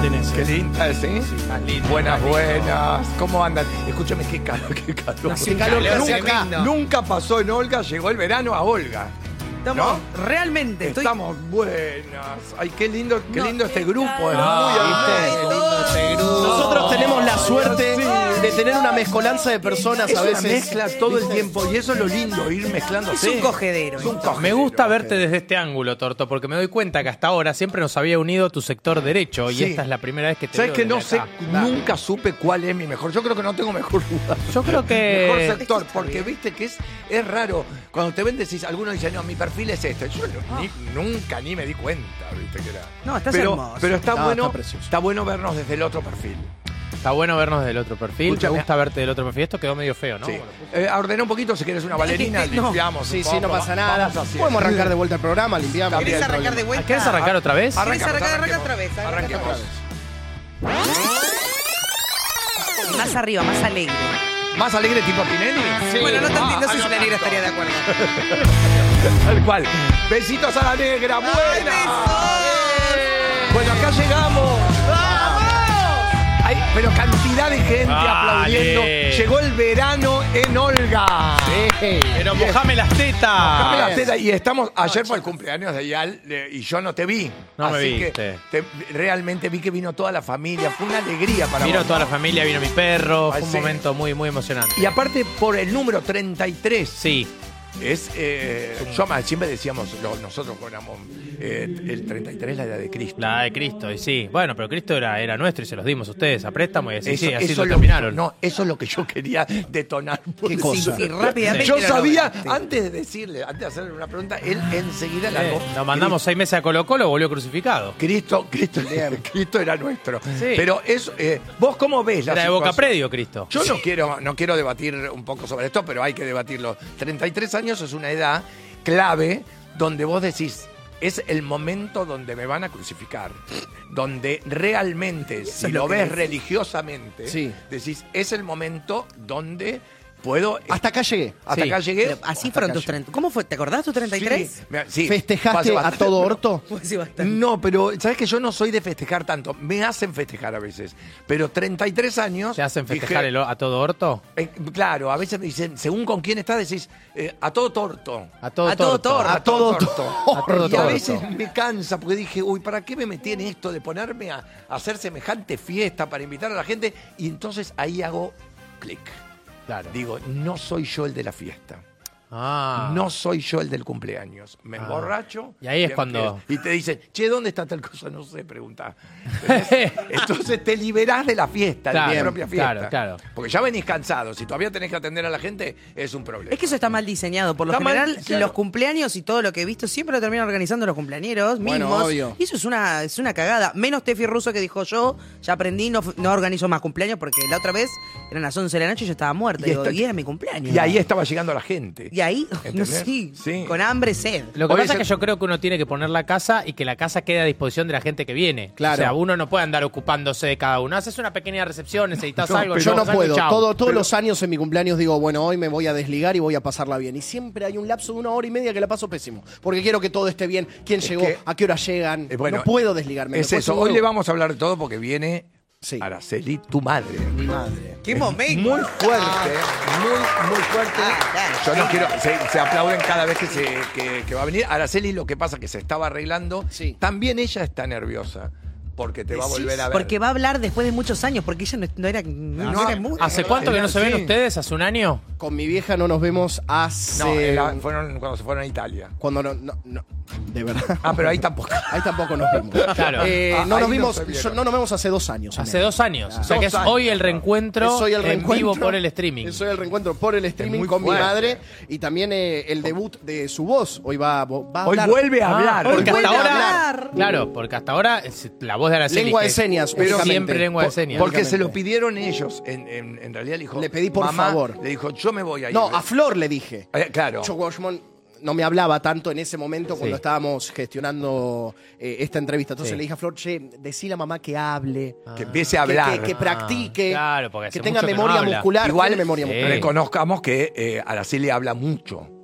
tenés. Qué linda, ¿sí? Buenas, buenas. ¿Cómo andan? Escúchame, qué calor, qué calor. Qué calor que hace acá. Nunca pasó en Olga, llegó el verano a Olga. Estamos, realmente, Estamos buenas. Ay, qué lindo este grupo. Es Nosotros tenemos la suerte de tener una mezcolanza de personas es a veces. una mezcla todo el tiempo y eso es lo lindo, ir mezclándose. Es un cogedero. Es un cogedero. Me gusta verte desde este ángulo, Torto, porque me doy cuenta que hasta ahora siempre nos había unido tu sector derecho y Sí. esta es la primera vez que te ¿Sabes veo que no desde sé? acá. Nunca supe cuál es mi mejor. Yo creo que no tengo mejor lugar. Yo creo que... Mejor sector, porque viste que es raro. Cuando te ven decís, algunos dicen, no, mi perfil es este. Yo nunca ni me di cuenta, viste que era. No, estás pero, hermoso. Pero está No, bueno, está precioso. está bueno vernos desde el otro perfil. Está bueno vernos del otro perfil. Escúchame. Me gusta verte del otro perfil. Esto quedó medio feo, ¿no? Sí. Ordená un poquito si quieres una bailarina, No. limpiamos. Sí, un sí, poco, no pasa nada. vamos haciendo. Podemos arrancar de vuelta el programa, limpiamos. También. ¿Querés arrancar de vuelta? ¿Quieres arrancar otra vez? ¿Querés arrancar Arranquemos. otra vez? Arranquemos. Más arriba, más alegre. ¿Más alegre tipo Tinelli? Sí. Bueno, no tan no sé si no la negra tanto. estaría de acuerdo. Tal cual. Besitos a la negra, buena. Bueno, acá llegamos. Hay, pero cantidad de gente Vale. aplaudiendo. Llegó el verano en Olga. Pero mojame las tetas. Mojame las tetas. Y estamos. Ayer fue el cumpleaños de Yal y yo no te vi. No me Así viste. que realmente vi que vino toda la familia. Fue una alegría para Vino vos, toda ¿no? la familia, vino mi perro. Fue Ay, un sí. momento muy, muy emocionante. Y aparte por el número 33. Sí. Es, siempre decíamos, nosotros éramos el 33, la edad de Cristo. La de Cristo, y sí. Bueno, pero Cristo era nuestro y se los dimos a ustedes a préstamo y así, Eso, sí, así eso lo es terminaron. No, eso es lo que yo quería detonar. ¿Qué cosa? Sí, rápidamente. Yo lo sabía, lograste. antes de decirle, antes de hacerle una pregunta, él enseguida largó. Nos mandamos 6 meses a Colo-Colo, volvió crucificado. Cristo era nuestro. Sí. Pero eso, vos cómo ves la Era de Boca situación? Predio, Cristo. Yo no quiero debatir un poco sobre esto, pero hay que debatirlo. 33 años es una edad clave donde vos decís, es el momento donde me van a crucificar. Donde realmente, si es lo lo que ves decís. religiosamente, Sí. decís, es el momento donde puedo... Hasta acá llegué. Hasta Sí. acá llegué. Pero así hasta fueron acá tus llegué. 30. ¿Cómo fue? ¿Te acordás tus 33? Sí, ¿Festejaste pasé a bastante. todo orto? Pues sí, bastante. No, pero sabes que yo no soy de festejar tanto. Me hacen festejar a veces. Pero 33 años. ¿Te hacen festejar dije, a todo orto? claro, a veces me dicen, según con quién estás, decís, a todo torto. A todo A todo torto. torto. A todo torto. A todo Y a torto. veces me cansa porque dije, uy, ¿para qué me metí en esto de ponerme a hacer semejante fiesta para invitar a la gente? Y entonces ahí hago clic. Claro. Digo, no soy yo el de la fiesta. Ah. No soy yo el del cumpleaños. Me emborracho. Y ahí es empiezo. cuando- Y te dicen, che, ¿dónde está tal cosa? No sé, pregunta. Entonces te liberás de la fiesta, Claro, de tu propia fiesta. claro, claro. Porque ya venís cansado. Si todavía tenés que atender a la gente, es un problema. Es que eso está mal diseñado. Por lo Está mal, general, claro. los cumpleaños y todo lo que he visto siempre lo terminan organizando los cumpleañeros Bueno, mismos. obvio. Y eso es una cagada. Menos Tefi Russo que dijo yo, ya aprendí, no organizo más cumpleaños porque la otra vez eran las 11 de la noche y yo estaba muerta. Y era mi cumpleaños. Y ahí estaba llegando la gente. Y ahí, no ¿Entendés? sé, Sí. con hambre, sed. Lo que Hoy pasa es es que yo creo que uno tiene que poner la casa y que la casa quede a disposición de la gente que viene. Claro. O sea, uno no puede andar ocupándose de cada uno. Haces una pequeña recepción, necesitas algo. Yo no llevas algo y puedo. chau. Todos los años en mi cumpleaños digo, bueno, hoy me voy a desligar y voy a pasarla bien. Y siempre hay un lapso de 1 hora y media que la paso pésimo. Porque quiero que todo esté bien. ¿Quién llegó? que- ¿A qué hora llegan? Bueno, no puedo desligarme. Es me cuesta eso. un Hoy huevo. le vamos a hablar de todo porque viene Sí. Araceli, tu madre. Mi madre. ¡Qué momento! Muy fuerte, muy fuerte. claro. Yo no quiero, se aplauden cada vez que va a venir. Araceli, lo que pasa que se estaba arreglando. Sí. También ella está nerviosa porque te va a volver a ver. Porque va a hablar después de muchos años, porque ella no era muda. ¿Hace cuánto que no se ven Sí. ustedes? ¿Hace un año? Con mi vieja no nos vemos hace... No, fueron cuando se fueron a Italia. Cuando no, de verdad. Ah, pero ahí tampoco. Ahí tampoco nos vimos. Claro. No Ahí nos no vimos, se vieron. no nos vemos hace 2 años. Hace 2 años. O sea que es 2 años. hoy el reencuentro Soy el en reencuentro vivo por el streaming. Soy el reencuentro por el streaming muy con fuerte. mi madre y también el debut de su voz. Hoy va a Hoy hablar. vuelve a hablar. Porque Hoy hasta vuelve a ahora, hablar. claro, porque hasta ahora la voz de Araceli, Lengua que de señas, pero únicamente. siempre lengua de señas. Porque se lo pidieron ellos. En realidad le dijo. Le pedí por mamá, favor. Le dijo, yo me voy a ir. No, a Flor le dije. Claro. Joe Washburn no me hablaba tanto en ese momento cuando Sí. estábamos gestionando esta entrevista. Entonces Sí. le dije a Flor, che, decile a mamá que hable. Que empiece a hablar. Que practique. claro, porque que hace tenga mucho que no memoria habla. muscular. Igual tiene memoria muscular. reconozcamos que Araceli habla mucho.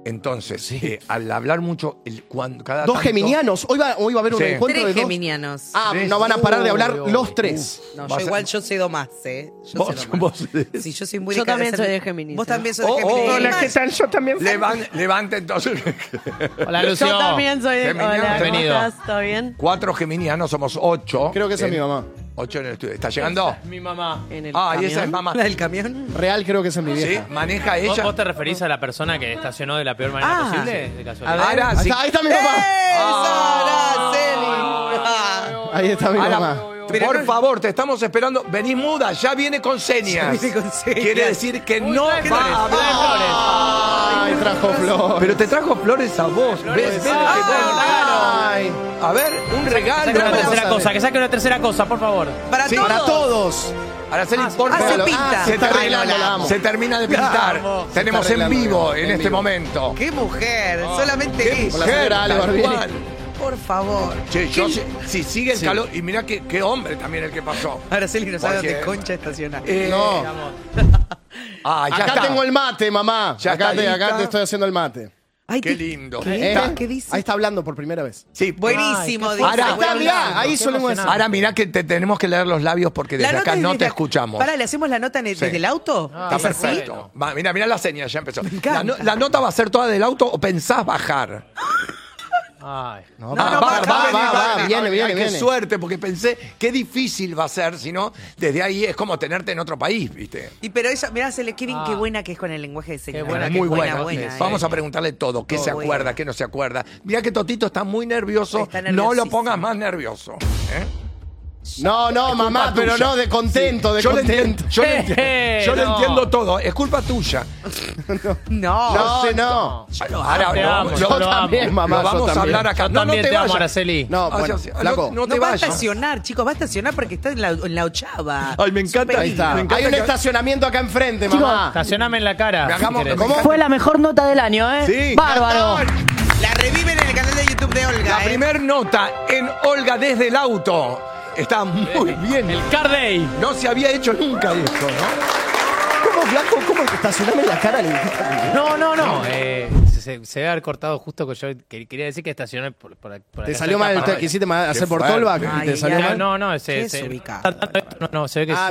Entonces, al hablar mucho, cada Dos tanto- geminianos. Hoy va a haber un Sí. encuentro de Tres dos. geminianos. Ah, Tres. no van a parar de hablar Uy, los tres. No, Va yo a ser- igual yo cedo más, ¿eh? Yo Vos- cedo más. vos- Sí, yo soy muy Yo de también ser- soy de Géminis, Vos ¿eh? también sos de Oh, Géminis. hola, Más, ¿qué tal? Yo también. Levante entonces. Hola, Lucio. Yo también soy de... Geminiano. Hola, ¿cómo Bienvenido. estás? ¿Todo bien? 4 geminianos, somos 8. Creo que esa es mi mamá. 8 en el estudio. ¿Está llegando? Mi mamá. En el Ah, y camión. esa es mamá. ¿La del camión? Real creo que esa es mi ¿Sí? vieja. ¿Maneja ¿Vos, ella? vos te referís a la persona que estacionó de la peor manera Ah. posible? De casualidad. A ver. Ahora, sí. Ahí está mi mamá. ¡Esa, Ahí está mi Ahora, mamá. Pero por no- favor, te estamos esperando. Vení muda, ya viene con señas. Ya viene con señas. Quiere decir que no trae va flores, a hablar. Ay, trajo flor. Pero te trajo flores a vos. ¿Ves? ¿Ves? Ay. A ver, un Saque una regalo. tercera cosa, que saque una tercera cosa, por favor. Para Sí, todos. Para todos. Araceli, por se favor. pinta. Se, está termina, arreglando, la amo. se termina de pintar. amo. Tenemos Se en está vivo arreglando, en en este vivo. momento. ¡Qué mujer! Solamente ¡Qué ella. Hola, señora tal Álvaro, viene. cual. Por favor. Che, yo, si sigue el calor, y mira qué hombre también el que pasó. Araceli no sabe Porque- dónde concha estacionar. No. Ah, ya Acá está. tengo el mate, mamá. Ya acá, está lista. acá te estoy haciendo el mate. Ay, Qué lindo. ¿Qué? ¿Eh? ¿Qué dice? Ahí está hablando por primera vez. Sí, Buenísimo. Ay, dice. ahora- Ahí está, mirá, hablando, ahí qué solemos decir. emocionante. Ahora mirá que te tenemos que leer los labios porque desde acá no te escuchamos. Pará, ¿le hacemos la nota desde el auto? Ah, Está ¿Es así? perfecto. Va, mirá la señal, ya empezó. encanta. La nota va a ser toda del auto o pensás bajar. Ay. No, No, va, no, va, baja, va, vení, va, va, vení, viene, Ay, viene, qué viene. suerte, porque pensé qué difícil va a ser, si no, desde ahí es como tenerte en otro país, ¿viste? Y pero ella, mirá, qué bien, Ah. qué buena que es con el lenguaje de señas. Qué buena, Muy buena. buena. Vamos a preguntarle todo, qué Todo se bueno. acuerda, qué no se acuerda. Mirá que Totito está muy nervioso, Está no lo nerviosísimo. pongas más nervioso. ¿eh? No, no, mamá, Culpa pero tuya. no, de contento, de Yo le contento. entiendo, yo le entiendo, yo le no. entiendo todo, es culpa tuya. No. No, no. Ahora, te lo- amo, lo- yo lo también, amo. mamá, lo vamos yo a también. hablar acá. Yo No, no también te te amo, vayas. Araceli. No, Ah, bueno, sí, flaco. no te No va a vayas. estacionar, chicos, va a estacionar porque está en la ochava. Ay, me encanta. Ahí está. Me encanta Hay un que- estacionamiento acá enfrente, mamá. Estacioname en la cara. Me hagamos- si querés. ¿Cómo? Fue la mejor nota del año, ¿eh? Sí. Bárbaro. La reviven en el canal de YouTube de Olga. La primer nota en Olga desde el auto. Está muy bien. El Car Day. No se había hecho nunca esto, ¿no? ¿Cómo, flaco? ¿Cómo estacioname en la cara? Le dijiste. No. Se debe haber cortado justo que yo quería decir que estacioné por ¿Te acá salió mal? cerca. ¿Quisiste hacer por fuerte. Tolback? Ay, ¿Te salió ya. mal? No, Qué desubicado. no, se ve que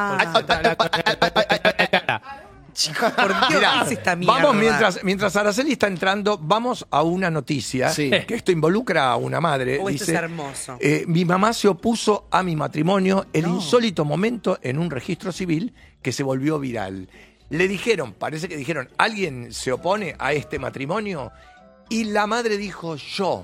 Por Dios, Mirá, ¿qué es esta mierda? vamos mientras Araceli está entrando, vamos a una noticia Sí. que esto involucra a una madre. Oh, esto Dice, es hermoso. Mi mamá se opuso a mi matrimonio, el insólito momento en un registro civil que se volvió viral. Le dijeron, parece que dijeron, ¿alguien se opone a este matrimonio? Y la madre dijo, yo.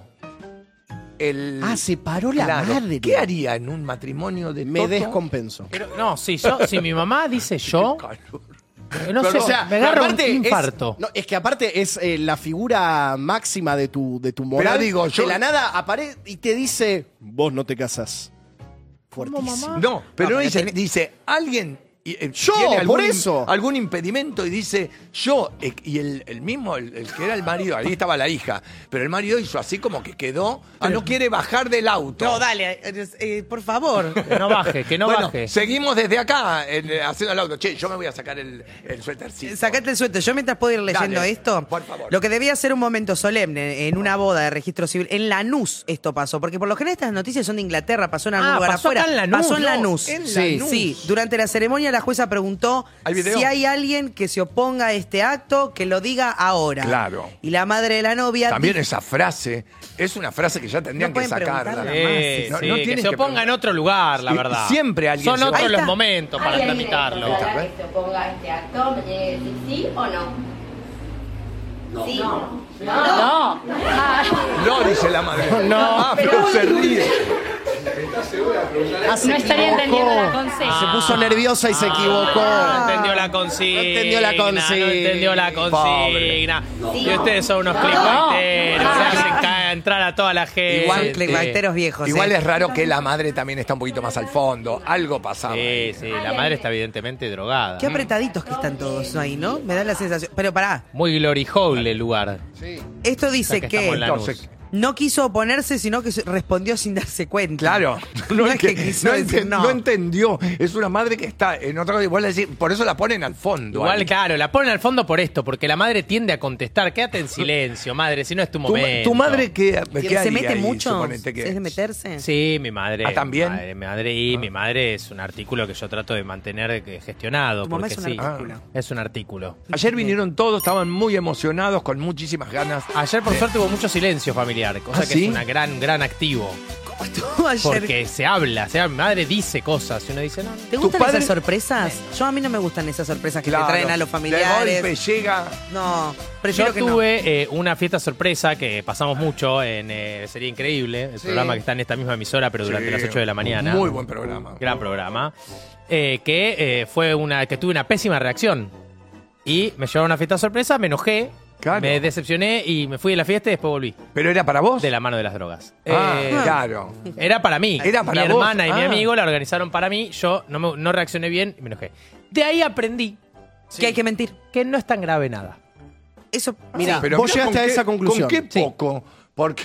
Se paró la Claro, madre. ¿Qué haría en un matrimonio de Me Toto? descompenso. No, si mi mamá dice yo, no Pero, sé, o sea, me agarra un aparte infarto. Es que aparte es la figura máxima de tu moral. Pero digo, yo- De la nada aparece y te dice, vos no te casás. Fuertísimo. No, pero no pero dice, tenés- dice alguien. Yo, tiene por eso. algún impedimento y dice yo, y el mismo, el que era el marido, ahí estaba la hija, pero el marido hizo así como que quedó, no quiere bajar del auto. No, dale, por favor. Que no baje, que no Bueno, baje. seguimos desde acá haciendo el auto. Che, yo me voy a sacar el suétercito. Sacate el suéter. Yo mientras puedo ir leyendo Dale, esto, por favor. lo que debía ser un momento solemne en una boda de registro civil, en Lanús esto pasó, porque por lo general estas noticias son de Inglaterra, pasó en algún lugar pasó afuera. acá en Lanús. Pasó en No, Lanús. en Sí. Lanús. Sí, durante la ceremonia la jueza preguntó ¿Hay video? si hay alguien que se oponga a este acto, que lo diga ahora. Claro. Y la madre de la novia También dijo- esa frase es una frase que ya tendrían No que pueden sacarla. preguntarla. Sí, No, sí, no que tienen se que oponga en otro lugar, la Sí, verdad. siempre alguien Son se otros Ahí los está. momentos para ¿Hay alguien que tramitarlo. considera que se oponga a este acto? ¿Me tiene que decir sí o no? ¿Sí? No. No, dice la madre. No. Ah, pero se ríe. Se No estaría entendiendo la equivocó. consigna. Se puso nerviosa y se equivocó. No entendió la consigna. No entendió la consigna. No entendió la consigna. Y ustedes son unos clickbaiteros. Se hacen entrar a toda la gente. Igual clickbaiteros viejos. Igual ¿eh? es raro que la madre también está un poquito más al fondo. Algo pasaba. Sí, sí, la madre está evidentemente drogada. Qué apretaditos que están todos ahí, ¿no? Me da la sensación. Pero pará, Muy glory hole el lugar. esto Ya dice que que estamos en la- Entonces, No quiso oponerse, sino que respondió sin darse cuenta. Claro, No es que quiso decir no. no entendió. Es una madre que está en otra cosa. Igual decir, por eso la ponen al fondo. Igual, ahí. claro, la ponen al fondo por esto, porque la madre tiende a contestar. Quédate en silencio, madre, si no es tu momento. ¿Tu madre qué ¿Se haría mete ahí, mucho? suponete que- ¿Es de meterse? Sí, mi madre. ¿Ah, también? Mi madre mi madre es un artículo que yo trato de mantener gestionado. Tu mamá porque es un sí, artículo. es un artículo. Ayer vinieron todos, estaban muy emocionados, con muchísimas ganas. Ayer, por suerte, hubo mucho silencio familiar, cosa que ¿sí? es una gran activo. ¿Cómo estuvo ayer? Porque se habla, mi madre dice cosas y uno dice, no, ¿Te gustan padre- esas sorpresas? Yo a mí no me gustan esas sorpresas que Claro, te traen a los De familiares. golpe llega. No, prefiero Yo que no. tuve una fiesta sorpresa que pasamos mucho en Sería Increíble, el programa que está en esta misma emisora, pero durante Sí, las 8 de la mañana. Muy buen programa. Gran programa. Que tuve una pésima reacción. Y me llevaron a una fiesta sorpresa, me enojé, Claro. me decepcioné y me fui de la fiesta y después volví. ¿Pero era para vos? De la mano de las drogas. Claro. Era para mí. Era para mi vos. hermana y mi Ah. amigo la organizaron para mí. Yo no reaccioné bien y me enojé. De ahí aprendí Que hay que mentir. que no es tan grave nada. Eso, Mira, Pero vos mirá llegaste a con esa qué- conclusión. ¿Con qué Sí. poco? Porque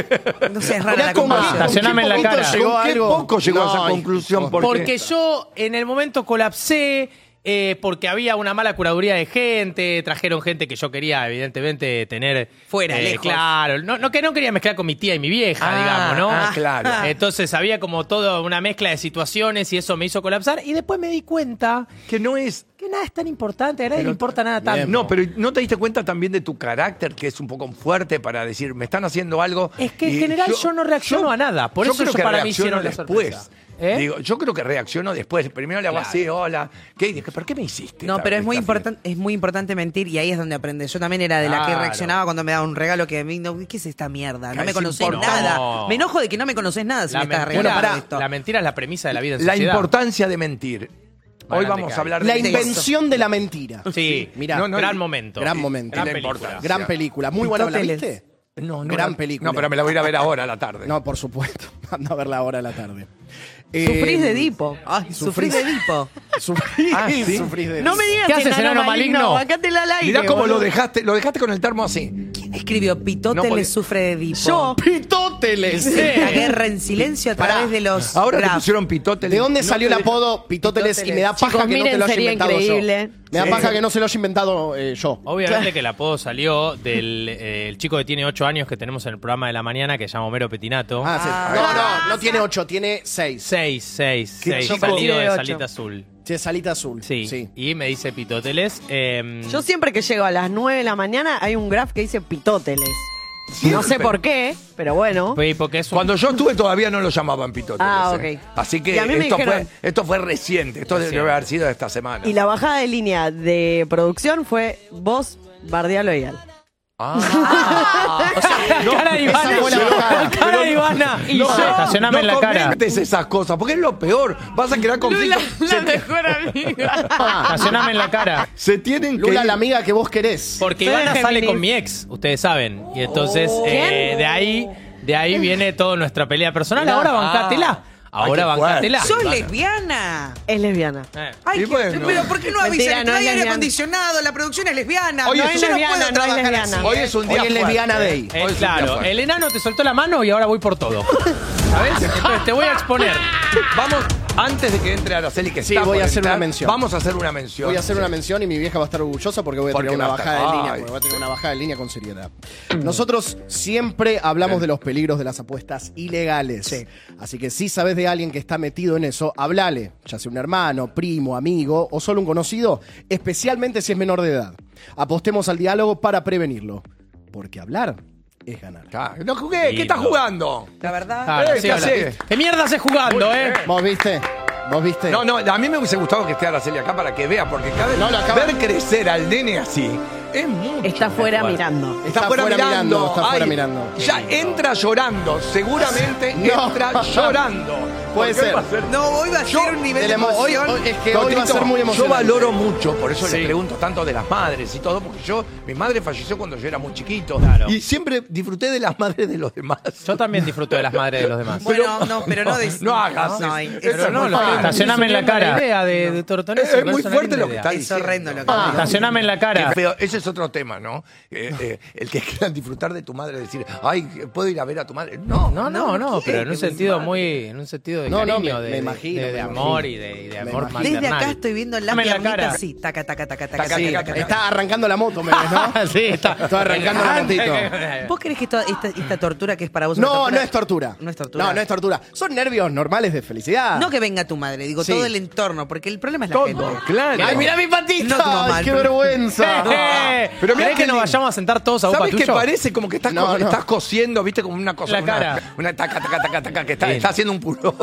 no sé, es rara Mirá la cómo- conclusión. Estacioname en la ¿Con qué cara. poquito llegó ¿Con qué algo? poco llegó a esa No, conclusión? hijo. Porque yo en el momento colapsé, porque había una mala curaduría de gente, trajeron gente que yo quería evidentemente tener Fuera, lejos. Claro, que no quería mezclar con mi tía y mi vieja, digamos, ¿no? claro. Entonces había como toda una mezcla de situaciones y eso me hizo colapsar y después me di cuenta Que no es... que nada es tan importante, a nadie le importa nada tanto. No, pero ¿no te diste cuenta también de tu carácter, que es un poco fuerte para decir, me están haciendo algo? Es que en y general yo no reacciono a nada, por eso creo que para mí reacciono hicieron la después. sorpresa. ¿Eh? Digo, yo creo que reacciono después. Primero le hago Claro. así, hola. ¿Qué? Y dije, ¿pero qué me hiciste? No, esta- pero es muy esta fiesta? importante, es muy importante mentir y ahí es donde aprendes. Yo también era de la que Claro. reaccionaba cuando me daba un regalo que a mí no, ¿qué es esta mierda? No Es me conocés importante. nada. No. Me enojo de que no me conoces nada si me estás mentira, regalando esto. la mentira es la premisa de la vida en La sociedad. importancia de mentir. Hoy Adelante, vamos a Cari. hablar La de invención de la mentira. Sí, Mirá, No, no, gran y- momento. gran momento. Gran La película. importancia. Gran película. Muy buena. ¿La Aristóteles. viste? No, Gran no, película. No, pero me la voy a ir a ver ahora a la tarde. No, por supuesto. Anda a verla ahora a la tarde. Sufrís de Edipo. Ay, sufrí de Edipo. Sufrís, Ah, ¿sí? sufrís de No me digas ¿Qué haces, enano maligno? Bancátela al aire. Mirá cómo boludo. lo dejaste con el termo así. ¿Quién escribió Pitote No podía- le sufre de Edipo? Yo. Pitóteles. La guerra en silencio a través Pará. de los Ahora te graf. pusieron pitote. ¿De dónde No salió te el deja- apodo Pitóteles? Y me da paja Chicos, que no te miren, lo haya sería inventado increíble. yo. Me da Sí. paja que no se lo haya inventado yo. Obviamente que el apodo salió del el chico que tiene 8 años que tenemos en el programa de la mañana que se llama Homero Petinato. Ah, sí. No tiene 8, tiene 6. 6, ¿Qué chico? salido de Tiene Salita 8. Azul. Sí, salita azul. Sí. Y me dice Pitóteles. Yo siempre que llego a las 9 de la mañana hay un graph que dice Pitóteles. No sé por qué, pero bueno. porque es un- Cuando yo estuve todavía no lo llamaban pitote. Ah, ese. ok. Así que Y a mí me dijeron- esto fue reciente. Esto debe haber sido de esta semana. Y la bajada de línea de producción fue vos, bardealo y al. cara de Ivana. esa fue la bajada. Cara de Ivana. Y yo, estacioname en la cara. comentes esas cosas, porque es lo peor. Vas a crear conflictos. mejor amiga. Estacioname en la cara. Se tienen que Lula, ir. la amiga que vos querés. Porque Soy Ivana de sale Géminis. con mi ex, ustedes saben. Y entonces, ¿Quién? de ahí viene toda nuestra pelea personal. Ahora bancátela. Ahora Ay, qué bancátela. fuerte. Sos lesbiana. Es lesbiana. Ay, Y bueno. pero ¿por qué no Mentira, avisan? no No es hay aire lesbiana. acondicionado, la producción es lesbiana. Hoy no, es yo no lesbiana, puedo no es trabajar lesbiana. así. Hoy es un día Hoy es lesbiana fuerte. day. Hoy es un día Claro, fuerte. el enano te soltó la mano y ahora voy por todo. ¿Sabes? Entonces te voy a exponer. Vamos, antes de que entre Araceli, que Sí, está voy por a hacer entrar, una mención. Vamos a hacer una mención. Voy a hacer una mención y mi vieja va a estar orgullosa porque voy a Porque tener una va a estar- bajada de línea. Ay. Porque voy a tener una bajada de línea con seriedad. Nosotros siempre hablamos de los peligros de las apuestas ilegales. Sí. Así que si sabes de alguien que está metido en eso, hablale. Ya sea un hermano, primo, amigo o solo un conocido, especialmente si es menor de edad. Apostemos al diálogo para prevenirlo. Porque hablar es ganar. No jugué, ¿qué estás Lindo. jugando? La verdad. Claro, ¿qué sí, ahora. hacés? ¿Qué mierda haces jugando, ¿Vos viste? ¿Vos viste? No, a mí me hubiese gustado que esté Araceli acá para que vea, porque cada vez No, lo acaba- ver crecer al nene así es mucho. Está afuera fuerte. mirando. Está fuera mirando. Está fuera Ay, mirando. Ya entra llorando, seguramente No. entra llorando. Puede Porque ser. va a ser- No, hoy va a ser un nivel de Hoy, emoción. es que hoy va a ser muy Yo emocionante. valoro mucho, por eso Sí. le pregunto tanto de las madres y todo, porque mi madre falleció cuando yo era muy chiquito. Claro. Y siempre disfruté de las madres de los demás. Yo también disfruto de las madres de los demás. Bueno, pero no de- no hagas no, eso. eso Eso es no muy lo fuerte. hagas. Estacioname en la cara. La idea de Tortonés. Es muy fuerte lo que está Es diciendo. horrendo lo que digo. Estacioname en la cara. Qué feo. Ese es es otro tema, ¿no? El que quieran disfrutar de tu madre, decir, ay, ¿puedo ir a ver a tu madre? No, pero en un sentido en un sentido de cariño, me imagino, de me amor imagino. y de Me amor imagino. maternal. Desde acá estoy viendo la Dame la piernita cara. así, taca, taca, taca, taca, Taca, sí. taca, taca. Está arrancando la moto, me ves, ¿no? Sí, está arrancando la motito. ¿Vos crees que esta tortura que es para vos No, una no es tortura. No es tortura. No es tortura. Son nervios normales de felicidad. No que venga tu madre, digo, Sí. todo el entorno, porque el problema es la Todo, gente. claro. ¡Ay, mirá mi patita! No tu mamá, ¡Ay, qué el- vergüenza! Pero mirá ¿Querés que nos vayamos a sentar todos a un ¿Sabes qué patullo? parece? Como que estás, No, no. estás cosiendo, ¿viste? Como una cosa. La cara. Una taca, taca, taca, taca, que está, Bien. está haciendo un puro.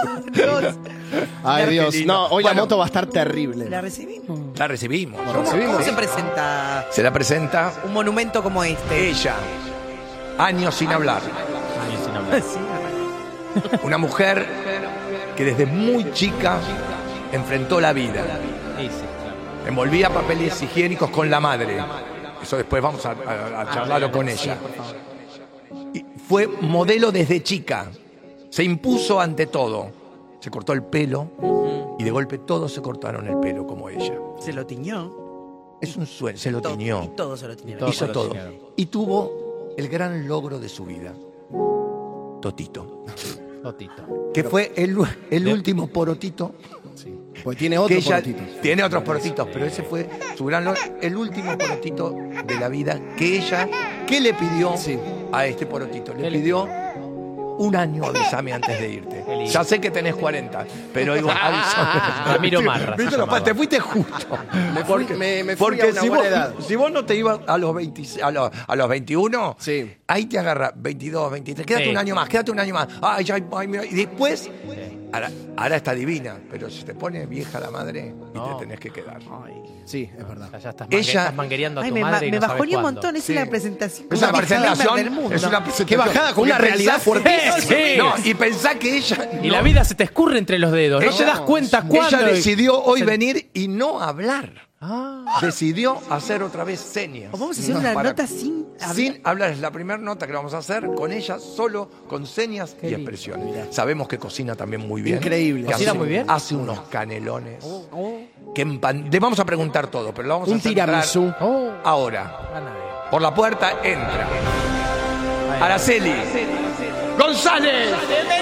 Ay, Dios. lindo. No, hoy la Bueno. moto va a estar terrible. La recibimos. La recibimos. ¿Cómo se presenta Se la presenta un monumento como este? ella. Años sin hablar. Años sin hablar. Una mujer que desde muy chica enfrentó la vida. Sí, claro. Envolvía papeles higiénicos con la madre. Eso después vamos a charlarlo con ella. Y fue modelo desde chica. Se impuso ante todo. Se cortó el pelo y de golpe todos se cortaron el pelo como ella. Se lo tiñó. Es un sueño, se lo tiñó. Y todo se lo tiñó. Todo Hizo se lo todo. tiñaron. Y tuvo el gran logro de su vida. Totito. Totito. Que fue el último porotito. Pues tiene Que otro ella porotito. tiene otros porotitos, pero ese fue su gran logro. El último porotito de la vida que ella, ¿qué le pidió Sí. a este porotito? Le ¿Qué le pidió un año, avísame antes de irte. Ya sé que tenés 40, pero igual avísame. Ramiro Marra se ¿Viste? llamaba. Te fuiste justo. Me fui a Porque una si buena vos, edad. si vos no te ibas a los 21, Sí. ahí te agarra 22, 23. Quédate Sí. un año más, quédate un año más. Ay, ay, ay, mira. Y después, ahora está divina, pero si te pone vieja la madre y No. te tenés que quedar. Sí, es verdad. Ya estás, Ella- estás manguereando a Ay, tu me, madre y me no sabes bajoné un cuándo. montón. Esa Sí. es la presentación. Es una más disclaimer presentación. del mundo. Es una presentación. Qué bajada, con una Porque realidad pensás- fuertísima. Sí. No, y pensá que ella. Y no- la vida se te escurre entre los dedos. No Ella- te das cuenta cuándo. Ella decidió hoy Se- venir y no hablar. Ah. Decidió hacer otra vez señas. O vamos a hacer una Para- nota sin hablar. Sin hablar. Es la primera nota que vamos a hacer con ella, solo con señas y lindo. expresiones. Sabemos que cocina también muy bien. Increíble. Que ¿Cocina hace- muy bien? Hace unos canelones. Que le vamos a preguntar todo, pero lo vamos a Un hacer tiramisú. entrar ahora. Gana de- Por la puerta entra Araceli González.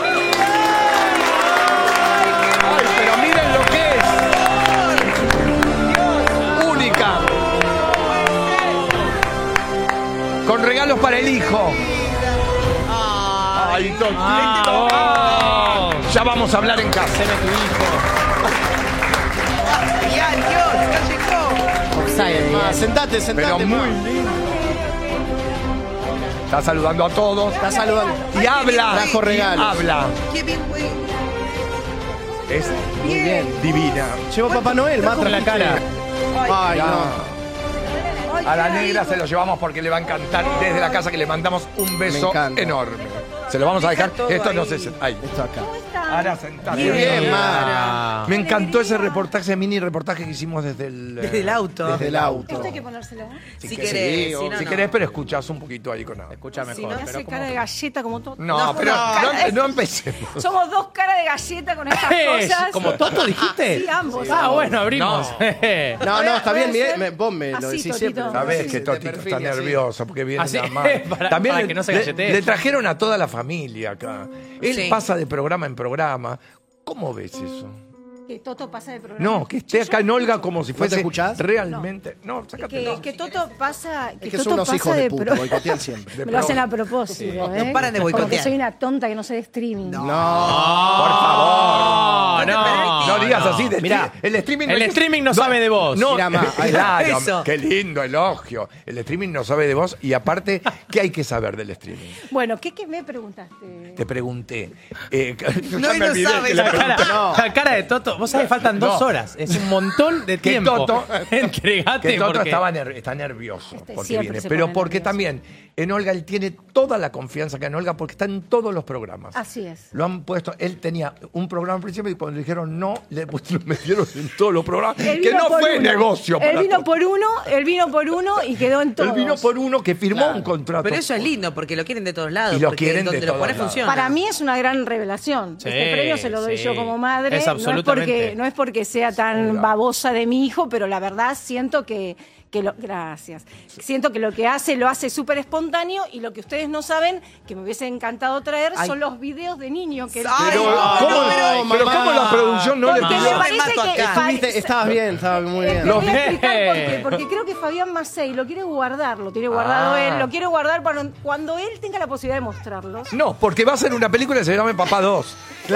¡Ay, pero miren lo que es! Única. Con regalos para el hijo. ¡Ay, Totito! Ah, Ya vamos a hablar en casa. haceme tu hijo. ¡Ya, Dios! ¡Ya llegó! Ah, sentate, Pero sentate. muy ma. lindo. Está saludando a todos. Está saludando. Y habla. Trajo regalos. Y habla. ¡Qué bien, güey! Es Muy bien. divina. Llegó Papá Noel, matra Con la cara. Ay, Ya. no. A la negra se lo llevamos porque le va a encantar desde la casa, que le mandamos un Me beso encanta. enorme. Se lo vamos a dejar. todo Esto no ahí. sé. Ahí. Esto acá. Ahora sentate. Muy bien, Ah. Me encantó ese reportaje, mini reportaje que hicimos desde el. Desde el auto. Desde el auto. Esto hay que ponérselo. Si querés, si no, si no. querés, pero escuchás un poquito ahí con nada. Escucha mejor. Si no, pero Hace como- cara de galleta como todo. No, pero no empecemos. Somos dos caras de galleta con estas cosas. ¿Como Toto dijiste? Sí, ambos. Ah, bueno, abrimos. No, no, está bien, ¿Puede ser? mirá, vos me lo Así, decís Totito. siempre. Sabés Sí, que de Totito perfil, está así. nervioso porque viene Así, la madre. para que no se galletee. le trajeron a toda la familia acá. Él Sí. pasa de programa en programa. ¿Cómo ves eso? Que Toto pasa de programa. No, que esté acá en Olga como si te fuese escuchás? realmente. No, sácatelo. Que Toto pasa. Es que Toto son unos pasa hijos de puta, pro- boicotean siempre. De Me lo hacen pro- a propósito, No ¿eh? paran de Como boicotear. que soy una tonta que no sé de streaming. Por favor. No, No digas así. De Mirá, el streaming el streaming no sabe de vos. No, Mirá, ma, ahí claro, Eso. qué lindo elogio. El streaming no sabe de vos y aparte, ¿qué hay que saber del streaming? Bueno, ¿qué me preguntaste? Te pregunté. No, ya y me no olvidé sabe. que le La pregunté. cara, la cara de Toto. Vos sabés, faltan 2 horas. Es un montón de Que tiempo. Toto, Entregate que Toto porque... está nervioso porque siempre viene. se Pero pone porque nervioso. también en Olga él tiene toda la confianza que en Olga porque está en todos los programas. Así es. Lo han puesto, él tenía un programa al principio y cuando le dijeron no, Lo metieron en todos los programas. Él Que vino no por fue uno. negocio. Él para vino Toto. por uno y quedó en todos. Él vino por uno que firmó un contrato. Pero eso es lindo, porque lo quieren de todos lados. Y lo porque quieren de donde lo todos pones lados. funciona. Para mí es una gran revelación. Sí, Este premio se lo doy sí. yo como madre. Es absolutamente. No es porque sea tan babosa de mi hijo, pero la verdad siento que gracias. Siento que lo que hace lo hace súper espontáneo y lo que ustedes no saben, que me hubiese encantado traer, Ay. son los videos de niño que él Ay, Pero, no, pero ¿cómo la producción no le Porque pidió? me parece mato que acá. Estabas bien, estabas muy bien. Te voy a explicar por qué. Los- Porque creo que Fabián Macei lo quiere guardar, lo tiene guardado él, lo quiere guardar para cuando él tenga la posibilidad de mostrarlos. No, porque va a ser una película que se llama Papá 2.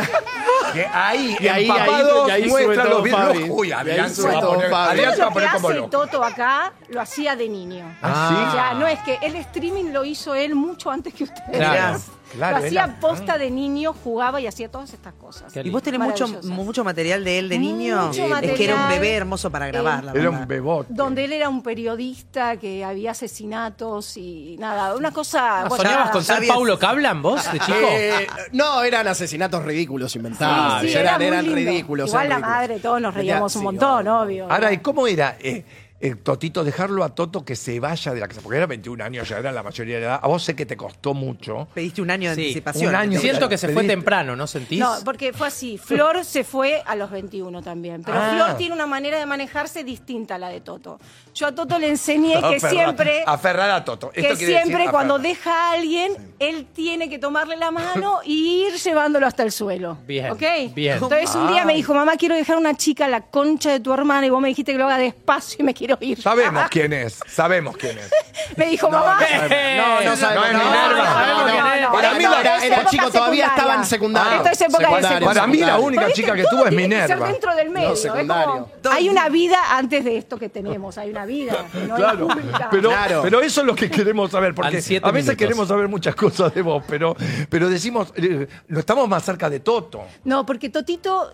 Que ahí, Y ahí- en Papá ahí- 2 y ahí sube muestra todo los videos. Fabi. Uy, Y Adrián ahí se sube va a todo poner, Fabi. Adrián se va a Todo lo poner que como hace loco. Toto acá lo hacía de niño. ¿Ah, O sea, no es que el streaming lo hizo él mucho antes que ustedes. Claro. Claro, lo hacía él- posta de niño, jugaba y hacía todas estas cosas. Qué ¿Y vos tenés Maravillosas. mucho material de él de niño? Mucho Es que era un material. bebé hermoso para grabar, la Era verdad. un bebote. Donde él era un periodista, que había asesinatos y nada, una cosa... bueno, ¿Soñabas nada. con ser sabías- Paulo Cablan vos, de chico? No, eran asesinatos ridículos inventados. Sí, era muy eran lindo. ridículos. Igual eran la ridículos. madre, todos nos reíamos Sí, un montón, obvio. obvio. Ahora, ¿y cómo era, Totito, dejarlo a Toto que se vaya de la casa? Porque era 21 años, ya era la mayoría de edad. A vos sé que te costó mucho. Pediste un año de Sí, anticipación. un año. Siento que se fue Pediste- temprano, ¿no sentís? No, porque fue así. Flor se fue a los 21 también. Pero Ah. Flor tiene una manera de manejarse distinta a la de Toto. Yo a Toto le enseñé que siempre... Aferrar a Toto. Que Esto quiere decir siempre cuando aferrar. deja a alguien, él tiene que tomarle la mano y ir llevándolo hasta el suelo. Bien, ¿Ok? bien. Entonces un día me dijo, mamá, quiero dejar una chica a la concha de tu hermana y vos me dijiste que lo haga despacio y me quiero ir. Sabemos quién es, sabemos quién es. Me dijo, mamá... No sabemos. No es Minerva. sabemos quién es. Para mí Esto era es época chico, todavía secundaria. estaba en secundario. Esto es época de Secundario, Para mí la secundario. única Pero chica viste, que todo tuvo es tiene que ser Minerva. dentro del medio. No, es secundario. como, hay una vida antes de esto que tenemos. Hay una vida. No Claro, es pública. pero eso es lo que queremos saber, porque Al 7 a veces minutos. queremos saber muchas cosas de vos, pero decimos, no estamos más cerca de Toto. No, porque Totito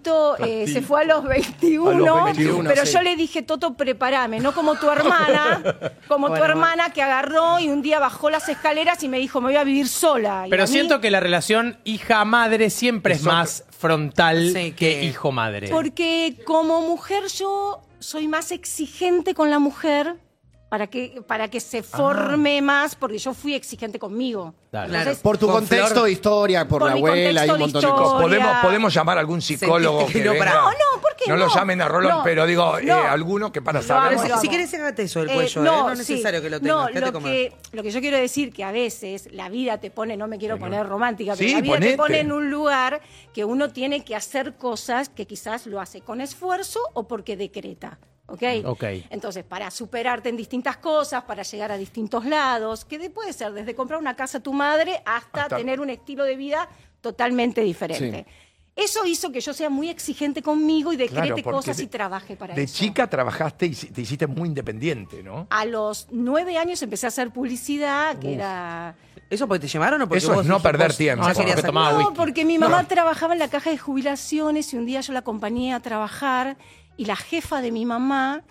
se fue a los 21, A los 21, pero sí. yo le dije, Toto, prepárame, no como tu hermana, tu hermana que agarró y un día bajó las escaleras y me dijo, me voy a vivir sola. Y Pero a mí- siento que la relación hija-madre siempre es Eso- más frontal Sí, que que- hijo-madre. Porque como mujer yo soy más exigente con la mujer para que se forme más, porque yo fui exigente conmigo. Claro. Entonces, Por tu Con contexto Flor. de historia, por Por la mi abuela y un contexto montón de de cosas. historia. Podemos llamar a algún psicólogo Sentiste que que no, venga. para- No, ¿por qué No no? lo llamen a Rolón, No. pero digo, No. alguno que para Lo saber. amo, lo amo. Si querés, hágate eso del cuello, no es sí. necesario que lo tengas. No, quédate como- lo que yo quiero decir que a veces la vida te pone, no me quiero poner romántica, pero Sí, la vida ponete. te pone en un lugar que uno tiene que hacer cosas que quizás lo hace con esfuerzo o porque decreta. ¿Ok? Ok. Entonces, para superarte en distintas cosas, para llegar a distintos lados, que puede ser desde comprar una casa a tu madre hasta tener un estilo de vida totalmente diferente. Eso hizo que yo sea muy exigente conmigo y decrete Claro, porque cosas y trabaje para de eso. chica trabajaste y te hiciste muy independiente, ¿no? A los 9 años empecé a hacer publicidad, que era... ¿Eso porque te llevaron o porque Eso es vos no dijiste, perder vos tiempo. ya No, querías porque salir? tomaba No, whisky. porque mi mamá trabajaba en la caja de jubilaciones y un día yo la acompañé a trabajar y la jefa de mi mamá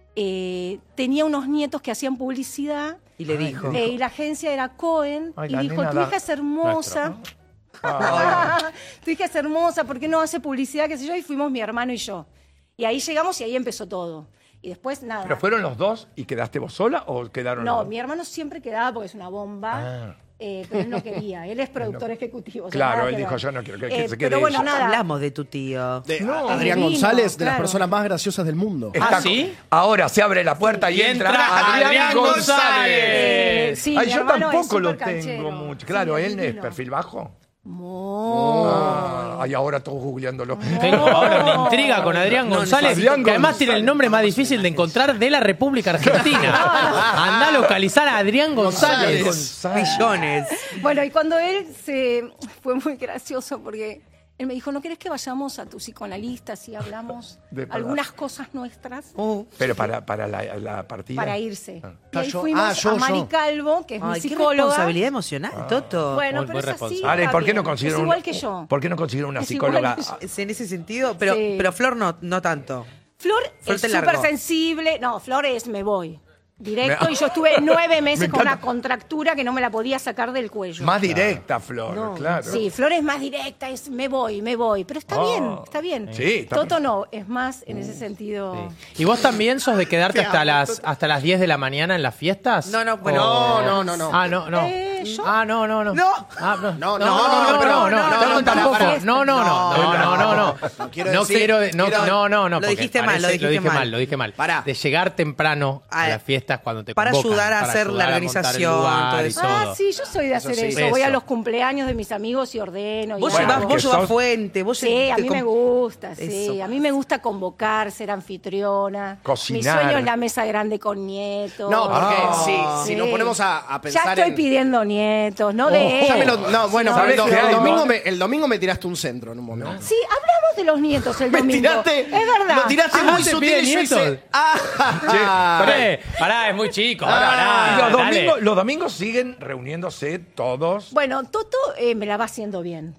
tenía unos nietos que hacían publicidad Y le dijo. y la agencia era Cohen Ay, y la dijo, nena tu hija es hermosa. Tu hija es hermosa, ¿por qué no hace publicidad? Qué sé yo, y fuimos mi hermano y yo. Y ahí llegamos y ahí empezó todo. Y después nada. ¿Pero fueron los dos y quedaste vos sola o quedaron los No, dos? mi hermano siempre quedaba porque es una bomba. Pero él no quería. Él es productor ejecutivo. o sea, Claro, nada él que dijo, ver. yo no quiero que se quede Pero bueno, ella. nada. Hablamos de tu tío. De No, Adrián divino, González, de las claro. personas más graciosas del mundo. Está- ¿sí? Ahora se abre la puerta y, Y entra entra Adrián González. Sí, Ay, mi yo hermano es tampoco lo súper tengo canchero. mucho. Claro, Sí, él es divino. perfil bajo. No. Ay, ahora todos googleándolo. Tengo ahora una intriga con Adrián No, González, Adrián que además tiene González. el nombre más difícil de encontrar de la República Argentina. Anda a localizar a Adrián González. Millones. Bueno, y cuando él fue muy gracioso porque él me dijo, ¿no querés que vayamos a tu psicoanalista si hablamos De verdad. algunas cosas nuestras? Pero para la partida. Para irse. Ah. Y ahí yo- fuimos yo. a Mari Calvo, que es mi Ay, qué psicóloga. responsabilidad emocional, Toto. Bueno, Muy- pero muy es así. responsable. Ahora, ¿y por qué no también. consiguieron Es igual una, que yo. ¿Por qué no consiguieron una Es igual psicóloga? que yo. Es en ese sentido, pero, Sí. pero Flor no tanto. Flor Flor es te súper largó. sensible. No, Flor es me voy. Directo, y yo estuve 9 meses con una contractura que no me la podía sacar del cuello. Más directa, Flor, claro. Sí, Flor es más directa, es me voy, pero está bien, está bien. Sí, está Toto no, es más en ese sentido. ¿Y vos también sos de quedarte hasta las 10 de la mañana en las fiestas? No, bueno. No. Ah, no. ¿yo? Ah, no. Ah, No, tampoco. para. No. Lo dijiste mal, lo dije mal. Pará. De llegar temprano a las fiestas cuando te para convocan, ayudar a hacer la ayudar a montar el organización, lugar todo y eso. todo. Sí, yo soy de hacer sí. eso. Voy a Eso. los cumpleaños de mis amigos y ordeno. Vos y hago. llevas fuente, vos Sí, a te mí com- me gusta, sí. Eso. A mí me gusta convocar, ser anfitriona. Cocinar. Mi sueño es la mesa grande con nietos. No, porque Sí. si nos ponemos a Ya pensar estoy en... pidiendo nietos, no de Ya me él. lo- no, bueno, ¿Sabés pero qué hay, el domingo me tiraste un centro en un momento. Sí, hablamos de los nietos el Me domingo. tiraste, Es verdad. lo tiraste Ah, muy ¿te sutil pide y yo hice... nietos? Pará, es muy chico. Y los domingos siguen reuniéndose todos. Bueno, Toto me la va haciendo bien.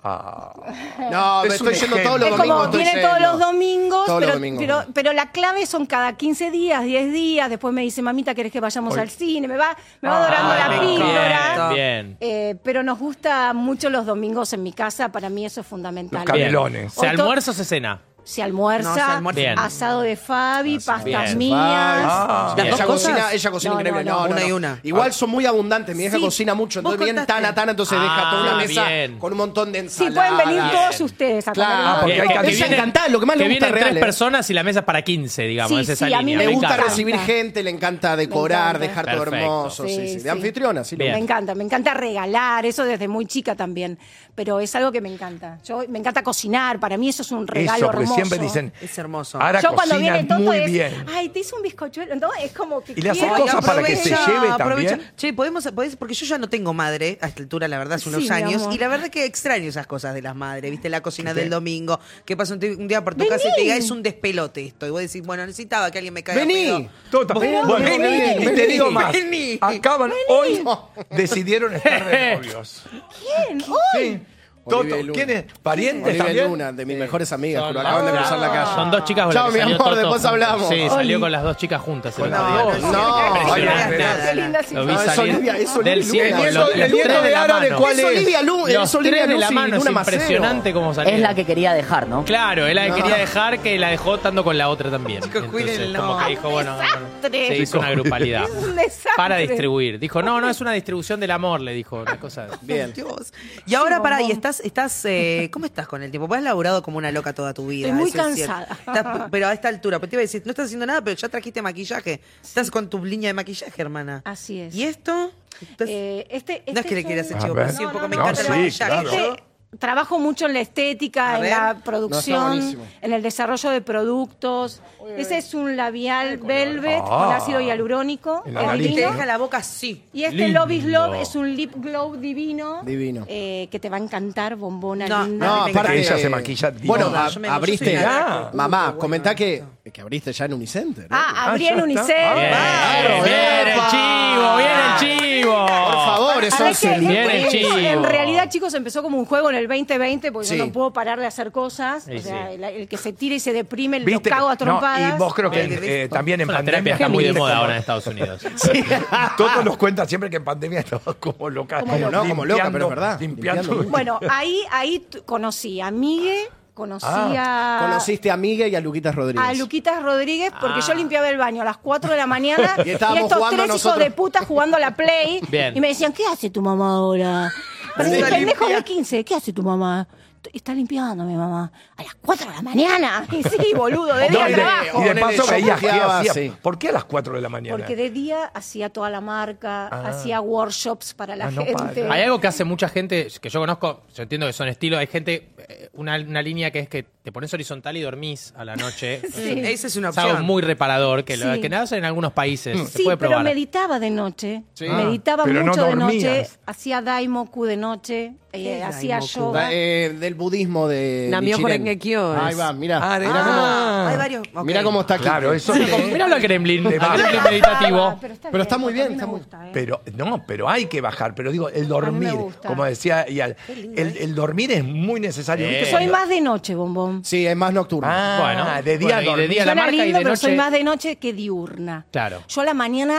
No, me Es un estoy yendo ejemplo. todos los Es domingos. como estoy viene todos yendo. los domingos, Todos los pero, domingos. pero la clave son cada 15 días, 10 días. Después me dice, mamita, ¿querés que vayamos al cine? Me va dorando la me píldora. encanta. Bien. Pero nos gusta mucho los domingos en mi casa. Para mí eso es fundamental. Los canelones. ¿Se Hoy to- almuerza o se cena? Se almuerza, No, se almuerza. Bien. asado de Fabi, pastas Bien. mías. ¿Las dos Ella cosas? ella cocina No, increíble. no, una y una. Igual son muy abundantes. Mi hija Sí. cocina mucho. Vos Entonces bien contaste. tana, entonces deja toda una mesa bien. con un montón de Sí, ensaladas. pueden venir todos ustedes a comer. Claro, porque hay ella cantidad. encantada, lo que más le gusta vienen real, 3 personas y la mesa es para 15, digamos. Sí, es esa sí, a mí línea. Le gusta encanta. recibir gente, le encanta decorar, Me dejar encanta. todo Perfecto. hermoso. Sí, Sí, sí. sí. De anfitriona, sí. Bien. Me encanta regalar, eso desde muy chica también. Pero es algo que me encanta. Me encanta cocinar, para mí eso es un regalo Eso, porque hermoso. siempre dicen, Es hermoso. ahora Yo cuando cocinas viene Toto muy es, bien. ay, te hice un bizcochuelo, ¿no? Es como que Y le haces quiero- cosas para que se lleve también. Che, podés, porque yo ya no tengo madre a esta altura, la verdad, hace unos Sí, mi años. amor. Y la verdad que extraño esas cosas de las madres, ¿viste? La cocina ¿Qué? del domingo, que pasa un día por tu casa y te diga, es un despelote esto. Y vos decís, bueno, necesitaba que alguien me caiga. Vení. Tota. Bueno, vení, y te digo más. vení. Acaban hoy, decidieron estar de novios. ¿Quién? Sí. Toto, Olivia Luna. ¿quién es? ¿Parientes Olivia también? Luna, de mis mejores amigas, Son- pero acaban de cruzar la calle. Son 2 chicas con Chao, las que mi salió amor, Toto después juntas. hablamos. Sí, salió Oli. con las 2 chicas juntas. el No, otro día. no. Impresionante. Qué linda Lo vi situación. Es salir Olivia, es del Olivia cielo. Luna. los El tres nieto de de la Ara, ¿de mano. cuál Es Olivia Luna, Los es Olivia 3 de la Luna y mano. Es Luna Maceo. impresionante cómo salió. Es la que quería dejar, ¿no? Claro, él la quería dejar, que la dejó estando con la otra también. Chicos, Entonces, cuídenlo. como que dijo, bueno, Desastre. se hizo una grupalidad. Es un desastre. Para distribuir. Dijo, no, es una distribución del amor, le dijo. Una cosa. Bien. Dios. Y ahora, Sí, pará, bombón. y estás ¿cómo estás con el tiempo? Vos has laburado como una loca toda tu vida. Estoy muy eso es cierto. cansada. Pero a esta altura, pues te iba a decir, no estás haciendo nada, pero ya trajiste maquillaje. Estás con tu línea de maquillaje, hermana. Así es. ¿Y esto? Estás- Este no es que le quería hacer chivo, ver. pero sí, un poco me no, encanta el sí, maquillaje. claro. Trabajo mucho en la estética, A en ver. la No, producción, está buenísimo. en el desarrollo de productos. Ese es un labial velvet con ácido hialurónico, En la es nariz, Y te divino. deja la boca así. Y este Lindo. Love is Love es un lip glow divino. Divino. Que te va a encantar, bombona No, linda. No, A mí me aparte. encanta. Ella se maquilla Bueno, divina. Yo me- abriste. yo soy una Ah. Mamá, comentá que abriste ya en Unicenter. ¿no? Abrí ya en está. Unicef. Bien, Claro, bien el epa. chivo, bien el chivo. Por favor, eso ¿Sabés es qué? bien el chivo. En realidad, chicos, empezó como un juego en el 2020 porque Sí. yo no puedo parar de hacer cosas. Sí, O sea, sí. el que se tira y se deprime, lo ¿Viste? cago a No, trompadas. y vos creo que Bien. también en La terapia pandemia está muy de viste moda como- ahora en Estados Unidos. Toto nos cuenta siempre que en pandemia estaba como loca. Como loca. No, como loca, pero es verdad. Limpiando. Limpiando. Bueno, ahí conocí a Migue, conocí a... Conociste a Miguel y a Luquitas Rodríguez. A Luquitas Rodríguez, porque yo limpiaba el baño a las 4 de la mañana Y estábamos estos jugando 3 nosotros. hijos de puta jugando a la Play. Bien. Y me decían, ¿qué hace tu mamá ahora? Pero Sí. ese pendejo Limpia. de 15, ¿qué hace tu mamá? Está limpiando mi mamá. A las 4 de la mañana. Y sí, boludo, de día No, y trabajo. y de Ponele, paso yo veías qué confiaba, hacía. sí. ¿Por qué a las 4 de la mañana? Porque de día hacía toda la marca, hacía workshops para la no gente. para. Hay algo que hace mucha gente, que yo conozco, yo entiendo que son estilos, hay gente, una línea que es que te pones horizontal y dormís a la noche. Sí. Esa es una Es algo opción. muy reparador, que, Sí. que nada hacen en algunos países. Se Sí, puede pero probar. meditaba de noche. Sí. Meditaba Pero no mucho de noche. dormías. Hacía daimoku de noche. ¿Qué es Hacía daimoku? yoga. Del budismo de Namyo Nichiren. Horenge Kyo Ahí es. va, mira. Ah, Hay varios. ok. Mira cómo está aquí. Claro, eso Míralo al Gremlin, al baja. Gremlin meditativo. Pero está muy porque a bien, mí está me muy- gusta, ¿eh? pero hay que bajar. Pero digo, el me dormir, gusta. como decía Ial, el dormir es muy necesario. ¿Viste Soy cuando- más de noche, bombón. Sí, es más nocturno. Ah, Bueno, de día bueno, y de dormís. día la Suena marca y lindo, de pero soy noche- más de noche que diurna. Claro. Yo a la mañana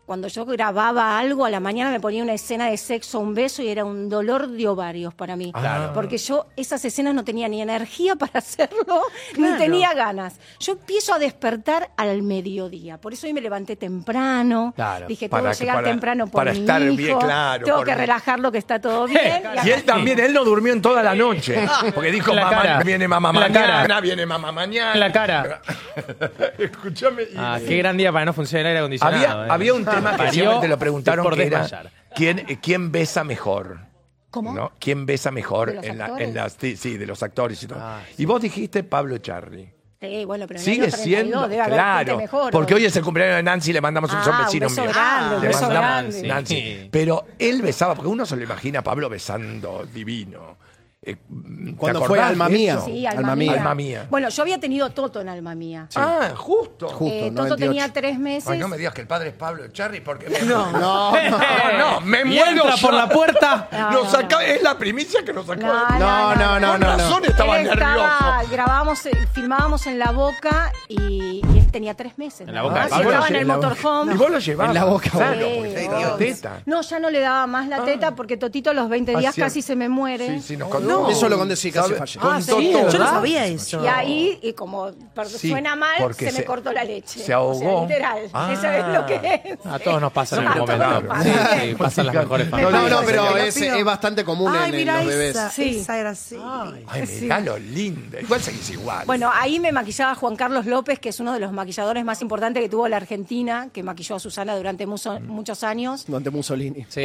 cuando yo grababa algo, a la mañana me ponía una escena de sexo, un beso, y era un dolor de ovarios para mí. Claro. Porque yo esas escenas no tenía ni energía para hacerlo, ni tenía ganas. Yo empiezo a despertar al mediodía. Por eso hoy me levanté temprano. Claro. Dije, Para tengo que- que llegar para- temprano por para mi estar hijo. bien, claro, Tengo por que mí. relajarlo, que está todo bien. Y él también, él no durmió en toda la noche. Porque dijo, En la mamá, cara. viene mamá En la mañana, cara. viene mamá mañana. En la cara. Escúchame. Qué gran día para no funcionar el aire acondicionado. Había un tema que Parió siempre te lo preguntaron, por que era desmayar. ¿quién besa mejor? ¿Cómo? ¿No? ¿Quién besa mejor ¿De los en actores? las sí, de los actores y todo? Y vos dijiste Pablo Echarri. Sí, bueno, pero en el Sigue año 32 siendo, debe haber gente claro, mejor, porque ¿no? hoy es el cumpleaños de Nancy, le mandamos un Ah, vecino un beso mío. grande, un Le beso mandamos grande. Nancy. Sí. Pero él besaba, porque uno se lo imagina a Pablo besando divino. ¿Te Cuando acordás fue Alma de Mía. eso? Sí, Alma Alma Mía. Mía. Alma Mía. Bueno, yo había tenido Toto en Alma Mía. Ah, justo. Justo, Toto 98. tenía 3 meses. Ay, no me digas que el padre es Pablo Echarri porque me... No, no, me Y muero entra yo. por la puerta. Nos acaba- es la primicia que nos acaba de... No. Con razón estaba nervioso. Grabábamos, filmábamos en La Boca y él tenía 3 meses. En La nada Boca más. de Pablo. Estaba en el En la Boca. motorhome. Y vos lo llevabas. En la boca, Claro, Sí, porque tenía obvio. teta. No, ya no le daba más la teta porque Totito a los 20 días cierto. casi se me muere. Sí, sí, nos No, contó. eso lo conté, sí, casi ¿Sabe? fallé. Con Ah, sí, Toto. yo no ¿verdad? sabía eso. Y ahí, y como Sí, suena mal, porque se me cortó la leche. se ahogó. O sea, literal. Ah. Eso es lo que es. A todos nos pasa en A algún todos momento. nos pasa. Sí, pasan las mejores No, familias. pero Lo es pido. bastante común Ay, en mira los bebés. esa, Sí. esa era así. Ay, mirá lo lindo. Igual seguís igual. Bueno, ahí me maquillaba Juan Carlos López, que es uno de los maquilladores más importantes que tuvo la Argentina, que maquilló a Susana durante muchos años. Durante Mussolini. Sí,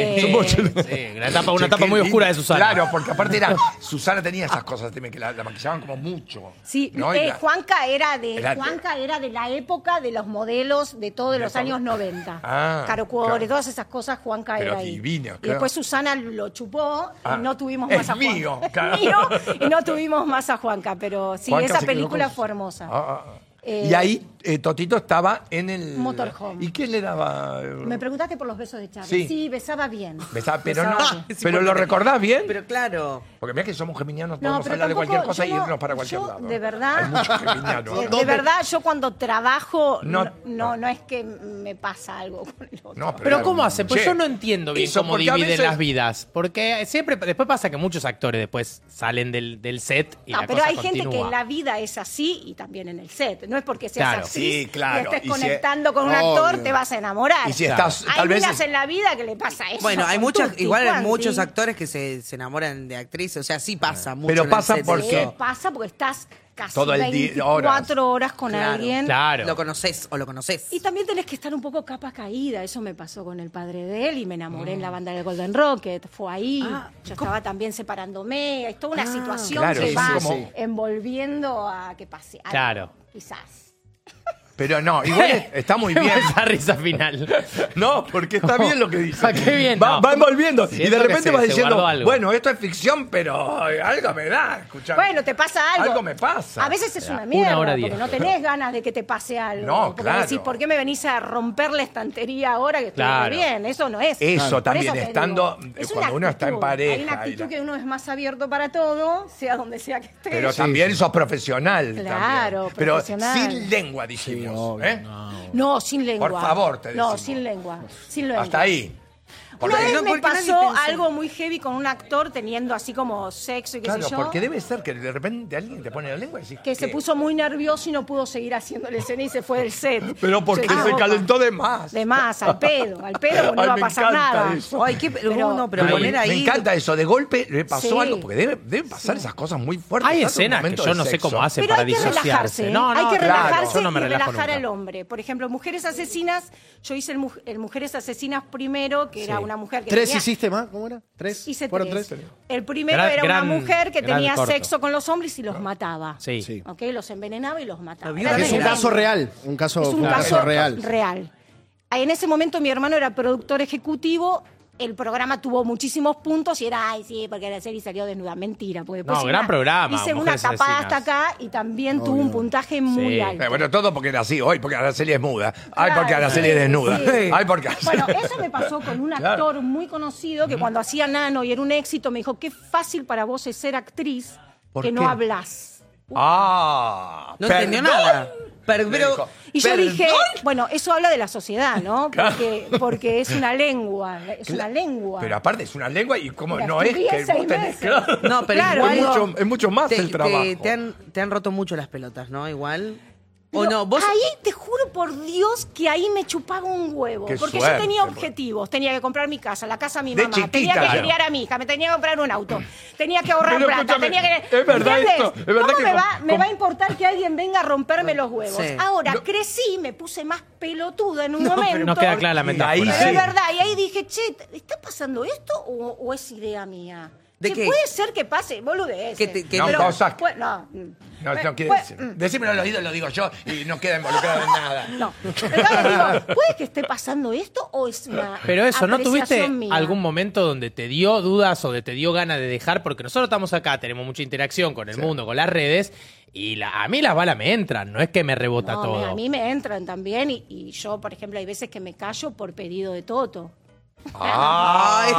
Eh, una etapa Che, muy qué oscura de lindo. Susana. Claro, porque aparte era... Susana tenía esas cosas también, que la maquillaban como mucho. Sí, ¿no? Y la- Juanca era Era- de la época de los modelos de todos los todo. años 90. Ah, Caro Cuore, claro. todas esas cosas, Juanca Pero era ahí. divino, Y claro. después Susana lo chupó Ah, y no tuvimos es más a Juanca. mío, claro. Es mío, y no tuvimos más a Juanca, pero sí, Juanca esa se quedó película con- fue hermosa. Y ahí Totito estaba en el... Motorhome. ¿Y quién le daba? Me preguntaste por los besos de Charlie. Sí. Sí, besaba bien. Besaba, pero no. Besaba bien. ¿Pero lo recordás bien? Pero claro. Porque mira que somos geminianos, No, podemos pero hablar de tampoco, cualquier cosa y yo no- irnos para cualquier yo, lado. de verdad, Hay muchos geminianos. de verdad, yo cuando trabajo No- no es que me pasa algo con el otro. No, Pero ¿cómo hacen? Pues Che, yo no entiendo bien eso cómo porque a dividen veces- las vidas. Porque siempre, después pasa que muchos actores después salen del set y No, la pero cosa hay gente que continúa. en la vida es así y también en el set. No es porque seas Claro. actriz Sí, claro. y estés Y si- conectando con un actor, Obvio. te vas a enamorar. Y si Claro. estás, Hay tal vez... minas en la vida que le pasa eso. Bueno, hay con muchos, Tutti igual hay Quanti. muchos actores que se enamoran de actrices. O sea, sí pasa mucho. Pero en el pasa set porque- ¿Qué eso. pasa? Porque estás casi Todo el día, 24 horas con Claro. alguien. Claro. Lo conoces o lo conoces. Y también tenés que estar un poco capa caída. Eso me pasó con el padre de él y me enamoré en la banda del Golden Rocket. Fue ahí. Yo estaba también separándome. Es toda una situación claro, que sí, va como- envolviendo a que pase algo, Claro. quizás. Pero no, igual está muy bien. Esa risa final. No, porque está bien lo que dice. Ah, qué bien, Va, no. va envolviendo. Y Siento de que repente se vas diciendo, guardó algo. bueno, esto es ficción, pero algo me da. Escuchame. Bueno, te pasa algo. Algo me pasa. A veces es una Una mierda, hora porque 10. no tenés ganas de que te pase algo. No, porque claro. decís, ¿por qué me venís a romper la estantería ahora que estoy Claro. bien? Eso no es. Eso Por también, te estando- digo, es cuando una uno está en actitud. pareja Hay una y actitud la- que uno es más abierto para todo, sea donde sea que esté. Pero también sos profesional. Claro, también. Pero profesional. sin lengua, dijimos. ¿eh? No, sin lengua. Por favor, te No, decimos. sin lengua. Sin lengua. Hasta ahí. Una vez no, me porque nadie pasó pensó. algo muy heavy con un actor teniendo así como sexo y qué Claro, sé yo. porque debe ser que de repente alguien te pone la lengua y decís, Que se ¿qué? puso muy nervioso y no pudo seguir haciendo la escena y se fue del set. Pero porque se equivoca. calentó de más. De más, al pedo, porque no Ay, va a me pasar encanta nada. eso. Ay, qué, Pero- pero Ay, poner ahí. Me encanta eso, de golpe le pasó Sí. algo, porque deben pasar esas cosas muy fuertes. Hay tanto en un escenas que momento yo de no sé sexo. cómo hacen Pero para hay que disociarse. relajarse, No, hay que claro. relajarse yo no me y relajo relajar nunca. al hombre. Por ejemplo, Mujeres Asesinas, yo hice el Mujeres Asesinas primero, que era una mujer que ¿Tres tenía... hiciste más? ¿Cómo era? ¿Tres? Hice ¿Fueron tres. tres? El primero Gran- era una gran- mujer que gran tenía corto. sexo con los hombres y los mataba. Sí. Sí. ¿Ok? Los envenenaba y los mataba. La vida Era Que es un negra. caso real. Un caso, Es un un caso real. real. En ese momento mi hermano era productor ejecutivo. El programa tuvo muchísimos puntos y era, ay, sí, porque la serie salió desnuda. Mentira, porque después No, gran programa, hice una Mujeres tapada Asesinas. hasta acá y también tuvo un puntaje muy Sí. alto. Bueno, todo porque era así hoy, porque Araceli es muda. Ay, Claro, porque Araceli es desnuda. sí. Ay, porque... Bueno, eso me pasó con un Claro. actor muy conocido que cuando hacía Nano y era un éxito me dijo, qué fácil para vos es ser actriz ¿Por que qué? no hablas. Ah, No entendió nada. Pero, Y yo ¿Perdón? dije, bueno, eso habla de la sociedad, ¿no? Porque es una lengua, es una lengua. Pero aparte es una lengua y como La no es que estupidez vos tenés... 6 meses. Claro. no, pero Claro, igual es mucho más el trabajo. Te han roto mucho las pelotas, ¿no? Igual. O Pero no, vos. ahí te juro por Dios que ahí me chupaba un huevo. Qué Porque suerte, yo tenía pues. objetivos. Tenía que comprar mi casa, la casa a mi De mamá. chiquita Tenía que ya. criar a mi hija. Me tenía que comprar un auto. Tenía que ahorrar Pero plata. escúchame, Tenía que. es verdad ¿Entiendes? esto, es verdad ¿Cómo que me va a importar que alguien venga a romperme los huevos? Sí. Ahora, crecí, me puse más pelotuda en un momento. Nos queda clara la Y metáfora. ahí Pero sí. es verdad, y ahí dije, che, ¿está pasando esto o es idea mía? ¿De Che, qué? puede ser que pase, boludez. No, cosas- No, No quiere decir. Decímelo al oído, lo digo yo y no queda involucrado en nada. No. Entonces digo, ¿puede que esté pasando esto o es una Pero eso, ¿no tuviste apreciación mía? algún momento donde te dio dudas o te dio ganas de dejar? Porque nosotros estamos acá, tenemos mucha interacción con el mundo, con las redes, y a mí las balas me entran, no es que me rebota No, todo. a mí me entran también y yo, por ejemplo, hay veces que me callo por pedido de Toto. Ay,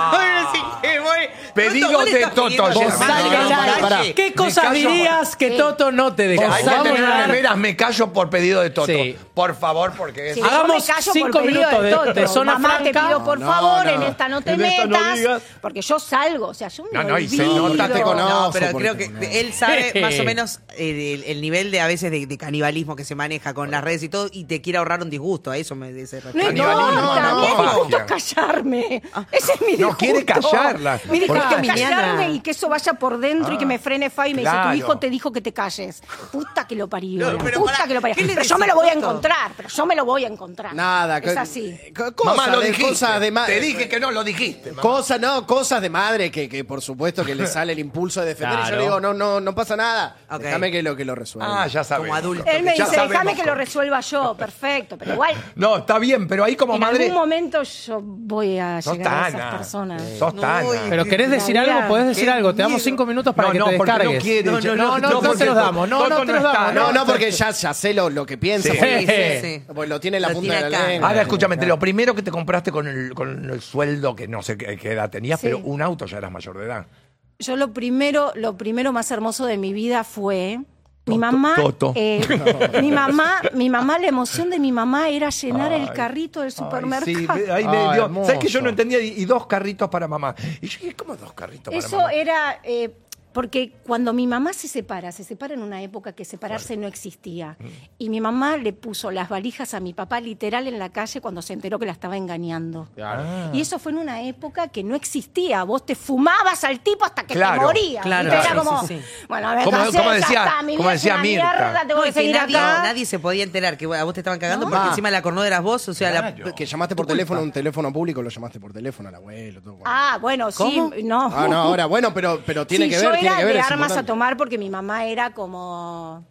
Pedido de Toto, Vos Germán. salga No, al no, aire. pará. ¿Qué Me cosas callo dirías que Sí. Toto no te deja? Hay que Vamos tener a dar- remeras, me callo por pedido de Toto. Sí. Por favor, porque es... Sí, Hagamos yo me callo 5 por pedido minutos de Toto. zona Mamá, franca. te pido por No, favor, no. en esta no te En esta no metas. digas. Porque yo salgo, o sea, yo me No, y se olvido. nota, te conozco. No, pero porque creo que no. él sabe más o menos el nivel de a veces de canibalismo que se maneja con las redes y todo y te quiere ahorrar un disgusto. A eso me se No refiere. importa, no, mi no. disgusto es callarme. Ese es mi disgusto. No quiere callarla. Mi disgusto Porque es mañana- callarme y que eso vaya por dentro y que me frene Fa y me claro. dice, tu hijo te dijo que te calles. Puta que lo parió. No, la pero puta pará, que lo parió. ¿qué le Pero decís, yo me lo voy a Toto? encontrar. Pero yo me lo voy a encontrar. Nada. Es así. Cosas Mamá, lo de, dijiste. cosas de Te dije que no, lo dijiste. mamá. Cosas de madre que por supuesto que le sale el impulso de defender. Y yo Claro. le digo, no pasa nada. Ok. Déjame que lo resuelva. Ah, ya sabes. Como adulto. Él me Ya dice, déjame sabemos que lo cómo. resuelva yo. Perfecto. Pero igual, No, está bien, pero ahí como en madre... algún momento yo voy a Sos llegar a esas tana. personas. Sos tana. Pero ¿querés decir Todavía. algo? ¿Podés decir Qué algo? Te damos miedo. 5 minutos para No, que no, te porque no descargues. quiere. No, no porque te los damos. No, Toto no te los está. damos. No, porque ya sé lo que piensa. Sí. porque- Sí, sí. Pues lo tiene en la Lo punta tiene de la acá. lengua. Ahora, escúchame, lo primero que te compraste con el sueldo, que no sé qué edad tenías, Sí. pero un auto ya eras mayor de edad. Yo lo primero más hermoso de mi vida fue mi Toto, mamá. Toto. Mi mamá, la emoción de mi mamá era llenar el Ay. carrito del supermercado. Ay, sí, Ay, hermoso. ¿Sabes que yo no entendía? Y 2 carritos para mamá. Y yo dije, ¿cómo 2 carritos para Eso mamá? era porque cuando mi mamá se separa en una época que separarse no existía. Y mi mamá le puso las valijas a mi papá literal en la calle cuando se enteró que la estaba engañando. Y eso fue en una época que no existía. Vos te fumabas al tipo hasta que Claro, te morías. claro, ¿viste? Era sí, como, sí, sí. bueno, me Como- casé, como ya decía- está, mi como vida es decía una Mirta. mierda, tengo No, que y que seguir nadie, acá. nadie se podía enterar que a vos te estaban cagando No. porque Ah. encima la cornuda eras vos, o sea, Claro. Que llamaste por teléfono, un teléfono público, lo llamaste por teléfono al abuelo. Todo. Ah, bueno, ¿Cómo? sí, no. Ah, no, ahora, bueno, pero tiene Sí, que ver, yo tiene era que ver. de es armas a importante. tomar porque mi mamá era como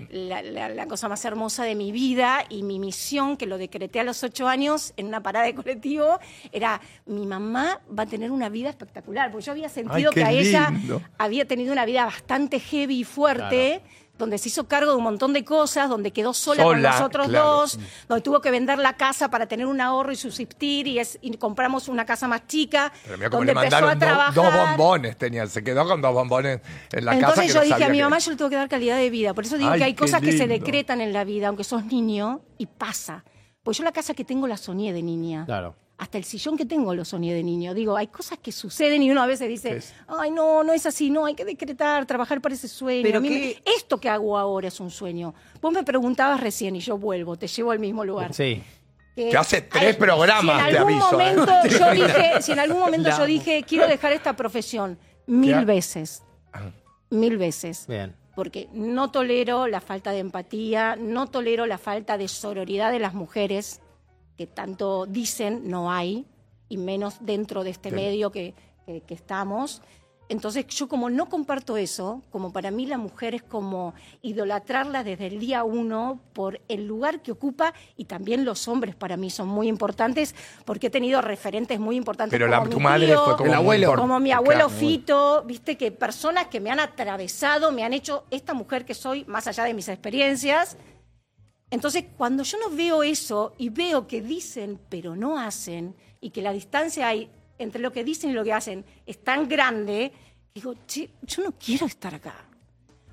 la cosa más hermosa de mi vida y mi misión, que lo decreté a los 8 años en una parada de colectivo, era mi mamá va a tener una vida espectacular, porque yo había sentido Ay, qué que a ella lindo. había tenido una vida bastante heavy y fuerte. Donde se hizo cargo de un montón de cosas, donde quedó sola con Sola, nosotros claro. dos, donde tuvo que vender la casa para tener un ahorro y subsistir, y compramos una casa más chica, Pero mira cómo donde le empezó a mandaron trabajar. 2 bombones. Se quedó con 2 bombones en la casa. Entonces que yo no dije, sabía a mi que- mamá yo le tengo que dar calidad de vida. Por eso digo Ay, que hay qué cosas que se lindo. decretan en la vida, aunque sos niño, y pasa. Pues yo la casa que tengo la soñé de niña. Claro. Hasta el sillón que tengo lo soñé de niño. Digo, hay cosas que suceden y uno a veces dice, Sí. ay, no es así, no, hay que decretar, trabajar para ese sueño. Pero A mí qué- esto que hago ahora es un sueño. Vos me preguntabas recién y yo vuelvo, te llevo al mismo lugar. Sí. Que hace 3 programas, si te en algún aviso, momento ¿eh? yo dije, si en algún momento La yo amo. dije, quiero dejar esta profesión, 1000 ¿Qué? veces. 1000 veces. Bien. Porque no tolero la falta de empatía, no tolero la falta de sororidad de las mujeres, que tanto dicen no hay, y menos dentro de este Sí. medio que estamos. Entonces yo como no comparto eso, como para mí la mujer es como idolatrarla desde el día 1 por el lugar que ocupa, y también los hombres para mí son muy importantes porque he tenido referentes muy importantes Pero como tu mi madre tío, fue como El abuelo. muy como mi importante. abuelo Claro. Fito, viste que personas que me han atravesado, me han hecho esta mujer que soy, más allá de mis experiencias. Entonces, cuando yo no veo eso y veo que dicen pero no hacen, y que la distancia hay entre lo que dicen y lo que hacen es tan grande, digo, che, yo no quiero estar acá.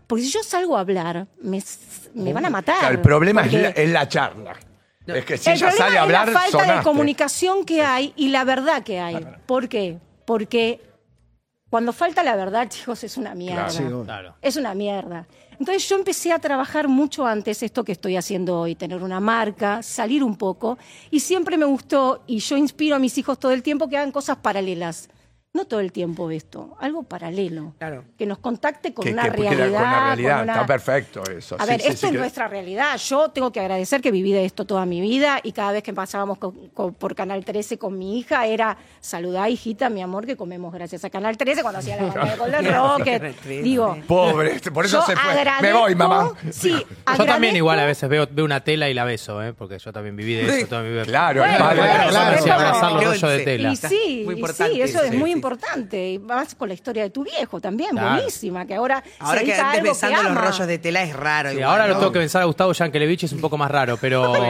Porque si yo salgo a hablar, me van a matar. Claro, el problema Porque es la charla. Es que si el ella problema sale a hablar, es la falta de sonaste. comunicación que hay y la verdad que hay. ¿Por qué? Porque cuando falta la verdad, chicos, es una mierda. Sí, obvio. Claro. Es una mierda. Entonces yo empecé a trabajar mucho antes esto que estoy haciendo hoy, tener una marca, salir un poco. Y siempre me gustó, y yo inspiro a mis hijos todo el tiempo que hagan cosas paralelas. No todo el tiempo esto, algo paralelo. Claro. Que nos contacte con Que- una que- que realidad. con la realidad, con una- está perfecto eso. A Sí, ver, sí, esto sí, es que- nuestra realidad. Yo tengo que agradecer que viví de esto toda mi vida y cada vez que pasábamos por Canal 13 con mi hija era saludá, hijita, mi amor, que comemos gracias a Canal 13 cuando hacía la banda de Golden Rocket. Digo, Pobre, por eso yo se fue. agradezco- Me voy, mamá. Sí, Yo también agradezco- igual a veces veo una tela y la beso, porque yo también viví de eso toda mi vida. Claro, Bueno, el padre. bueno, claro, eso sí, es abrazar los como- rollos de tela. Y sí, Muy y importante sí, eso eso, es sí, muy sí. importante. Y más con la historia de tu viejo también, Claro. buenísima, que ahora Ahora se que dedica a andes algo besando que los ama. rollos de tela es raro. Sí, igual, ahora lo ¿no? tengo que pensar a Gustavo Yankelevich, es un poco más raro,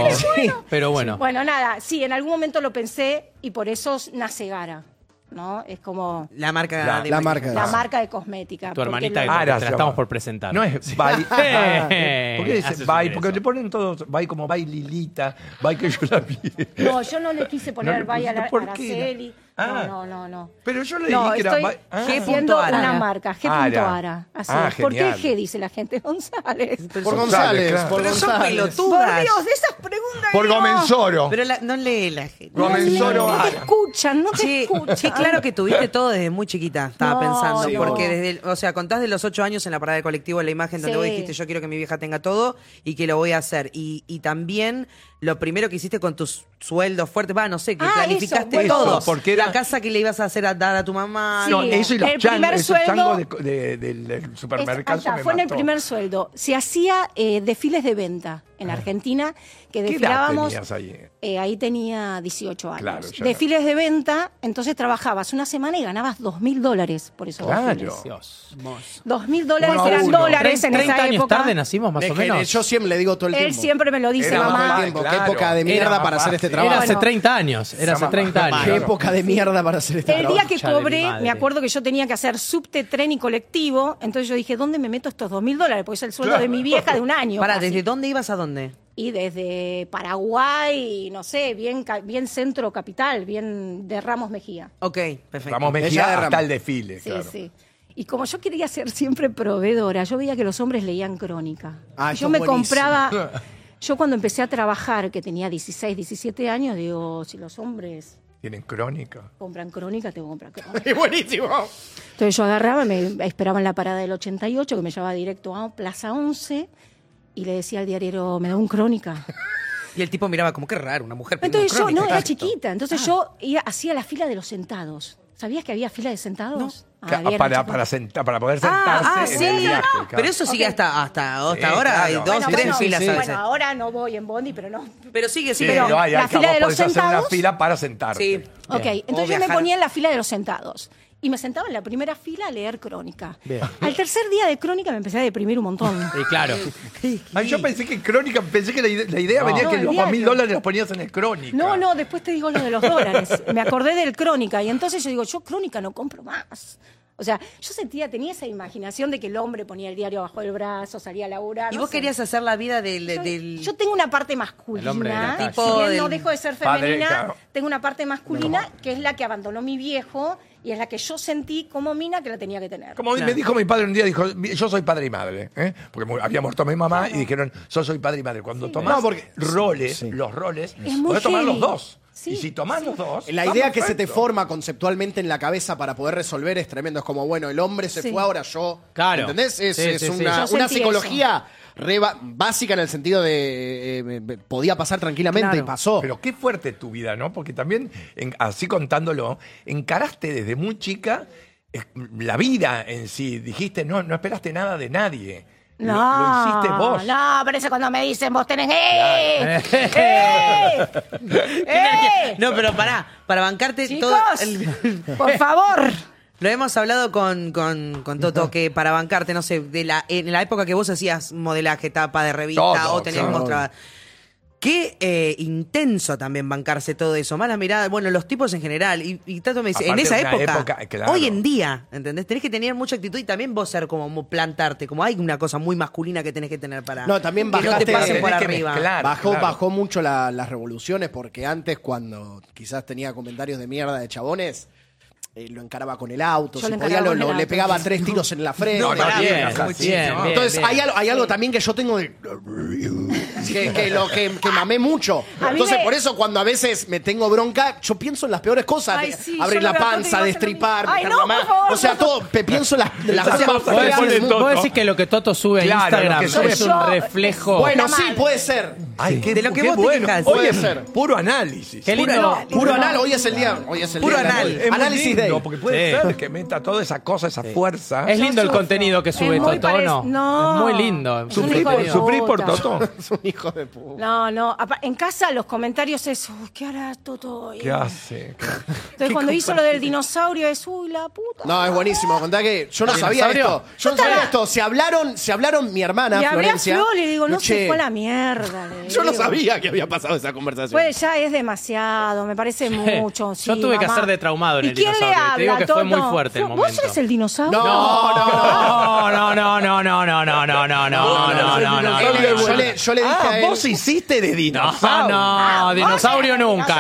pero bueno. Bueno, nada, sí, en algún momento lo pensé y por eso nace Gara, ¿no? Es como La marca La- de la maquillaje. marca. la marca de cosmética. Tu porque hermanita que lo- Ah, te la gracias, estamos mamá. por presentar. No es Bye. ¿Por qué dice Hace Bye? bien Porque eso. le ponen todos Bye como Bye Lilita, Bye que yo la vi. No, yo no le quise poner No, vaya a la ¿por qué? Araceli. Ah. No. Pero yo le No, dije que era estoy Bye. Ah. haciendo Ara. una marca, G.Ara. Así Ah, es. ¿Por qué genial. G? Dice la gente González. Por González, claro. por Pero son González. Por pelotudas. Dios, de esas preguntas. Por no. Gomenzoro. Pero no lee la gente. Gomenzoro No te Ara. escuchan, no te Sí, escuchan. sí, claro que tuviste todo desde muy chiquita, estaba No, pensando. sí, porque no. desde, o sea, contás de los 8 años en la parada del colectivo, en la imagen donde Sí. vos dijiste, yo quiero que mi vieja tenga todo y que lo voy a hacer. Y también lo primero que hiciste con tus sueldos fuertes, no sé, que Ah, planificaste eso, bueno. todo. Eso, porque era- la casa que le ibas a hacer a dar a tu mamá. Sí. No, eso y los El changos, primer esos sueldo- changos del supermercado. Ahí está, me fue en el mató. primer sueldo. Se hacía desfiles de venta en Argentina, que ¿Qué edad desfilábamos. tenías ahí? Ahí tenía 18 años. Claro, ya Desfiles de venta, entonces trabajabas una semana y ganabas $2.000 por esos Claro. desfiles. Dios. $2.000 Uno a eran uno. dólares en 30 esa años época. tarde nacimos más o menos. Yo siempre le digo todo el Él tiempo. siempre me lo dice, Era Todo mamá. el tiempo. Claro. Qué época de Era mierda más para hacer este fácil. trabajo. Era hace Bueno. 30 años. Era hace 30 años. Qué época de mierda para hacer este El trabajo. día que Concha de mi cobré, madre. me acuerdo que yo tenía que hacer subte, tren y colectivo. Entonces yo dije, ¿dónde me meto estos $2.000? Porque es el sueldo de mi vieja de un año. Pará, casi. ¿desde dónde ibas a dónde? Y desde Paraguay, no sé, bien centro capital, bien de Ramos Mejía. Ok, perfecto. Ramos Ella de Mejía Ramos. hasta el desfile. Sí, claro. sí. Y como yo quería ser siempre proveedora, yo veía que los hombres leían crónica. Ah, yo eso me es buenísimo. compraba, yo cuando empecé a trabajar, que tenía 16, 17 años, digo, si los hombres Tienen crónica. compran crónica, tengo que comprar crónica. Es buenísimo. Entonces yo agarraba, me esperaba en la parada del 88, que me llevaba directo a Plaza 11, y le decía al diariero, ¿me da un crónica? Y el tipo miraba como, qué raro, una mujer pidiendo Entonces yo, crónica. no, era Exacto. chiquita. Entonces yo hacía la fila de los sentados. ¿Sabías que había fila de sentados? Bien, Para, chicos. para poder sentarse en el viaje. claro. Pero eso sigue Ok. hasta Sí, ahora, hay claro. dos, Bueno, tres bueno, filas a veces. Bueno, ahora no voy en bondi, pero no. Pero sigue, Sí, sigue. pero pero hay la que fila vos de los podés hacer una sentados- fila para sentarte. Sí. Ok, O entonces yo me viajar. ponía en la fila de los sentados. Y me sentaba en la primera fila a leer crónica. Bien. Al tercer día de crónica me empecé a deprimir un montón. Y claro. Ay, yo pensé que crónica, pensé que la idea venía No, que el los diario. $2.000 los ponías en el crónica. No, después te digo lo de los dólares. Me acordé del crónica y entonces yo digo, yo crónica no compro más. O sea, yo tenía esa imaginación de que el hombre ponía el diario bajo el brazo, salía a laburar. Y no vos sé. querías hacer la vida del... Yo tengo una parte El hombre de la masculina, calle. Tipo si bien no del dejo de ser padre, femenina, claro. tengo una parte masculina que es la que abandonó mi viejo y es la que yo sentí como mina que la tenía que tener. Como me dijo mi padre un día, dijo, yo soy padre y madre, ¿eh? Porque había muerto mi mamá y dijeron, yo soy padre y madre. Cuando tomás No, porque- roles, Sí. los roles, Es muy podés tomar heavy. los dos. Sí, Y si tomás los dos, La está idea que se te perfecto. forma conceptualmente en la cabeza para poder resolver es tremendo. Es como, bueno, el hombre se Sí. fue, ahora yo. Claro. ¿Entendés? Es, Sí, es sí, sí. una Yo sentí psicología básica en el sentido de podía pasar tranquilamente Claro. y pasó. Pero qué fuerte tu vida, ¿no? Porque también, así contándolo, encaraste desde muy chica la vida en sí. Dijiste, no esperaste nada de nadie. No, Lo hiciste vos. No, pero eso cuando me dicen vos tenés. ¡Eh! No, pero para bancarte Chicos, todo... el- por favor. Lo hemos hablado con Toto, que para bancarte, no sé, en la época que vos hacías modelaje, tapa de revista Todo, o tenías claro. mostrar. Qué intenso también bancarse todo eso. Mala mirada, bueno, los tipos en general. Y Tato me dice, Aparte en esa de una época, claro. hoy en día, ¿entendés? Tenés que tener mucha actitud y también vos ser como plantarte. Como hay una cosa muy masculina que tenés que tener para No, también que no te bajaste- pasen por tenés que arriba. mezclar. Bajó mucho las revoluciones porque antes cuando quizás tenía comentarios de mierda de chabones, lo encaraba con el auto, Yo si lo podía encaraba con el le auto, pegaba sí. 3 tiros en la frente. No, Bien, muchísimo. bien, bien, Entonces bien. hay algo también que yo tengo de que mamé mucho. A mí Entonces me- por eso cuando a veces me tengo bronca, yo pienso en las peores cosas. Ay, de sí, abrir yo la lo veo, panza, Toto, destripar, ay, meter no, la mano. por favor, O sea, Toto. todo, pienso en las cosas más Vos feas del mundo. Vos decís que lo que Toto sube a Claro, Instagram lo que sube es un yo- reflejo. Bueno, La sí, madre. puede ser. Ay, qué, De lo que qué vos te bueno. quejas. Oye, Puede ser. puro análisis. Qué lindo. Puro anal, hoy es el día. Hoy es el Puro día del anal. Es muy Análisis lindo, day. porque puede Sí. ser que meta toda esa cosa, esa fuerza. Es lindo el sufro. contenido que sube Es muy Toto, ¿no? no. Es muy lindo. Es un Sufrí hijo de por, sufrí por puta. Toto. Es un hijo de puta. No. En casa los comentarios es, uy, ¿qué hará Toto hoy? ¿Qué hace? Entonces cuando hizo lo del dinosaurio es, uy, la puta. No, es buenísimo. Contá que yo no sabía ¿Dinosaurio? esto. Yo no sabía esto. Se hablaron mi hermana, Y hablé a Florencia. Flor y le digo, no Che, se fue a la mierda. le Yo no digo. sabía que había pasado esa conversación. Pues ya es demasiado, me parece mucho. Yo sí, tuve que mamá. hacer de traumado en ¿Y el quién le dinosaurio. habla, Te digo que fue muy Toto? fuerte el ¿Vos momento. eres el dinosaurio? No. Yo le dije a él. Vos hiciste de dinosaurio. No, dinosaurio nunca,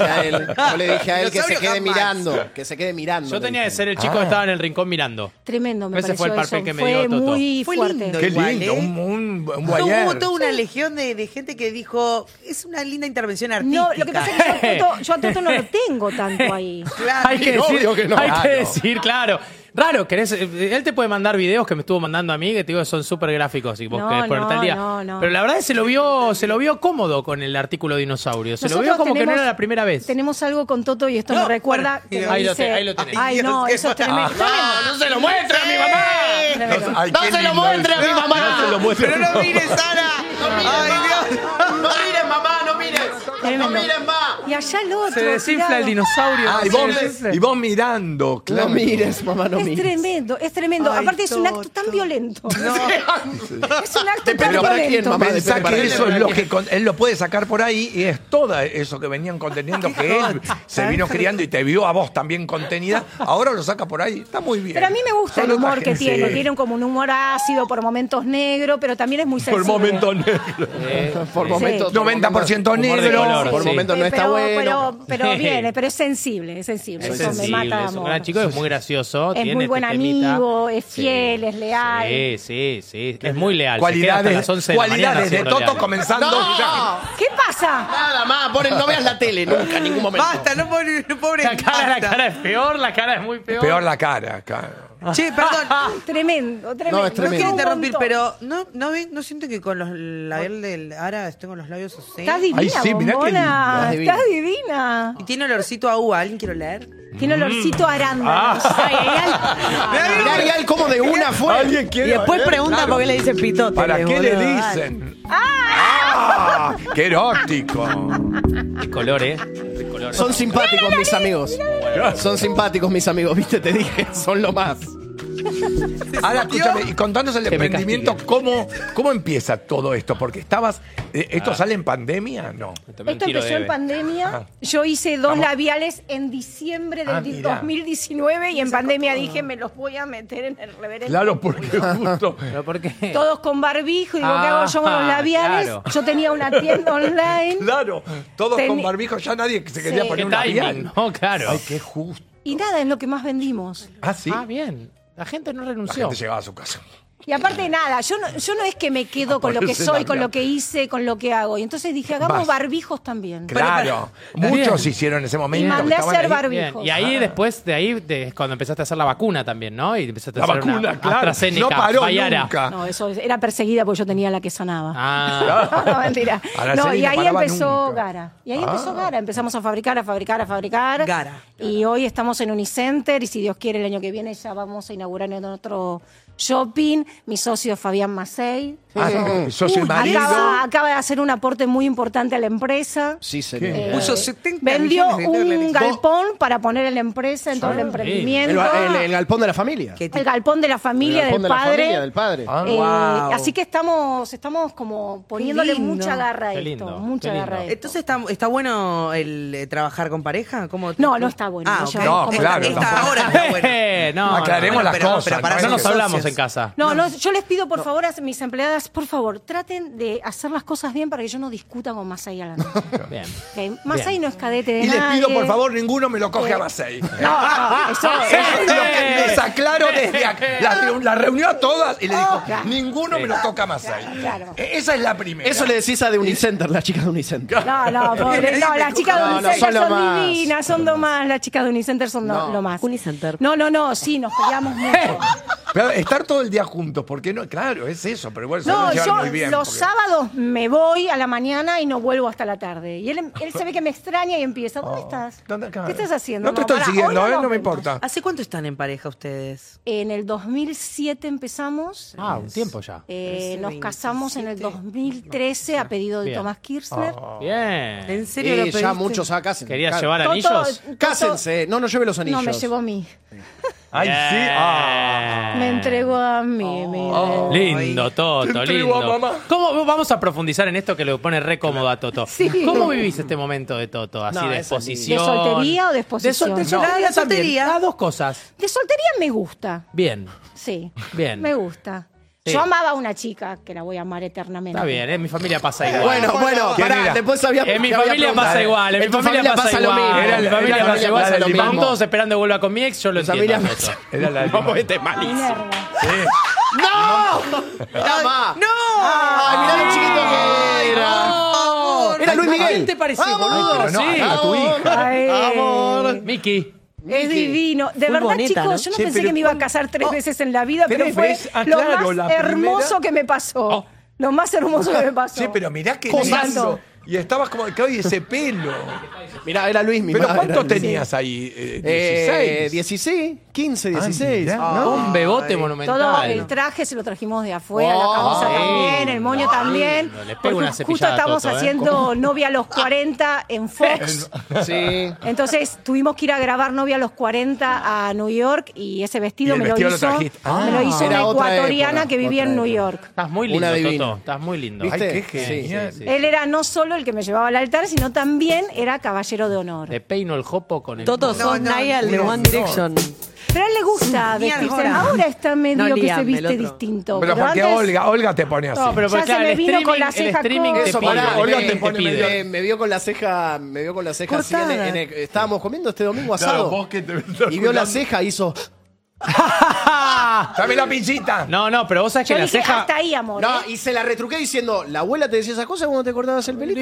Yo le dije a él que se Dinosaurio quede jamás. mirando. Que se quede mirando. Yo le tenía que dije. ser el chico que estaba en el rincón mirando. Tremendo, me Ese fue el pareció papel que eso. me Fue dio Toto. muy Fue fuerte. lindo. Qué Igual, lindo, ¿eh? un Hubo voyeur. toda una legión de gente que dijo, es una linda intervención artística. No, lo que pasa es que yo a Toto no lo tengo tanto ahí. Claro. Hay que no, decir, obvio que no. hay que Claro. decir, claro. Raro, querés, él te puede mandar videos que me estuvo mandando a mí que te digo que son súper gráficos y vos No, querés ponerte al día. no. Pero la verdad es que se lo vio cómodo con el artículo dinosaurio. Se lo vio Nosotros como que no tenemos- era la primera vez. Tenemos algo con Toto y esto No, me recuerda bueno, que ahí lo dice- te- ahí lo tenés. Ay, no, Dios, eso es qué tremendo. No se lo muestre a mi mamá. Tremendo. Ay, No qué se lo lindo muestre a mi eso. mamá. No se lo muestre. Pero no mires, Sara. Ay, Dios. No mires, mamá, no mires. Tremendo. No mires más. Y allá el otro. Se desinfla tirado. el dinosaurio. Ah, y vos mirando, claro. No mires, mamá, no Es mires. tremendo, es tremendo. Ay, Aparte es un acto Toto. tan violento. Es un acto Depende tan para quién, violento. mamá. Pensá Depende para que quién. eso es lo que él lo puede sacar por ahí y es todo eso que venían conteniendo que él se vino criando y te vio a vos también contenida. Ahora lo saca por ahí. Está muy bien. Pero a mí me gusta el Son otra humor que gente. tiene. Sí. Tiene como un humor ácido, por momentos negro, pero también es muy Por sensible. momentos negro. Por momentos. 90% Humor de negro. color, Por sí. momentos no está bueno. Pero viene, pero es sensible, es sensible. Es Eso me sensible, mata de es un amor. gran chico, es muy gracioso. Es tiene muy este buen temita. amigo, es Sí. fiel, es leal. Sí. Es muy leal. Se queda hasta Cualidades, las 11 de la mañana cualidades de haciendo Toto leal. comenzando ya. ¿Qué pasa? Nada más, no veas la tele nunca, en ningún momento. Basta, no pobre. La basta. cara es peor, la cara es muy peor. Peor la cara, claro. Che, perdón. Tremendo, tremendo. No, es No tremendo. quiero Un interrumpir, montón. pero no siento que con los labios del Ara tengo los labios así. Estás divina, Ay, sí, mirá qué bombona. linda. Estás divina. Y tiene olorcito a uva. ¿Alguien quiere leer? Tiene olorcito a arándanos. Ay, Mirá, y él como de una fue. ¿Alguien Y quiere después ver? pregunta Claro. por qué le dicen pitote. ¿Para qué le boludo. dicen? ¡Ah! ¡Qué erótico! De color, De color. Son simpáticos mis amigos. Son simpáticos mis amigos, viste, te dije, son lo más. Ahora escúchame, y contanos el Que me emprendimiento, ¿cómo empieza todo esto? Porque estabas. ¿Esto sale en pandemia? No. Esto empezó en pandemia. Yo hice dos labiales en diciembre del mirá. 2019 y en pandemia dije, me los voy a meter en el reverendo. Claro, porque justo. ¿Pero por qué? Todos con barbijo. Y digo, ¿qué hago yo con los labiales? claro. Yo tenía una tienda online. Claro, todos con Teni- barbijo, ya nadie se quería Sí. poner ¿Qué un timing? labial. No, claro. Ay, qué justo. Y nada, es lo que más vendimos. Ah, sí. Ah, bien. La gente no La renunció. gente llegaba a su casa. Y aparte nada, yo no es que me quedo con lo que ponerse soy, labial. con lo que hice, con lo que hago. Y entonces dije, hagamos Vas. barbijos también. Claro, muchos hicieron en ese momento. Y mandé a estaban hacer ahí. barbijos. Bien. Y ahí después de ahí es cuando empezaste a hacer la vacuna también, ¿no? Y empezaste a La hacer vacuna, una claro. AstraZeneca, No paró Bayara. nunca. No, eso era perseguida porque yo tenía la que sanaba. Ah, No, mentira. Araceli No, y no ahí paraba empezó nunca. Gara. Y ahí empezó Gara. Empezamos a fabricar. Gara. Y hoy estamos en Unicenter y si Dios quiere el año que viene ya vamos a inaugurar en otro shopping. Mi socio Fabián Macei. Socio y marido. Acaba de hacer un aporte muy importante a la empresa. Sí, señor. Puso 70 Vendió millones de dólares. un galpón para poner en la empresa, en todo el emprendimiento. El galpón de la familia. El galpón de la familia, El galpón del de la padre. familia, del padre. Wow. Así que estamos como poniéndole lindo. mucha garra a Qué esto. lindo, Mucha qué garra a lindo. esto. Entonces, ¿está bueno el trabajar con pareja? ¿Cómo No está bueno. Ah, no, ok. ya- No, como claro, está- Esta ahora está bueno. No, Aclaremos bueno, las pero- cosas. pero para ¿no? no eso nos socios. hablamos en casa. No, yo les pido por favor a mis empleadas, por favor, traten de hacer las cosas bien para que yo no discuta con Masai a la noche. Bien. ¿Ok? Masai no es cadete de Y les nadie. pido, por favor, ninguno me lo coge a Macei. No, eso Es lo que les aclaro desde la reunió a todas y le dijo, Claro. ninguno me lo toca a Macei. Claro. Esa es la primera. Eso le decís a de Unicenter, las chicas de Unicenter. No, pobre. No, las chicas de No, no, Unicenter son lo son más. divinas, son lo más. Las chicas de Unicenter son lo más. Unicenter. No, sí, nos peleamos mucho. Pero estar todo el día juntos, ¿por qué no? Claro, es eso, pero igual se No, deben llevar yo muy bien. los porque- sábados me voy a la mañana y no vuelvo hasta la tarde. Y él se ve que me extraña y empieza, ¿dónde estás? ¿Dónde acá? ¿Qué estás haciendo? No te estoy pará, siguiendo, hoy no me vemos. importa. ¿Hace cuánto están en pareja ustedes? En el 2007 empezamos. Un tiempo ya. Nos casamos en el 2013 a pedido de Bien. Tomás Kirchner. Bien. ¿En serio lo Y pediste? ya muchos acá cásense. ¿Querías llevar Toto- anillos? Cásense. No lleve los anillos. No, me llevó a mí. Ay, sí. Ah. Me entregó a mí. mire. Lindo, Toto, Te entrego lindo. a mamá. ¿Cómo, vamos a profundizar en esto que le pone re cómodo a Toto. Sí. ¿Cómo vivís este momento de Toto? Así No, de eso sí. exposición. ¿De soltería o de exposición? De soltería La también. soltería. Las dos cosas. De soltería me gusta. Bien. Sí. Bien. Me gusta. Sí. Yo amaba a una chica que la voy a amar eternamente. Está bien, en mi familia pasa igual. Bueno, ¿Quién pará, era? después había. En mi había familia preguntas. pasa igual, en mi tu familia pasa lo igual. mismo. En mi familia pasa igual. pasa lo Estaban mismo. todos esperando que vuelva con mi ex, yo lo En tu entiendo. familia Toto. Era la No, este es malísimo. Minerva. ¡No! Era más. ¡No! ¡Ay, mirá lo chiquito que era! Era Luis ¿A Miguel. quién te pareció, Vamos. boludo? Pero no, Sí. a tu hija. Ay, Amor. Miki. Es divino. De Muy verdad, bonita, chicos, ¿no? yo no Sí, pensé pero que me iba a casar 3 veces en la vida, pero 3 fue veces, lo claro, más la hermoso primera- que me pasó. Oh. Lo más hermoso que me pasó. Sí, pero mirá que Cosas. lindo. Y estabas como, claro, y ese pelo. Mirá, era Luis, mi ¿Pero madre, cuánto era Luis. tenías ahí? 16. 16. 16, 15, 16. mirá. ¿no? Un bebote Todo monumental. el traje se lo trajimos de afuera, la Oh, camisa lindo, también, el moño también. lindo. Le pego Porque una justo cepillada a estamos Toto, ¿eh? haciendo Novia a los 40 en Fox. Sí. Entonces tuvimos que ir a grabar Novia a los 40 a New York y ese vestido, Y el me, vestido lo lo hizo, trajiste. Ah. me lo hizo Era una otra ecuatoriana época, que vivía otra en New época. York. Estás muy lindo, Una divina. Toto. Estás muy lindo. Ay, ¿Viste? qué genial. Sí. Él era no solo el que me llevaba al altar, sino también era caballero de honor. Le peino el jopo con el... Toto No, son no, Niall de no, One no. Direction. Pero a él le gusta Ni vestirse. ahora. Ahora está medio No, que se Liam, el viste otro. distinto. Pero porque antes- Olga te pone así. No, pero Ya porque se claro, me el vino con la streaming, el ceja streaming te Eso, pide. pará, Olga me, te pone me- medio- me vio con la ceja, me vio con la ceja así Cortada. estábamos comiendo este domingo Claro, asado. vos que te Y vio la ceja y hizo. Dame la pinchita. No, pero vos sabés Yo que la dije, ceja... hasta ahí, amor. No, ¿eh? y se la retruqué diciendo, ¿la abuela te decía esas cosas cuando te cortabas el pelito?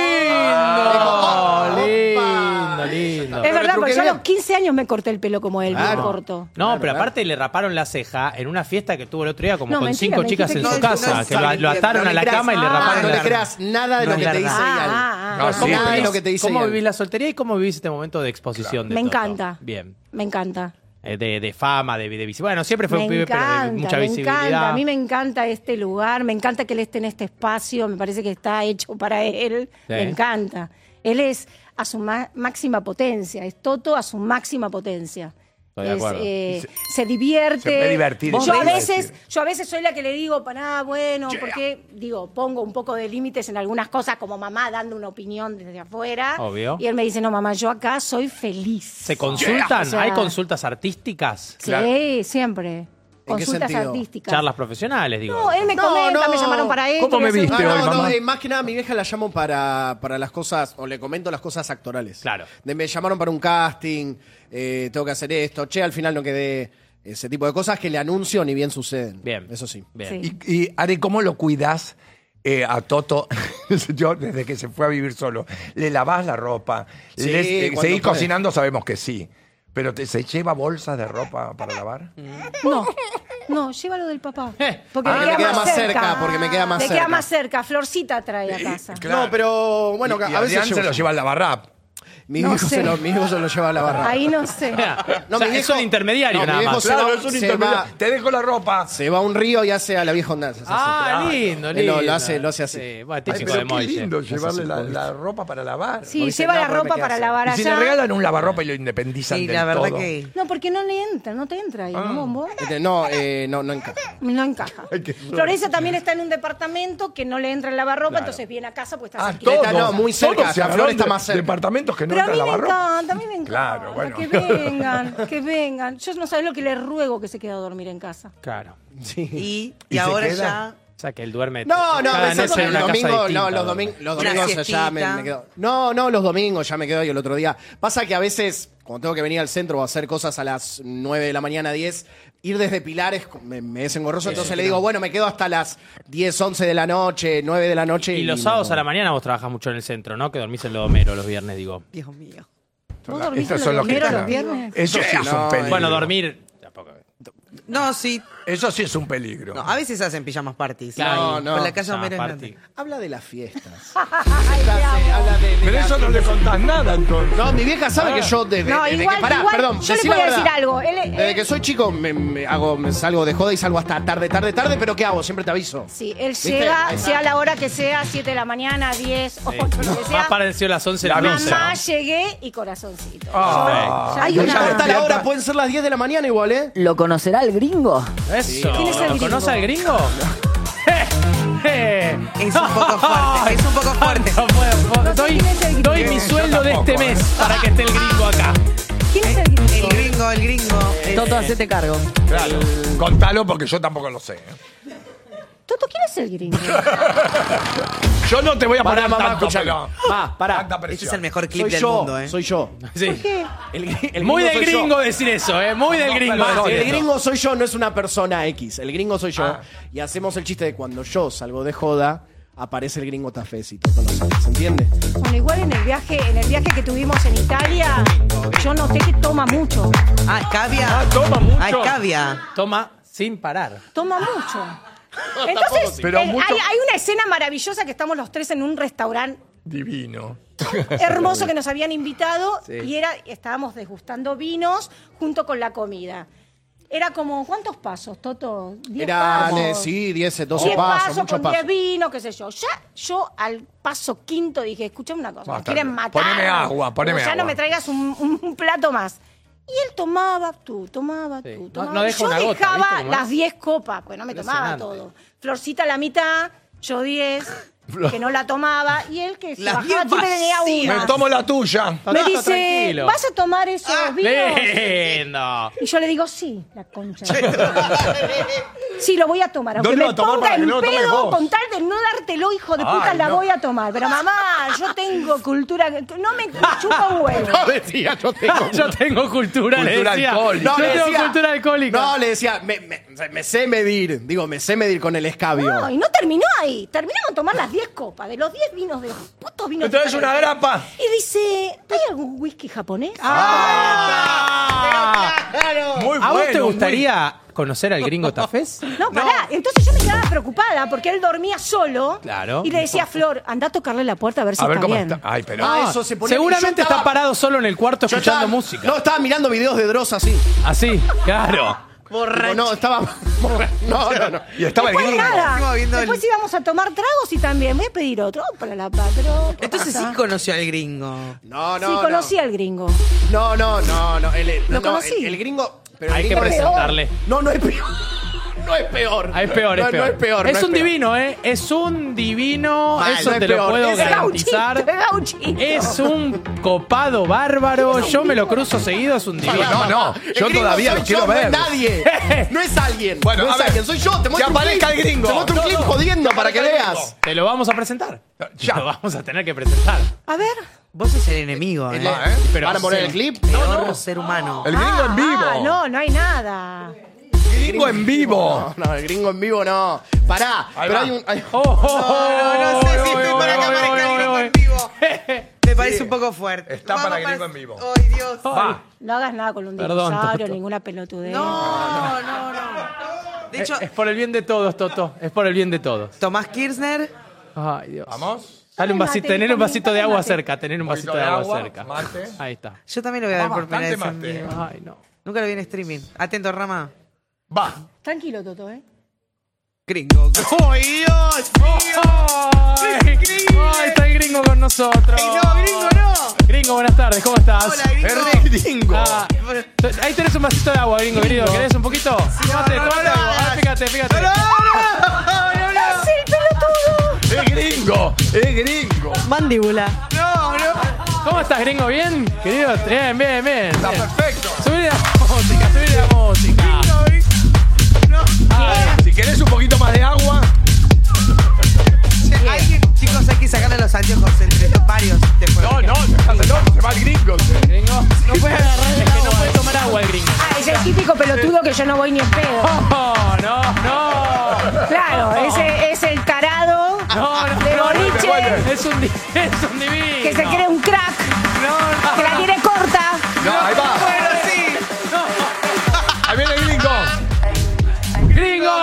Lindo, lindo. Es verdad, retruqué porque yo a bien. los 15 años me corté el pelo como él, bien Claro. corto. No, Claro, pero claro. aparte le raparon la ceja en una fiesta que tuvo el otro día como No, con mentira, 5 me chicas en dijiste su que casa, no que sabe lo ataron No a le la creas- cama y le no raparon le la... creas nada de No lo que es te dice verdad. Ian. No, ¿Cómo sí, nada de pero- lo que te dice ¿Cómo Ian. vivís la soltería y cómo vivís este momento de exposición de Me Toto? encanta. Bien. Me encanta. De fama, de visibilidad. Bueno, siempre fue Me un pibe, pero de encanta, mucha me visibilidad. encanta. A mí me encanta este lugar, me encanta que él esté en este espacio, me parece que está hecho para él. Sí. Me encanta. Él es a su máxima potencia, es Toto a su máxima potencia. Estoy de acuerdo. Se divierte. Se puede divertir, Yo eso a iba a veces, decir. yo a veces soy la que le digo, bueno, porque digo, pongo un poco de límites en algunas cosas como mamá dando una opinión desde afuera. Obvio. Y él me dice, no, mamá, yo acá soy feliz. ¿Se consultan? O sea, ¿Hay consultas artísticas? Sí, siempre. ¿En qué Consultas sentido? artísticas. Charlas profesionales, digo. No, él me No, comenta, no. me llamaron para esto. ¿Cómo me voy a hacer- viste hoy, mamá? Más que nada a mi vieja la llamo para las cosas, o le comento las cosas actorales. Claro. Me llamaron para un casting, tengo que hacer esto, al final no quedé, ese tipo de cosas que le anuncio ni bien suceden. Bien. Eso sí. Bien. Sí. Y Ari, ¿cómo lo cuidás a Toto? Yo, desde que se fue a vivir solo, ¿le lavás la ropa? Sí, cuando ¿Seguís puede. cocinando? Sabemos que sí. ¿Pero se lleva bolsas de ropa para lavar? No, llévalo del papá. Eh. Porque Ah, me queda más cerca, porque me queda más Te cerca. queda más cerca. Florcita trae a casa. Claro. No, pero bueno, y a veces Adrián se lo lleva al lavarrap. Mi No viejo, sé. mi viejo se lo lleva a la barra. Ahí no sé. No, O sea, mi es un intermediario no, mi nada viejo más. se va- Claro, es un se intermedio. va- Te dejo la ropa. Se va a un río y hace a la vieja onda. Lindo, Él lindo. lo hace así. Sí, bueno, Ay, típico pero de qué Moise. lindo llevarle la ropa para lavar. Sí, dice, lleva no, la pero me ropa queda para así. lavar Y si le allá. regalan un lavarropa y lo independizan Sí, del la verdad todo. que... No, porque no le entra, no te entra ahí, ¿no, Bombo? No, no encaja. No encaja. Florencia también está en un departamento que no le entra el lavarropa, entonces viene a casa, pues está cerquita. todo. No, muy cerca, Todos se la Flor agarraron está de más cerca. Departamentos que no Pero a mí entra me lavarropa. encanta, a mí me encanta. Claro, bueno. Que vengan. Yo no sabes lo que le ruego que se quede a dormir en casa. Claro. Sí. Y ¿Y se ahora queda? ya... O sea, que él duerme. No, cada me noche saco en el una casa domingo, distinta, los duerme. domingos ya siestita. me quedo. No, los domingos ya me quedo y el otro día. Pasa que a veces, cuando tengo que venir al centro o hacer cosas a las 9 de la mañana, 10, ir desde Pilar me es engorroso, entonces le digo, bueno, me quedo hasta las 10, 11 de la noche, 9 de la noche. Y los sábados a la mañana vos trabajás mucho en el centro, ¿no? Que dormís en Lodomero los viernes, digo. Dios mío. ¿Vos dormís Estos en son los los que Lomeros están. los viernes? Eso sí es un peligro. Bueno, dormir. Tampoco. No, sí. Eso sí es un peligro. No, a veces hacen pijamas parties. Claro. No, Por la calle Pijama Homero party. Habla de las fiestas. Pero eso no le contás nada, entonces. No, mi vieja sabe que yo desde, No, desde igual, que pará, igual, perdón, yo le decí voy la a decir verdad. algo. Desde que soy chico me salgo de joda y salgo hasta tarde, pero ¿qué hago? Siempre te aviso. Sí, él ¿Viste? llega, Ahí está. sea la hora que sea, 7 de la mañana, 10, 8, lo que Más sea. parecido a las 11 de la La noche. misa. Mamá, llegué y corazoncito. Ah. Ya hay No una- importa la despierta. hora, pueden ser las 10 de la mañana igual, ¿eh? ¿Lo conocerá el gringo? Eso. ¿Quién es el ¿Lo gringo? conoce al gringo? Es un poco fuerte, es un poco fuerte. No puedo. Doy, quién es el gringo. doy mi sueldo de tampoco, este mes para que esté el gringo acá. ¿Quién es el gringo? El gringo. Toto, hacete cargo. Claro. Contalo porque yo tampoco lo sé. Toto, ¿quién es el gringo? Yo no te voy a poner Mamá, tanto, escuchame. pero... Pará. Tanta Este presión. es el mejor clip Soy del yo, mundo, ¿eh? soy yo. Sí. ¿Qué? El Muy del soy yo. gringo decir eso, ¿eh? Muy del gringo perdón, decir El eso. gringo soy yo, no es una persona X. El gringo soy yo. Ah. Y hacemos el chiste de cuando yo salgo de joda, aparece el gringo Tafés y Toto lo sabe. ¿Se entiende? Bueno, igual en el viaje que tuvimos en Italia, yo noté que toma mucho. Ah, cavia. Ah, toma mucho. Ay, cavia. Toma sin parar. Toma mucho. Entonces, Pero mucho- hay una escena maravillosa que estamos los tres en un restaurante Divino. hermoso que nos habían invitado y estábamos degustando vinos junto con la comida. Era como, ¿cuántos pasos, Toto? 10 Eran, pasos. sí, 10, 12 10 pasos, pasos muchos con 10 pasos. vinos, qué sé yo. Ya yo al paso quinto dije, escúchame una cosa, me Basta. quieren matar. Poneme agua, poneme Ya no agua. me traigas un plato más. Y él tomaba, tomaba. No deja yo una gota, dejaba ¿viste cómo es? las 10 copas, pues no me tomaba Impresionante. todo. Florcita la mitad, yo 10, que no la tomaba. Y él que se Las bajaba, 10 siempre tenía vacías. una. Me tomo la tuya. Me dice, tranquilo. ¿vas a tomar esos vinos? Lindo. Y yo le digo, sí, la concha. Sí, lo voy a tomar. Aunque ¿Dónde me lo tomó ponga para que en no lo tomes pedo, vos? con tal de no dártelo, hijo de Ay, puta, la no. voy a tomar. Pero mamá, yo tengo cultura, no me chupa un huevo. No decía, yo tengo. Yo tengo cultura, le Cultura decía. alcohólica. No, Yo le tengo decía- cultura alcohólica. No, le decía, me sé medir. Digo, me sé medir con el escabio. No, y no terminó ahí. Terminamos de tomar las 10 copas, de los 10 vinos de putos vinos. ¿Me traes de una Italia. grapa? Y dice, ¿hay algún whisky japonés? Muy ¿A vos te bueno, gustaría conocer al gringo Tafés? No, pará. Entonces yo me quedaba preocupada porque él dormía solo. Claro. Y le decía a Flor, anda a tocarle la puerta a ver si A ver está cómo bien. está. Ay, pero... Ah, eso se ponía- Seguramente yo estaba- está parado solo en el cuarto Yo escuchando estaba- música. No, estaba mirando videos de Dross así. Así, claro. Digo, no, estaba. No. Y estaba el Después gringo. nada. Estaba viendo el- Después íbamos a tomar tragos y también voy a pedir otro para la patrón. Entonces sí conoció al gringo. No, Sí, conocí al gringo. No. Lo conocí. El gringo. Pero Hay el que gringo presentarle. No es peor. No es peor. Ah, es peor, es No, peor. no es peor. Es no un peor. divino, ¿eh? Es un divino. Mal, eso no es te lo peor. puedo Es garantizar. gauchito, es gauchito. Es un copado bárbaro. Yo me lo cruzo seguido, es un divino. No, El yo gringo todavía soy lo quiero yo, ver. No es nadie. No es alguien. Bueno, no a es ver. alguien. Soy yo. Te Que muestro un aparezca clip. el gringo. Te muestro un No, clip no. jodiendo Que para que aparezca el veas. gringo. Te lo vamos a presentar. Ya. Lo vamos a tener que presentar. A ver. Vos sos el enemigo, ¿eh? Pero ¿Van a poner sí. el clip? Peor ser humano. El gringo en vivo. No hay nada. Gringo en vivo. No, el gringo en vivo no. Pará. Ahí Pero va. hay un. No sé si estoy para que aparezca el gringo en vivo. Me parece un poco fuerte. Está Vamos para gringo en vivo. Ay, Dios. Va. No hagas nada con un Perdón, dinosaurio, Toto. ninguna pelotudez. No. De hecho, Es por el bien de todos, Toto. Es por el bien de todos. Tomás Kirchner. Ay, Dios. ¿Vamos? Dale un vasito, tener un vasito de agua cerca, tener un Vasito vasito de de agua agua, cerca. mate. Ahí está. Yo también lo voy a ver por primera vez en Bastante vivo. mate. Ay, no. Nunca lo vi en streaming. Atento, Rama. Va. Tranquilo, Toto, Gringo. ¡Ay, Dios mío! ¡Ay, está el gringo con nosotros! No, gringo, no. Gringo, buenas tardes, ¿cómo estás? Hola, gringo. Es gringo. Ah, ahí tenés un vasito de agua, gringo, querido. ¿Querés un poquito? Tómate, tómate algo. Ah, fíjate. Es gringo. Es gringo. Mandíbula. ¿Cómo estás, gringo? ¿Bien? Querido, bien. Está perfecto. Subile la música. Si querés un poquito más de agua. Chicos, hay que sacarle los anteojos entre varios. No, se va el gringo. Gringo, no puede agarrar el que no puede tomar agua el gringo. Ah, es el típico pelotudo que yo no voy ni en pedo. No. Claro, ese es el tarado de boliche Es un divino. que se cree un crack, que la tiene corta. No, ahí va. Bueno, sí. Ahí viene el gringo. ¡Gringo!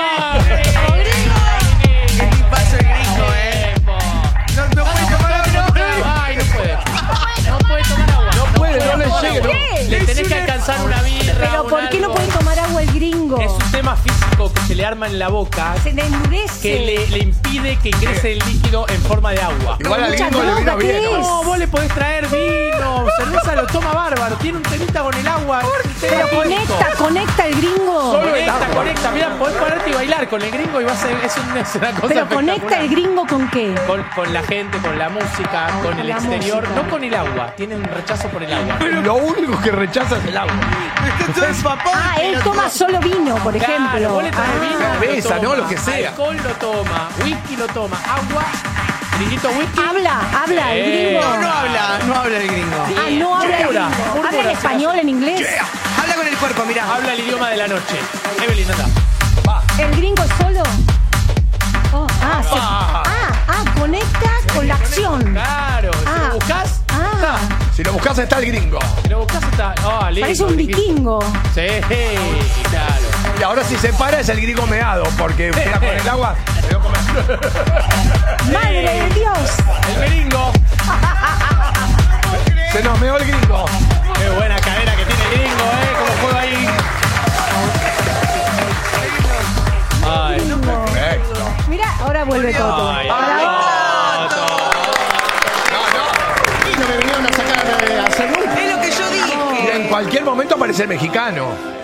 Qué tipazo el gringo, No puede tomar agua. Ay, no puede. No puede tomar agua. No puede, no le llegue, no. ¿Qué? Le tenés que alcanzar una birra. Pero un ¿por qué no algo. puede tomar agua el gringo? Es un tema físico que se le arma en la boca Se le endurece. que le impide que ingrese el líquido en forma de agua. Igual al mucha gringo le vino droga, bien. ¿qué ¿no? es? No, vos le podés traer vino, cerveza lo toma bárbaro, tiene un temita con el agua. Pero conecta el gringo. Conecta, mira, podés pararte y bailar con el gringo y es una cosa Pero conecta espectacular. el gringo con qué? Con la gente, con la música, con el la exterior, música. no con el agua, tiene un rechazo por el agua. Lo único que rechaza es el agua. Está todo empapado. Ah, él toma solo vino, por Claro, ejemplo. vos le traes vino, lo cerveza, toma, ¿no? Lo que sea. Alcohol lo toma, whisky lo toma, agua, gringuito whisky. Habla el gringo. No habla el gringo. Ah, no habla el Púrpura, gringo. púrpura, ¿Habla en sí, español, en inglés? Habla con el cuerpo, mirá. Habla el idioma de la noche. Evelyn, anda. ¿El gringo solo? Conecta con la acción. Claro, si Ah. lo buscas, Ah, Si lo buscas está el gringo. si lo buscas está. Oh, lindo, parece un gringuito. vikingo. Sí, claro. Y ahora si se para es el gringo meado, porque queda con el agua. se lo come. ¡Madre de Dios! El gringo. Se nos meó el gringo. Qué buena cadera que tiene el gringo, como juega ahí. Ay, Perfecto. Mira, ahora vuelve Toto. ay, Y no me vinieron a sacar a hacer nunca. Es lo que yo Y dije. en cualquier momento aparece el mexicano.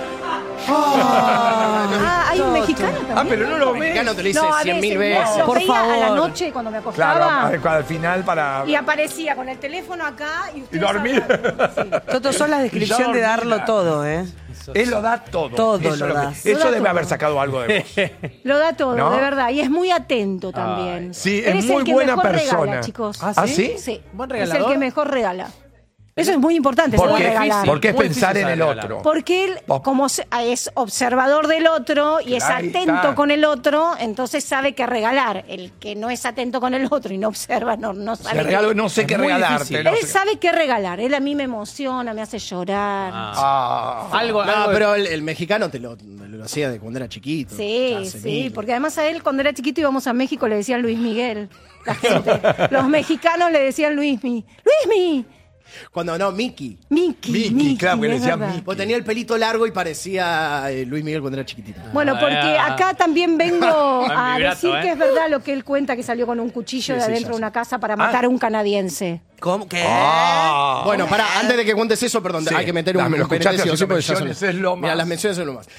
Ah, hay un mexicano también. Ah, pero no lo El ves. mexicano te lo dice No, a 100.000 veces, veces. lo Por veía a la favor. noche cuando me acostaba. Claro, al final para. Y aparecía con el teléfono acá y ustedes dormir. hablando. Sí. Toto, sos la descripción de darlo todo, Él lo da todo. Todo Eso, lo es que- das. eso Lo da debe todo. haber sacado algo de vos. Lo da todo, ¿No? de verdad. Y es muy atento también. Sí, es Eres muy el que buena mejor persona. regala, chicos. ¿Ah, sí? Sí. ¿Buen Es el regalador? que mejor regala. Eso es muy importante, ¿Por saber qué? regalar. Porque es Muy pensar difícil en el saber otro. Porque él, como es observador del otro y es Ahí atento está. con el otro, entonces sabe qué regalar. El que no es atento con el otro y no observa, no Le sabe. regalo, no sé Es qué muy regalarte. difícil. no Él sé. sabe qué regalar. Él a mí me emociona, me hace llorar. Ah. Algo, No, algo pero el mexicano te lo hacía de cuando era chiquito. Sí, Hace sí, mil. porque además a él cuando era chiquito íbamos a México le decían Luis Miguel. La gente. Los mexicanos le decían Luismi. ¡Luismi! Cuando no, Mickey. Mickey, claro, que le es decían verdad. Mickey. Pues tenía el pelito largo y parecía Luis Miguel cuando era chiquitito. Bueno, porque acá también vengo Buen a vibrato, decir que es verdad lo que él cuenta, que salió con un cuchillo de sí, adentro ya de sé. una casa para matar a un canadiense. ¿Cómo? ¿Qué? Ah. Bueno, antes de que cuentes eso, perdón, Sí, hay que meter un dame, lo escuchaste paréntesis, haciendo porque ya son- menciones, es lo Mira, más. las menciones son lo más.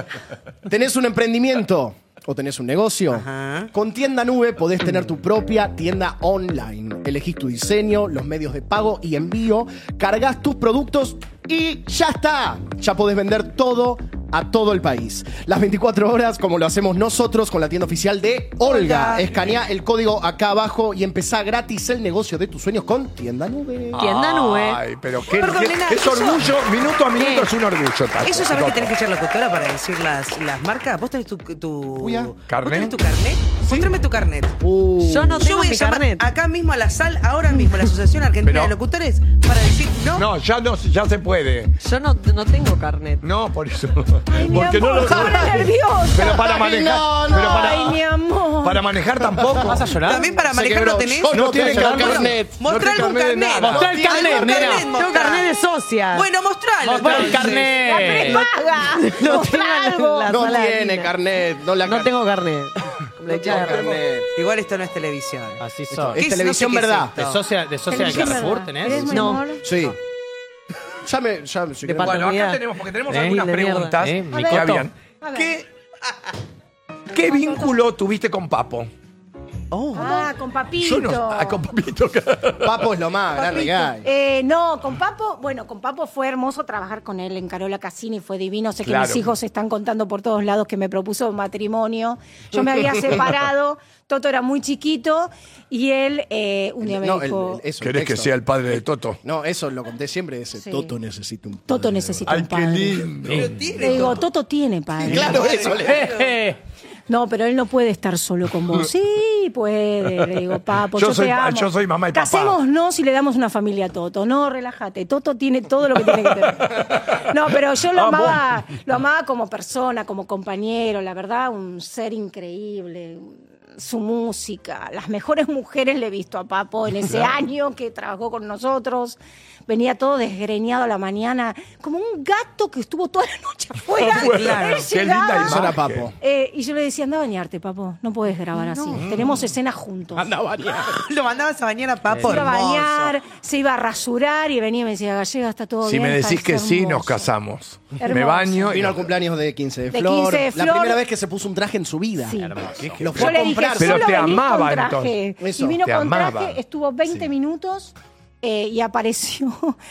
¿Tenés un emprendimiento o tenés un negocio? Ajá. Con Tienda Nube podés tener tu propia tienda online. Elegís tu diseño, los medios de pago y envío, cargas tus productos y ya está. Ya podés vender todo a todo el país. Las 24 horas, como lo hacemos nosotros con la tienda oficial de Olga. Escanea el código acá abajo y empezá gratis el negocio de tus sueños con Tienda Nube. Tienda Nube. Ay, pero qué, Perdón, qué- nena, qué es eso- orgullo, minuto a minuto ¿Qué? es un orgullo. Tato. ¿Eso sabés que Toto. tenés que ser locutora para decir las marcas? ¿Vos tenés tu Uy, ¿Vos ¿carnet? tenés tu carnet? Mostrame tu carnet. Yo no Yo tengo voy a mi llamar carnet. acá mismo a la SAL, ahora mismo, a la Asociación Argentina Pero- de Locutores, para decir no. No, ya se puede. Yo no tengo carnet. No, por eso. Ay, mi Porque amor, no lo se pone nerviosa. Pero para manejar. No, no. Pero Ay, mi amor. para manejar tampoco. ¿Vas a llorar? También para Se manejar quebró. no tenés. Yo No tienen carnet. Mostrá No algún tiene carnet de carnet. nada. Mostrá el carnet, Algún nena. carnet, Tengo mostrá. carnet de socia. Bueno, mostralo. Mostrá el entonces. La carnet. prepaga. Lo Mostrá tengo en algo. la No sala de tiene Nina. carnet. No tengo carnet. No tiene carnet. Igual esto no es televisión. Así sos. Es ¿Qué televisión no sé qué es verdad. esto? ¿De socia de Televisión Carrefour verdad. tenés? ¿Eres No. menor? Sí. Ya me. Si De querés- parte- Bueno, acá Paternidad. porque tenemos ¿Eh? algunas De mierda. preguntas Mi que coto. habían. A ver. ¿Qué vínculo tuviste con Papo? Ah, con Papito. Yo no. Con Papito. Papo es lo más grande que hay. No, con Papo, bueno, con Papo fue hermoso trabajar con él en Carola Cassini, fue divino. Sé que Claro. mis hijos están contando por todos lados que me propuso matrimonio. Yo me había separado, Toto era muy chiquito y él un día me No, dijo, eso, el ¿Querés que texto. sea el padre de Toto? No, eso lo conté siempre. Ese Sí. Toto necesita un. Toto necesita Ay, un qué padre. lindo. Le digo, Toto tiene padre. Claro, eso. No, pero él no puede estar solo con vos. Sí, puede. Le digo, Papo, Yo yo, soy te pa- amo. yo soy mamá y papá. Casémonos y le damos una familia a Toto. No, relájate. Toto tiene todo lo que tiene que tener. No, pero yo lo amaba como persona, como compañero. La verdad, un ser increíble. Su música. Las mejores mujeres le he visto a Papo en ese año que trabajó con nosotros. Venía todo desgreñado a la mañana, como un gato que estuvo toda la noche afuera. Claro, Él qué linda llegaba, Eso era imagen. Papo. y yo le decía, anda a bañarte, Papo. No puedes grabar así. Tenemos escenas juntos. Lo mandabas a bañar a Papo. Se iba a hermoso. bañar, se iba a rasurar y venía y me decía, Gallega, está todo Si bien. me está decís que sí, nos hermoso". casamos. Me Hermoso. baño y Vino al cumpleaños de 15 de De Flor. 15 de La Flor. primera vez que se puso un traje en su vida. Sí. Lo fue Yo a le dije, comprar. Pero solo te venís amaba, con traje. entonces. Eso, Y vino te con amaba. traje, estuvo 20 minutos y apareció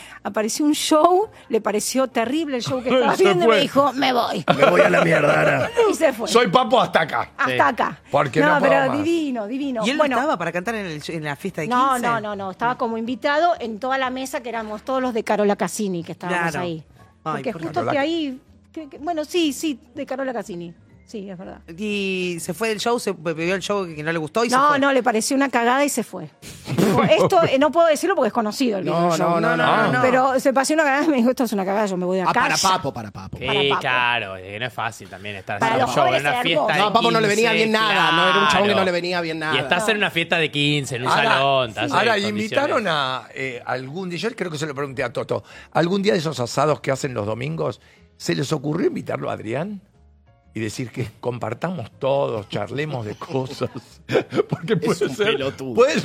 un show, le pareció terrible el show que estaba Se viendo y fue. me dijo, me voy. Me voy a la mierda ahora. Y se fue. Soy Papo hasta acá. Hasta acá. Porque no puedo pero más. divino, divino. ¿Y él Bueno, no estaba para cantar en la fiesta de 15? no, estaba como invitado en toda la mesa que éramos todos los de Carola Cassini que estábamos Claro. ahí. Ay, Porque por justo Carola. que ahí, bueno, sí, de Carola Cassini. Sí, es verdad. Y se fue del show, se bebió el show que no le gustó y se No, fue. no, le pareció una cagada y se fue. Esto no puedo decirlo porque es conocido el No, video show. no. Pero se pasó una cagada y me dijo, esto es una cagada, yo me voy de acá. Para Papo, para Papo. Sí, Para Papo. claro, no es fácil también estar Para haciendo los un show en jóvenes una es fiesta hermoso. de No, a Papo no le venía 15, bien nada. No era un chabón que no claro. le venía bien nada. Y estás en una fiesta de 15, en un Ahora, salón. estás en ahora condiciones. invitaron a algún día, yo creo que se lo pregunté a Toto, algún día de esos asados que hacen los domingos, ¿se les ocurrió invitarlo a Adrián? Y decir que compartamos todos, charlemos de cosas. Porque puede un ser. pelotudo. Puede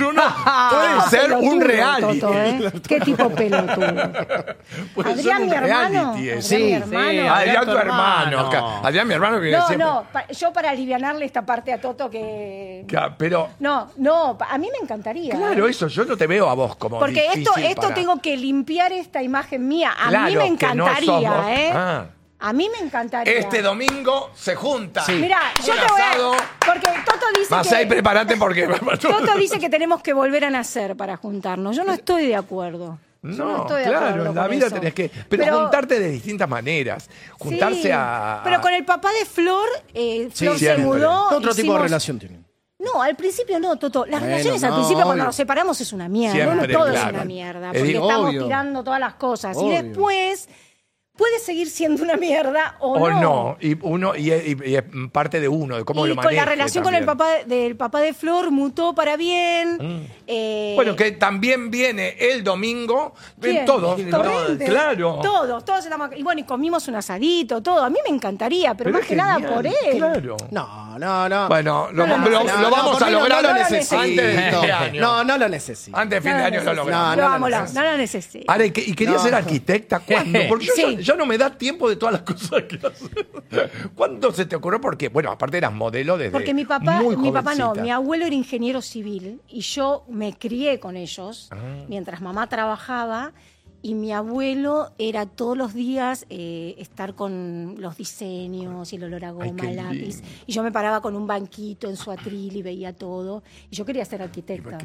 ser un Pelotudo, reality. Toto, ¿eh? ¿Qué tipo pelotudo? Puede Adrián, ser un mi hermano. reality. Adrián, ese. mi Sí. hermano. Adrián, tu hermano. hermano. Adrián, mi hermano, que No, siempre. no, yo para alivianarle esta parte a Toto que... Pero. No, a mí me encantaría. Claro, eso, yo no te veo a vos como. Porque esto difícil para- tengo que limpiar esta imagen mía. A Claro, mí me que no sos encantaría, vos. ¿eh? Ah. A mí me encantaría. Este domingo se junta. Mira, yo Un te voy asado. a... Porque Toto dice Masai, que... prepárate porque. Toto dice que tenemos que volver a nacer para juntarnos. Yo no estoy de acuerdo. Yo No, estoy de claro, acuerdo en la con vida eso. tenés que. Pero juntarte de distintas maneras. Juntarse Sí, a. Pero con el papá de Flor, Flor se siempre. mudó. ¿Qué otro tipo de hicimos- relación tienen? No, al principio no, Toto. Las Bueno, relaciones al no, principio cuando obvio. nos separamos es una mierda. Siempre, Todo es claro. una mierda. Es Porque decir, estamos obvio. tirando todas las cosas. Y Obvio. después puede seguir siendo una mierda o O no. no. Y es parte de uno, de cómo Y lo con maneja. la relación con el papá de Flor mutó para bien. Bueno, que también viene el domingo. Ven ¿quién? todos. Torrente. Claro. Todos estamos. Y bueno, y comimos un asadito, todo. A mí me encantaría, pero más es que nada genial, por él. Claro. No. Bueno, lo No, vamos por a mí lograr no lo antes necesito. de año. No lo necesito. Antes de fin de año lo logramos. No, Lo lo amo, necesito. no lo necesito. Ahora, ¿y quería No. ser arquitecta? ¿Cuándo? Porque yo Sí. ya no me da tiempo de todas las cosas que haces. ¿Cuándo se te ocurrió? Porque, bueno, aparte eras modelo desde Porque mi papá no, jovencita. mi abuelo era ingeniero civil y yo me crié con ellos Ah. mientras mamá trabajaba y mi abuelo era todos los días estar con los diseños y el olor a Ay, goma, qué lápiz. lindo. Y yo me paraba con un banquito en su atril y veía todo. Y yo quería ser arquitecta.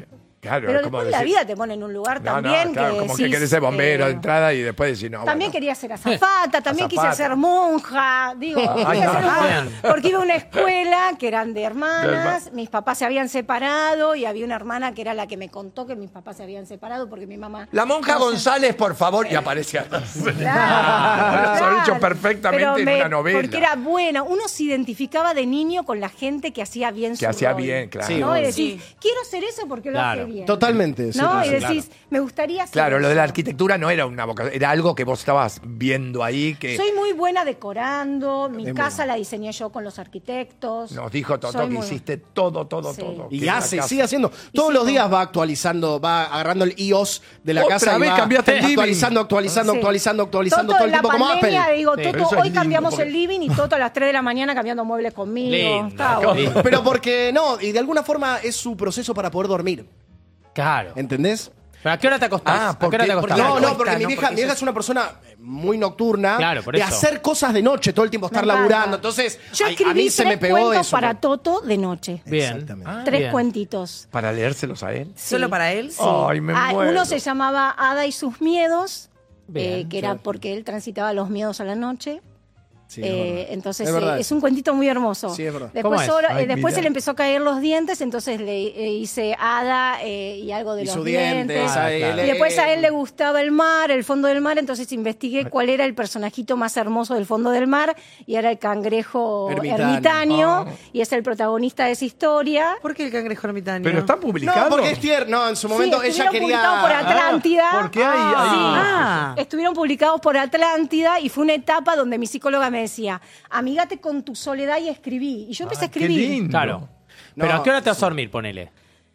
Claro, Pero como después la decir- vida te pone en un lugar No, también claro, que como que decís, querés ser bombero de entrada y después decís, no, también bueno. quería ser azafata, también quise Azafata. ser monja, digo, Ay, quise no. ser monja, Bien. porque iba a una escuela que eran de hermanas, mis papás se habían separado y había una hermana que era la que me contó que mis papás se habían separado porque mi mamá... La monja no sé. González, por favor, y aparece ahí. Claro, Eso lo he hecho claro. perfectamente Pero en una novela. Porque era buena. Uno se identificaba de niño con la gente que hacía bien Que su hacía rol, bien, claro. Sí, ¿no? obvio. Y decís, quiero hacer eso porque lo Claro. hace bien. Totalmente. sí, ¿No? sí, Y sí. decís, me gustaría hacer Claro, lo de eso. la arquitectura no era una vocación, era algo que vos estabas viendo ahí que Soy muy buena decorando. Mi Es casa la diseñé yo con los arquitectos. nos dijo Toto Soy que muy- hiciste todo. Sí. Y Que hace, la casa- sigue haciendo. Todos los días va actualizando, va agarrando el iOS de la Otra casa y vez va cambiaste el living. actualizando, Sí. actualizando Toto todo el en la tiempo como pandemia, Apple. digo, Sí. Toto, Eso es hoy lindo, cambiamos porque- el living y Toto a las 3 de la mañana cambiando muebles conmigo. Lindo. Estaba Qué bueno. lindo. Pero porque no, y de alguna forma es su proceso para poder dormir. Claro. ¿Entendés? ¿Pero a qué hora te acostás? Ah, ¿A qué hora te porque- acostás? No, Claro, no, porque mi no, vieja, porque mi vieja eso es una persona muy nocturna Claro, por de eso. hacer cosas de noche, todo el tiempo estar Me encanta. laburando. Entonces, Yo a escribí mí se 3 me pegó cuentos eso. para Toto de noche. Bien. Exactamente. Ah, 3 bien. cuentitos. Para leérselos a él. Sí. ¿Solo para él? Sí. Ay, me muero. Uno se llamaba Ada y sus miedos, Bien, que era porque él transitaba los miedos a la noche. Sí, es verdad. Entonces Es verdad es un cuentito muy hermoso. Sí, es verdad. ¿Cómo Después, es? Ay, después mira. se le empezó a caer los dientes, entonces le hice Ada y algo de Y los sus dientes. dientes. Ah, a él, claro. Y después a él le gustaba el mar, el fondo del mar, entonces investigué cuál era el personajito más hermoso del fondo del mar y era el cangrejo Ermitaño. ermitaño y es el protagonista de esa historia. ¿Por qué el cangrejo ermitaño? Pero está publicado. No, porque es tierno. No, en su momento Sí, ella estuvieron quería. publicados por Atlántida. ¿por qué hay- Sí. Ah. Estuvieron publicados por Atlántida y fue una etapa donde mi psicóloga me decía, amigate con tu soledad y escribí. Y yo empecé a Qué escribir. lindo. Claro. ¿Pero No, a qué hora te vas a dormir, ponele?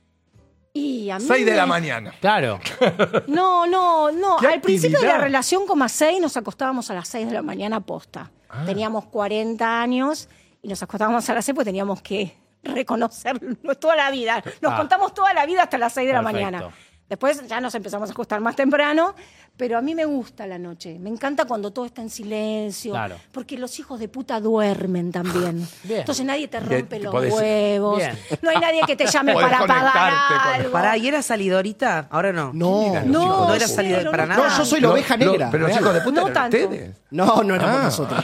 Y a mí 6 de la me- mañana. Claro. No. ¿Qué Al principio de la actividad? relación como a 6 nos acostábamos a las 6 de la mañana posta. Teníamos 40 años y nos acostábamos a las 6 porque teníamos que reconocer toda la vida. Nos Ah. contamos toda la vida hasta las 6 de la Perfecto. mañana. Después ya nos empezamos a acostar más temprano, pero a mí me gusta la noche. Me encanta cuando todo está en silencio. Claro. Porque los hijos de puta duermen también. Bien. Entonces nadie te Bien, rompe los podés- huevos. Bien. No hay nadie que te llame Podés para pagar conectarte con- algo. Pará, ¿y era salidorita? Ahora no. No, No era sí, salidor pero para no- nada. No, yo soy la oveja negra. Pero los real. hijos de puta No eran tanto. ustedes. No, no éramos Ah. nosotros.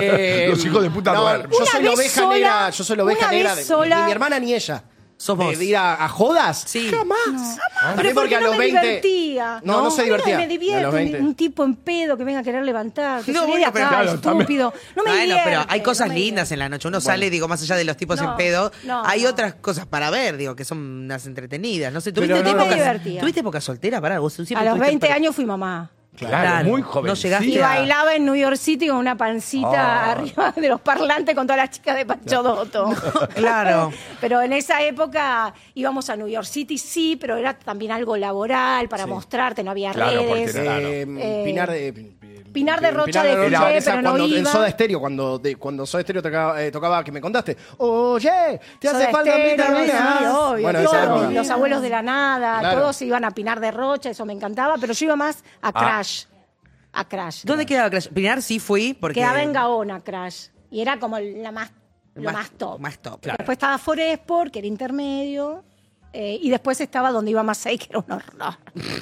Los hijos de puta no, duermen. yo Una soy la vez oveja sola- negra. Yo soy la oveja una negra vez de sola- ni mi hermana ni ella. Sos vos. De ir a jodas. Sí. Jamás. Pero Sí, porque a no los me 20 divertía. No se divertía. Me A divierte los 20. un tipo en pedo que venga a querer levantar. Que No, se bueno, acá, pero claro, estúpido. No me Bueno, divierte. pero hay cosas no me lindas en la noche. Uno sale, digo, más allá de los tipos No, en pedo, no, hay no. otras cosas para ver, digo, que son unas entretenidas. No sé, Pero ¿tuviste no, me épocas divertía. ¿tuviste época soltera? Pará, vos siempre A los tuviste 20 en- años fui mamá. Claro, muy No joven. llegaste Y a- bailaba en New York City con una pancita Oh. arriba de los parlantes con todas las chicas de Pachodotto. Claro. Pero en esa época íbamos a New York City, sí, pero era también algo laboral para mostrarte, no había Claro, porque redes. era- Pinar de. Pinar de Rocha de Rocha, escuché, esa pero no cuando, en iba. Soda Stereo, cuando Soda Stereo tocaba que me contaste. Oye, te hace Soda falta Stereo, vitamina. sí, obvio, Bueno, esa todos, época. los abuelos de la nada, Claro. todos iban a Pinar de Rocha, eso me encantaba, pero yo iba más a Crash. A Crash. ¿Dónde quedaba Crash? Pinar sí fui porque... Quedaba en Gaona, Crash. Y era como lo más top. Más top. Después estaba Foresport, que era intermedio. Y después estaba donde iba Masei, que era un horror.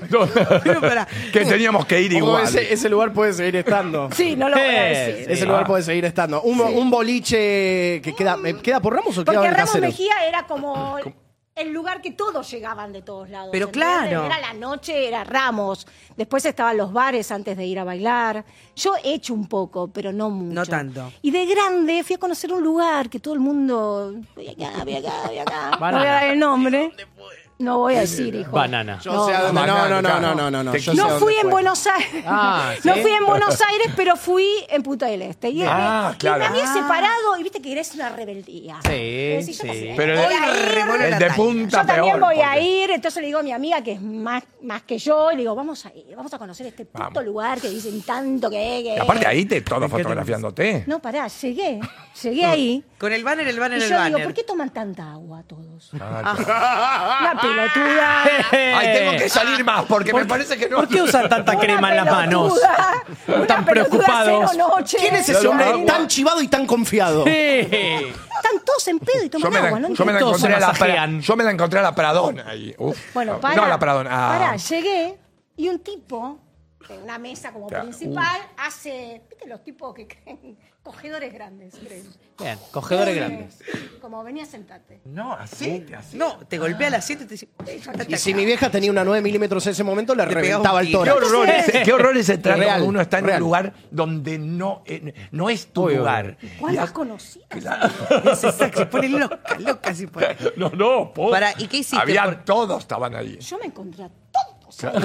Pero pará. Que teníamos que ir Ojo, igual. ese lugar puede seguir estando. Sí, no lo voy a decir. Ese lugar puede seguir estando. Un boliche que queda por Ramos o queda Porque en Ramos Caseros. Mejía era como el lugar que todos llegaban de todos lados. Pero ¿entendés? claro. Era la noche, era Ramos. Después estaban los bares antes de ir a bailar. Yo he hecho un poco, pero no mucho. No tanto. Y de grande fui a conocer un lugar que todo el mundo... Voy acá, voy acá, voy acá. No Banana. voy a dar el nombre. No voy a decir, hijo. Banana. Yo sé a dónde. No. Te- Yo sé No a dónde fui en fue. Buenos Aires. Ah, No ¿sí? fui en Buenos Aires, pero fui en Punta del Este. Y, Ah, claro. y me había separado y viste que eres una rebeldía. Sí, Decís, yo sí. qué sé, Pero voy a ir. remueve el la de talla. punta Yo también peor. voy a porque- ir, entonces le digo a mi amiga que es más que yo, y le digo, vamos a ir, vamos a conocer este puto Vamos. lugar que dicen tanto que... Y aparte ahí te todo fotografiándote. No, pará, llegué ahí. Con el banner, Y yo digo, banner. ¿por qué toman tanta agua todos? Ah, Una pelotuda. Ay, tengo que salir más porque me parece que no. ¿Por qué usan tanta crema en las manos? Una Tan pelotuda preocupados. cero noche. ¿Quién es ese hombre tan chivado y tan confiado? Sí. están todos en pedo y toman agua, ¿no? yo me la Todos encontré se a la masajean. Yo me la encontré a la Pradona ahí. Uf. Bueno, No, a la Pradona. Pará, llegué y un tipo, en una mesa como Claro. principal, hace, ¿viste los tipos que creen? Cogedores grandes, creen. Bien, cogedores grandes. Como venía, sentate. No, así. No, te golpea la 7 y te dice. Y si mi vieja tenía una 9 milímetros en ese momento, le pegaba reventaba un el tiro. tórax. Qué horror es entrar Real, cuando uno está en real. un lugar donde no es tu lugar. ¿Cuántas conocidas? Se ponen locas y por ahí. No, po. Pará, ¿y qué hiciste? Todos estaban allí. Yo me encontré a todos.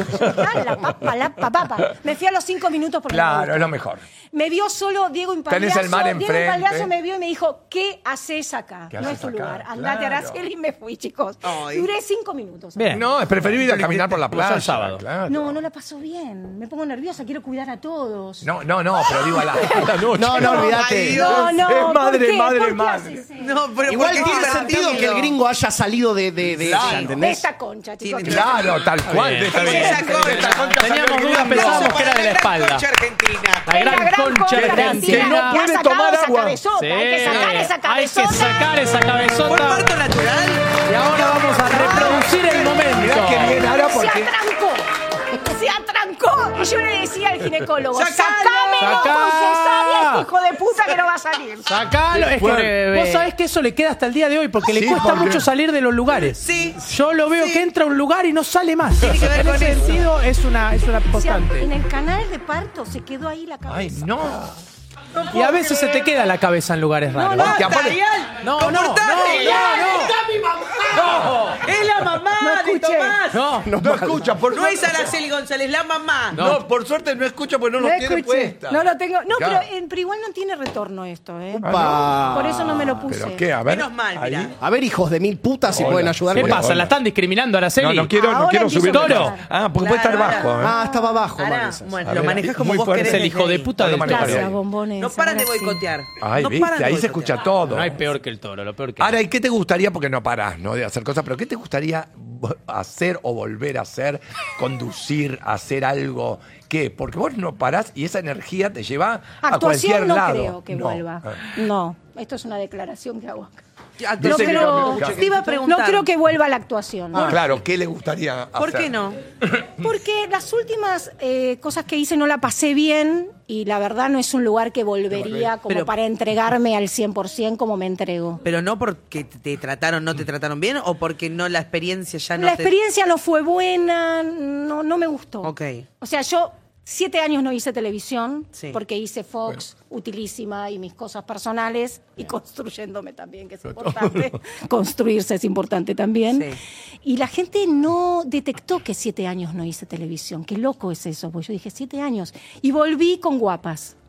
La papa. Me fui a los 5 minutos porque no me Claro, gustó. es lo mejor. Me vio solo Diego Impagliazo. Tenés el mar Diego enfrente. Impagliazo me vio y me dijo, ¿qué haces acá? ¿Qué No haces es tu acá? lugar. Andate, Claro. Araceli, y me fui, chicos. Ay. Duré 5 minutos. Bien. No, es preferible ir a caminar por la Pasó el playa. sábado. Claro. No la paso bien. Me pongo nerviosa, quiero cuidar a todos. No, pero digo a la noche. No, olvídate. No, Es madre, ¿por qué? madre, ¿Por qué madre. haces eso? No, pero Igual ¿por qué tiene te sentido miedo? que el gringo haya salido de Claro. De ¿entendés? esta concha, chicos. Tiene- Claro, tal cual. Bien. de esta Esa bien. concha. De esta concha Teníamos salió el dudas, gringo. pensábamos que era de la espalda. Concha argentina. La gran concha de argentina. Que no puede ha sacado tomar esa agua. cabezota. Sí, Hay que sacar esa hay que cabezota. sacar esa ¿Por cabezota. parto natural? Y ahora vamos a reproducir el momento. Mirá que bien ahora Se porque... atrancó. Se atrancó. Y yo le decía al ginecólogo, ¡Sacalo! sacámelo ¡Sacá! con cesárea, este hijo de puta que no va a salir. Sacalo. Es que vos sabés que eso le queda hasta el día de hoy porque le Sí, cuesta porque- mucho salir de los lugares. Sí. Yo lo veo Sí. que entra a un lugar y no sale más. Tiene que ver en con ese eso. sentido es una O sea, en constante. el canal de parto se quedó ahí la cabeza. Ay, no. Y a veces se te queda la cabeza en lugares raros. Porque aparte- No, ¡Comportate! no. ¡Es la mamá de escuché. Tomás! No. No escucha, por No es Araceli González, la mamá. No, por suerte no escucha porque no lo tiene puesta. No lo tengo. No, Claro. pero igual no tiene retorno esto, ¿eh? Pa. Por eso no me lo puse. ¿Pero qué? A ver. Menos mal, ahí. mirá. A ver, hijos de mil putas, si Hola. pueden ayudar ¿Qué con pasa? esto. ¿La están discriminando, Araceli? No quiero Ahora empiezo subir a toro. pensar. Ah, porque puede estar Claro, bajo. ¿eh? Ah, estaba abajo, Ahora, Vanessa. bueno, A lo ver, manejas como muy vos fuerte. querés. Es el hijo de desde puta No del lo toro. Gracias, ahí. bombones. No paran de ahora sí. boicotear. Ay, no viste, paran de ahí se boicotear. escucha todo. No hay peor que el toro, lo peor que Ahora, ¿y qué te gustaría? Porque no parás, ¿no? De hacer cosas, pero ¿qué te gustaría hacer o volver a hacer? Conducir, hacer algo. ¿Qué? Porque vos no parás y esa energía te lleva a cualquier Actuación no lado. creo que No. vuelva. No, esto es una declaración que hago acá. Ah, No No sé creo, qué- Te iba a preguntar. no creo que vuelva la actuación. Ah, claro, ¿qué le gustaría hacer? ¿Por qué no? Porque las últimas cosas que hice no la pasé bien y la verdad no es un lugar que volvería como Pero- para entregarme al 100% como me entrego. Pero no porque te trataron, no te trataron bien o porque no la experiencia ya no La te... experiencia no fue buena, no me gustó. Ok. O sea, yo 7 años no hice televisión Sí. porque hice Fox, utilísima y mis cosas personales y construyéndome también, que es importante. Construirse es importante también. Sí. Y la gente no detectó que 7 años no hice televisión. Qué loco es eso, porque yo dije 7 años. Y volví con Guapas.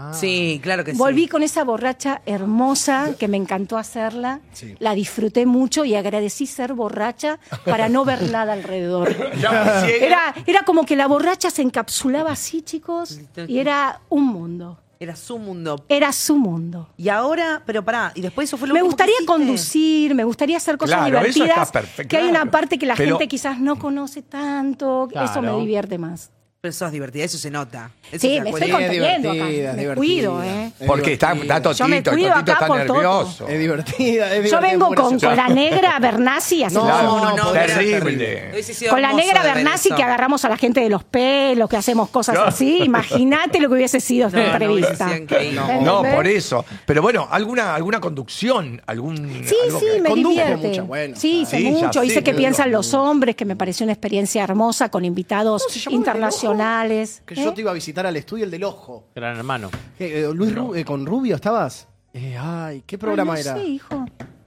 Sí, claro que sí. Volví con esa borracha hermosa que me encantó hacerla. Sí. La disfruté mucho y agradecí ser borracha para no ver nada alrededor. Ya, sí, Era como que la borracha se encapsulaba así, chicos, y era un mundo. Era su mundo. Era su mundo. Y ahora, pero pará, y después eso fue lo Me último que gustaría hiciste. conducir, me gustaría hacer cosas Claro, eso está divertidas. perfecto, Que hay una claro. parte que la Pero- gente quizás no conoce tanto. Eso Claro. me divierte más. Pero sos divertida, eso se nota. Eso Sí, se me da estoy cuenta. conteniendo acá. divertida, Me divertida. cuido, ¿eh? Es Porque está divertida. Totito, Yo me cuido Totito acá está por todo. nervioso. Es divertida, es Yo divertida, vengo buena con sensación. la negra Bernasi, así No, como- no, terrible. Hubiese sido con la hermoso negra de ver Bernasi eso. que agarramos a la gente de los pelos, que hacemos cosas así. Imagínate lo que hubiese sido esta No, no, entrevista. hubiese sido increíble. No, ¿Entendés? por eso. Pero bueno, alguna conducción, algún. Sí, algo sí, que- me Condujo divierte. mucho, bueno. Sí, hice Sí, ya mucho. sé, Hice qué pero piensan digo- los hombres, que me pareció una experiencia hermosa con invitados ¿Cómo se llamaba internacionales. Que yo te iba a visitar al estudio, el del ojo. Gran hermano. Luis con Rubio estabas. Ay, ¿qué programa no era? sé, hijo.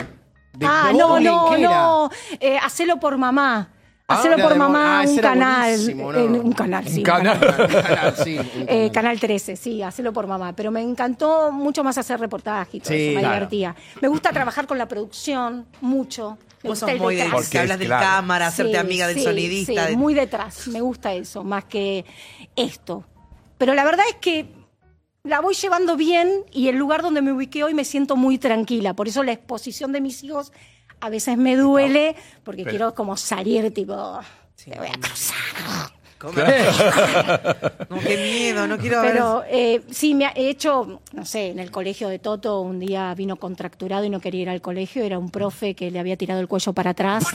De No, bowling, ¿qué era? no. Hacelo por mamá. Hacelo era por de mamá, ese un era canal. buenísimo, ¿no? Un canal, sí. Un canal. Sí, un canal. Canal 13, sí, hacelo por mamá. Pero me encantó mucho más hacer reportaje y todo Sí, eso, me claro. divertía. Me gusta trabajar con la producción, mucho. Me Vos gusta sos el muy de detrás. que hablas de claro. cámara, hacerte Sí, amiga del sí, sonidista. sí, de- muy detrás, me gusta eso, más que esto. Pero la verdad es que la voy llevando bien y el lugar donde me ubiqué hoy me siento muy tranquila. Por eso la exposición de mis hijos a veces me duele, porque quiero como salir tipo, te voy a cruzar. No, qué miedo, no quiero ver. Pero sí, me he hecho, no sé, en el colegio de Toto un día vino contracturado y no quería ir al colegio. Era un profe que le había tirado el cuello para atrás.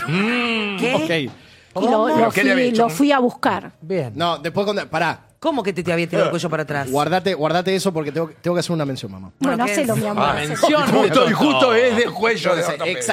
¿Qué? Ok. Y ¿Qué le había hecho? lo fui a buscar. Bien. No, después pará. ¿Cómo que te había tirado el cuello para atrás? Guardate eso porque tengo que hacer una mención, mamá. Bueno, ¿qué hacelo, es? mi amor. mención. Justo es del cuello de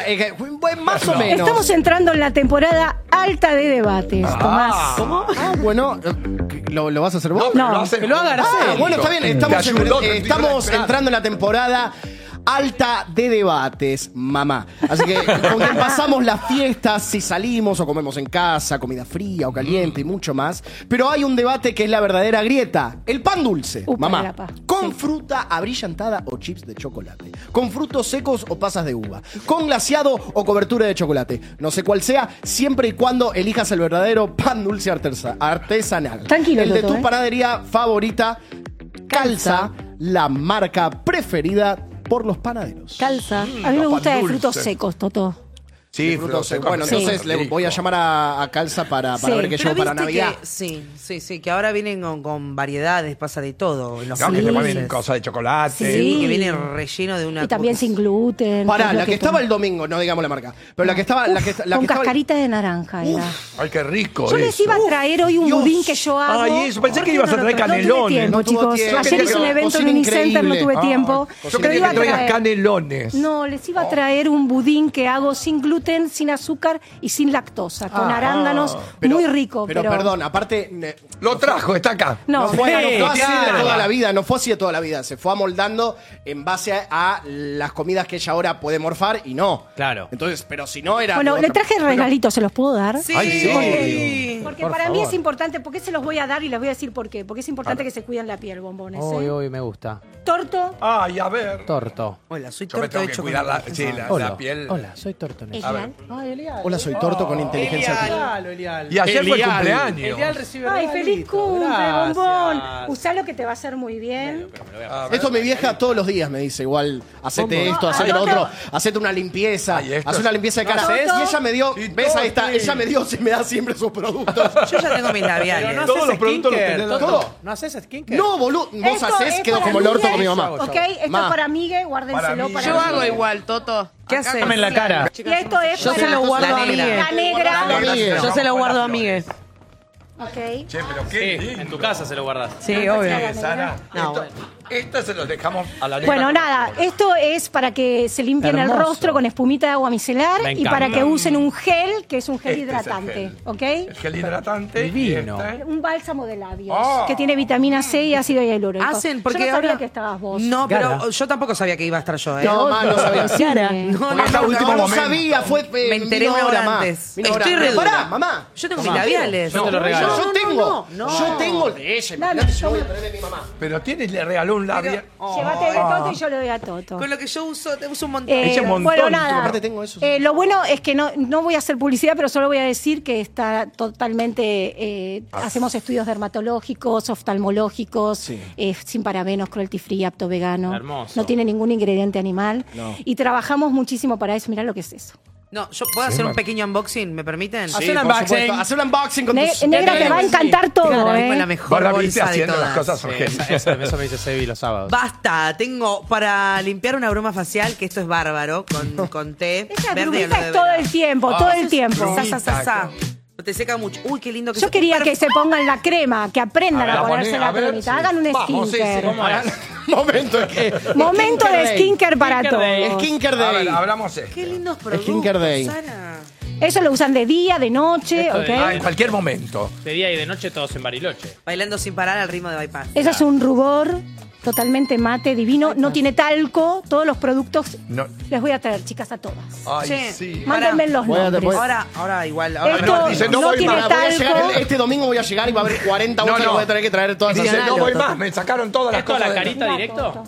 Más o menos. Estamos entrando en la temporada alta de debates, Tomás. ¿Cómo? Bueno, ¿lo vas a hacer vos? No, que lo haga Araceli. Bueno, está bien. Estamos Estamos entrando en la temporada alta de debates, mamá. Así que con que pasamos las fiestas, si salimos o comemos en casa, comida fría o caliente y mucho más. Pero hay un debate que es la verdadera grieta. El pan dulce, Upa, mamá. grapa. Con fruta abrillantada o chips de chocolate. Con frutos secos o pasas de uva. Con glaseado o cobertura de chocolate. No sé cuál sea, siempre y cuando elijas el verdadero pan dulce artesanal. Tranquilo, el de Toto, tu panadería favorita, Calza, la marca preferida por los panaderos. Calza. A mí me Los gusta pan de dulces. frutos secos, Toto. Sí, Frutos secos. Bueno, Sí. entonces le voy a llamar a Calza para Sí. ver qué Pero llevo para viste Navidad. que, sí, que ahora vienen con variedades, pasa de todo. En los No, que te ponen dulces. cosas de chocolate. Sí. Que viene relleno de una... Y también sin gluten. Pará, es lo la que estaba toma. el domingo, no digamos la marca, pero la que estaba... la que Con estaba- cascarita de naranja era. Ay, qué rico. Yo les eso. iba a traer hoy un Dios. budín que yo hago. Ay, eso, pensé que ¿Por qué ibas a no traer lo canelones. No tuve tiempo, No tuvo chicos. tiempo. Ayer hice un Cocina evento en Unicenter, no tuve increíble. tiempo. Yo Pero quería iba que a traigas traer. canelones. No, les iba a traer un budín que hago sin gluten, sin azúcar y sin lactosa, con arándanos, Pero- muy rico. Pero perdón, aparte... Lo trajo, está acá. No, fue así de claro. toda la vida, no fue así de toda la vida. Se fue amoldando en base a las comidas que ella ahora puede morfar y no. Claro. Entonces, pero si no era... bueno, le traje regalitos, ¿se los puedo dar? Sí, Ay, sí. Porque Por para mí favor. es importante, porque se los voy a dar y les voy a decir por qué. Porque es importante que se cuiden la piel, bombones. Uy, ¿eh? uy, me gusta. Torto, Ay, a ver. Torto. Hola, soy Yo me torto tengo de que chocolate. cuidar la piel. Hola, soy Tortones. Elial. Ay, Elial. Hola, soy Torto con inteligencia artificial. Elial. Y ayer fue el Elial. cumpleaños. Elial recibe Ay, feliz regalito. cumple, Gracias. bombón. Usá lo que te va a hacer muy bien. Esto mi vieja todos los días me dice, igual, hacete ¿Cómo? esto, hacete lo No, no. otro, hacete una limpieza, Ay, esto haz es- una limpieza de cara. No, Y ella me dio, Sí, ves, ahí está, todo, ella me dio, si me da siempre sus productos. Yo ya tengo mis Pero labiales. no Todos haces los productos los skincare, tenés Toto. todo. ¿No haces skincare? No, boludo, vos Esto hacés, es quedó para como el orto Miguel, con mi mamá. Ok, esto Ma. es para Miguel, guárdenselo Para para Miguel. Yo hago Miguel. igual, Toto. ¿Qué Acá haces? Dame en la cara. Y esto es Yo para se lo guardo La a negra. Miguel. la negra. Miguel. Yo se lo guardo a Miguel. Ok. Che, pero Sí, qué en tu lindo. casa se lo guardas. Sí, obvio. Sara, No, esto se lo dejamos a la negra. Bueno, nada, esto es para que se limpien el Hermoso. rostro con espumita de agua micelar Me y encanta. para que usen un gel, que es un gel Este es el hidratante, gel. ¿ok? El gel hidratante. Divino. y este. Un bálsamo de labios Oh. que tiene vitamina C y ácido hialurónico. Hacen, porque yo no sabía ahora... que estabas vos. No, pero Gara. yo tampoco sabía que iba a estar yo, ¿eh? No, ma, no sabía. Cara. No, Hasta último No momento. sabía, fue... Me enteré vino una hora ma. antes. Vino ahora. Estoy re Pará, dura. mamá. Yo tengo Tomá. mis labiales. Yo te lo regalo. Yo tengo, no. yo tengo el de ella. No, no, Mirá, yo yo- voy a traer de mi mamá. Pero le regaló un labial. Llévate de Toto y yo le doy a Toto. Con lo que yo uso, te uso un montón. Echa un montón. Bueno, nada. Aparte tengo eso. Lo bueno es que no voy a hacer publicidad, pero solo voy a decir que está totalmente. Hacemos estudios dermatológicos, oftalmológicos, Sí. sin parabenos, cruelty free, apto vegano. Hermoso. No tiene ningún ingrediente animal. No. Y trabajamos muchísimo para eso. Mirá lo que es eso. No, yo puedo hacer un pequeño unboxing, ¿me permiten? Haz Sí, un por unboxing. supuesto. Hacer un unboxing con tus... Negra, te va a encantar todo, Claro, ¿eh? tengo la Vos mejor la viste bolsa de haciendo todas. las cosas Sí, urgentes. eso me dice Sebi los sábados. Basta, tengo para limpiar una bruma facial, que esto es bárbaro, con té. Esa verde y brumita aloe es todo vera. el tiempo, todo el tiempo. Sa, sa, sa, sa. Te seca mucho. Uy, qué lindo que Yo quería que se pongan la crema, que aprendan a, ponerse la cremita. Hagan un Vamos, sí, sí, skincare. ¿cómo es? Momento, es que... Momento de skincare para Skincare day. todos. Skincare A ver, Day. hablamos Qué lindos productos, Skincare Day. Sara. Eso lo usan de día, de noche, Esto ¿ok? de- en cualquier momento. De día y de noche todos en Bariloche. Bailando sin parar al ritmo de bypass. Eso es un rubor totalmente mate, divino. No tiene talco. Todos los productos No. les voy a traer, chicas, a todas. Ay, Che, sí. Mándenme los Voy a- nombres. voy- Ahora igual. Esto no, dice, no no voy tiene más. Voy a llegar, talco. este domingo voy a llegar y va a haber 40 No, bolsas no. que voy a tener que traer todas Dice, esas. no voy más, me sacaron todas las ¿Esto a cosas. la de- carita directo?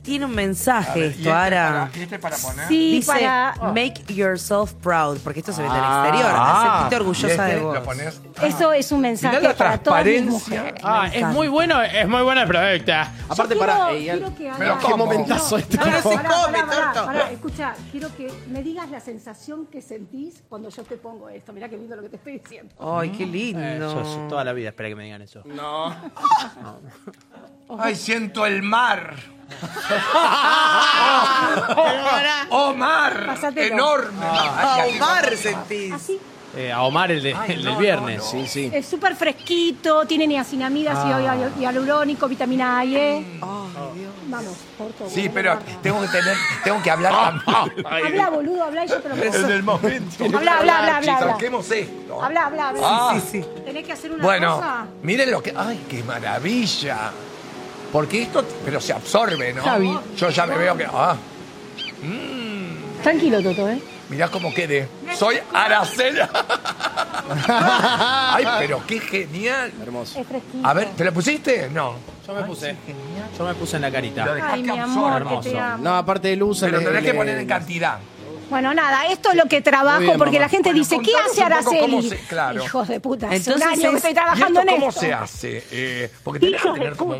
Tiene un mensaje ¿Y esto, Ara. este para poner? Sí, Dice, para... make yourself proud, porque esto se ve del exterior. Sentite orgullosa de vos. Lo pones. Eso es un mensaje Mirá la para todas mis transparencia. mujeres. Es muy bueno el producto. Aparte, Yo para. quiero que Pero hagas- qué momentazo este. Pero se come, torto. Pará, escucha, quiero que me digas la sensación que sentís cuando yo te pongo esto. Mirá qué lindo lo que te estoy diciendo. Ay, qué lindo. Yo toda la vida esperé que me digan eso. Ay, siento el mar. Omar, Pasátelo. enorme. Omar sentís. Así, A Omar, el del viernes. Sí, sí. es súper fresquito, tiene niacinamidas y hialurónico, vitamina A y E. Vamos, por todo. Sí, pero tengo que hablar también. Habla, boludo, habla y yo te lo En el momento. Habla. Saquemos esto. Habla. Ah. Sí. Tenés que hacer una Bueno, cosa. miren lo que... ¡Ay, qué maravilla! Porque esto, pero se absorbe, ¿no? Javi. Yo ya me veo que... Tranquilo, Toto, Mirá cómo quede. Soy Aracela. Ay, pero qué genial. Hermoso. Es fresquito. A ver, ¿te lo pusiste? No. Yo me puse. Yo me puse en la carita. Lo dejás Ay, que mi absorba. amor, que te amo. No, aparte de luz. Pero tenés que poner en cantidad. Bueno, nada, esto es lo que trabajo Muy bien, porque mamá. la gente Bueno, dice, ¿qué contanos hace un poco cómo Araceli? se- claro. Hijos de puta, hace Entonces un año que es- estoy ¿Y trabajando esto en cómo esto. se hace? Porque tenés que tener como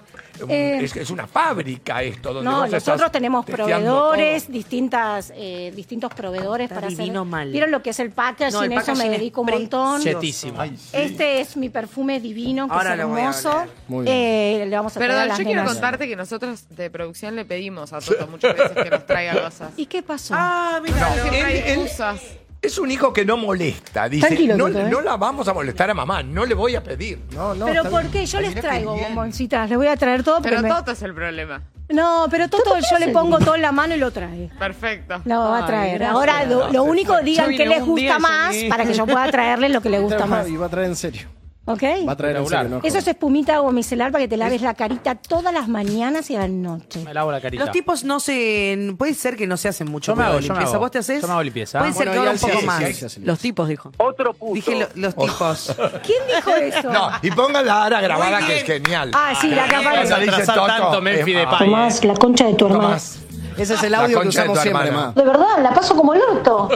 es una fábrica esto. Donde No, vos nosotros estás tenemos testeando proveedores, todo. distintos proveedores Está para hacer. divino mal. ¿Vieron lo que es el packaging? No, el Eso me packaging es dedico un montón. Chetísimo. Ay, sí. Este es mi perfume divino, que Ahora es lo voy a hermoso. oler. Muy Le vamos a traer a Perdón, las yo quiero nenas. contarte que nosotros de producción le pedimos a Toto muchas veces que nos traiga cosas. ¿Y qué pasó? Ah, mira. Siempre hay él- excusas. Es un hijo que no molesta. Dice, Tranquilo, no, Toto, ¿eh? no la vamos a molestar a mamá, no le voy a pedir. No, ¿Pero está por bien. qué? Yo les Mirá qué traigo bien. bomboncitas, les voy a traer todo. Pero porque me- Toto es el problema. No, pero Toto yo le pongo todo en la mano y lo trae. Perfecto. Lo va a Ay, traer. gracias. Ahora lo único digan Yo vine que les un día gusta y más llegué. para que yo pueda traerles lo que les gusta más. Y va a traer en serio. ¿Ok? Va a traer en Regular. serio. ¿no? Eso es espumita o micelar para que te laves la carita todas las mañanas y a la noche. Me lavo la carita. Los tipos no se... Puede ser que no se hacen mucho Yo me hago, limpieza. yo me hago. ¿Vos te haces? Yo me hago limpieza. Puede ser Bueno, que ahora un y al poco sí, más. sí, sí, sí. Los tipos, dijo. Dije los tipos. ¿Quién dijo eso? No, y pongan la Ara grabada Muy que es bien. genial. Ah, sí, la capa Cuando de... dice Atrasar Toto, tanto Memphis es- Depay. Tomás, la concha de tu hermana. Tomás. Ese es el La audio que concha de usamos tu siempre, hermana. ma. De verdad, la paso como el orto.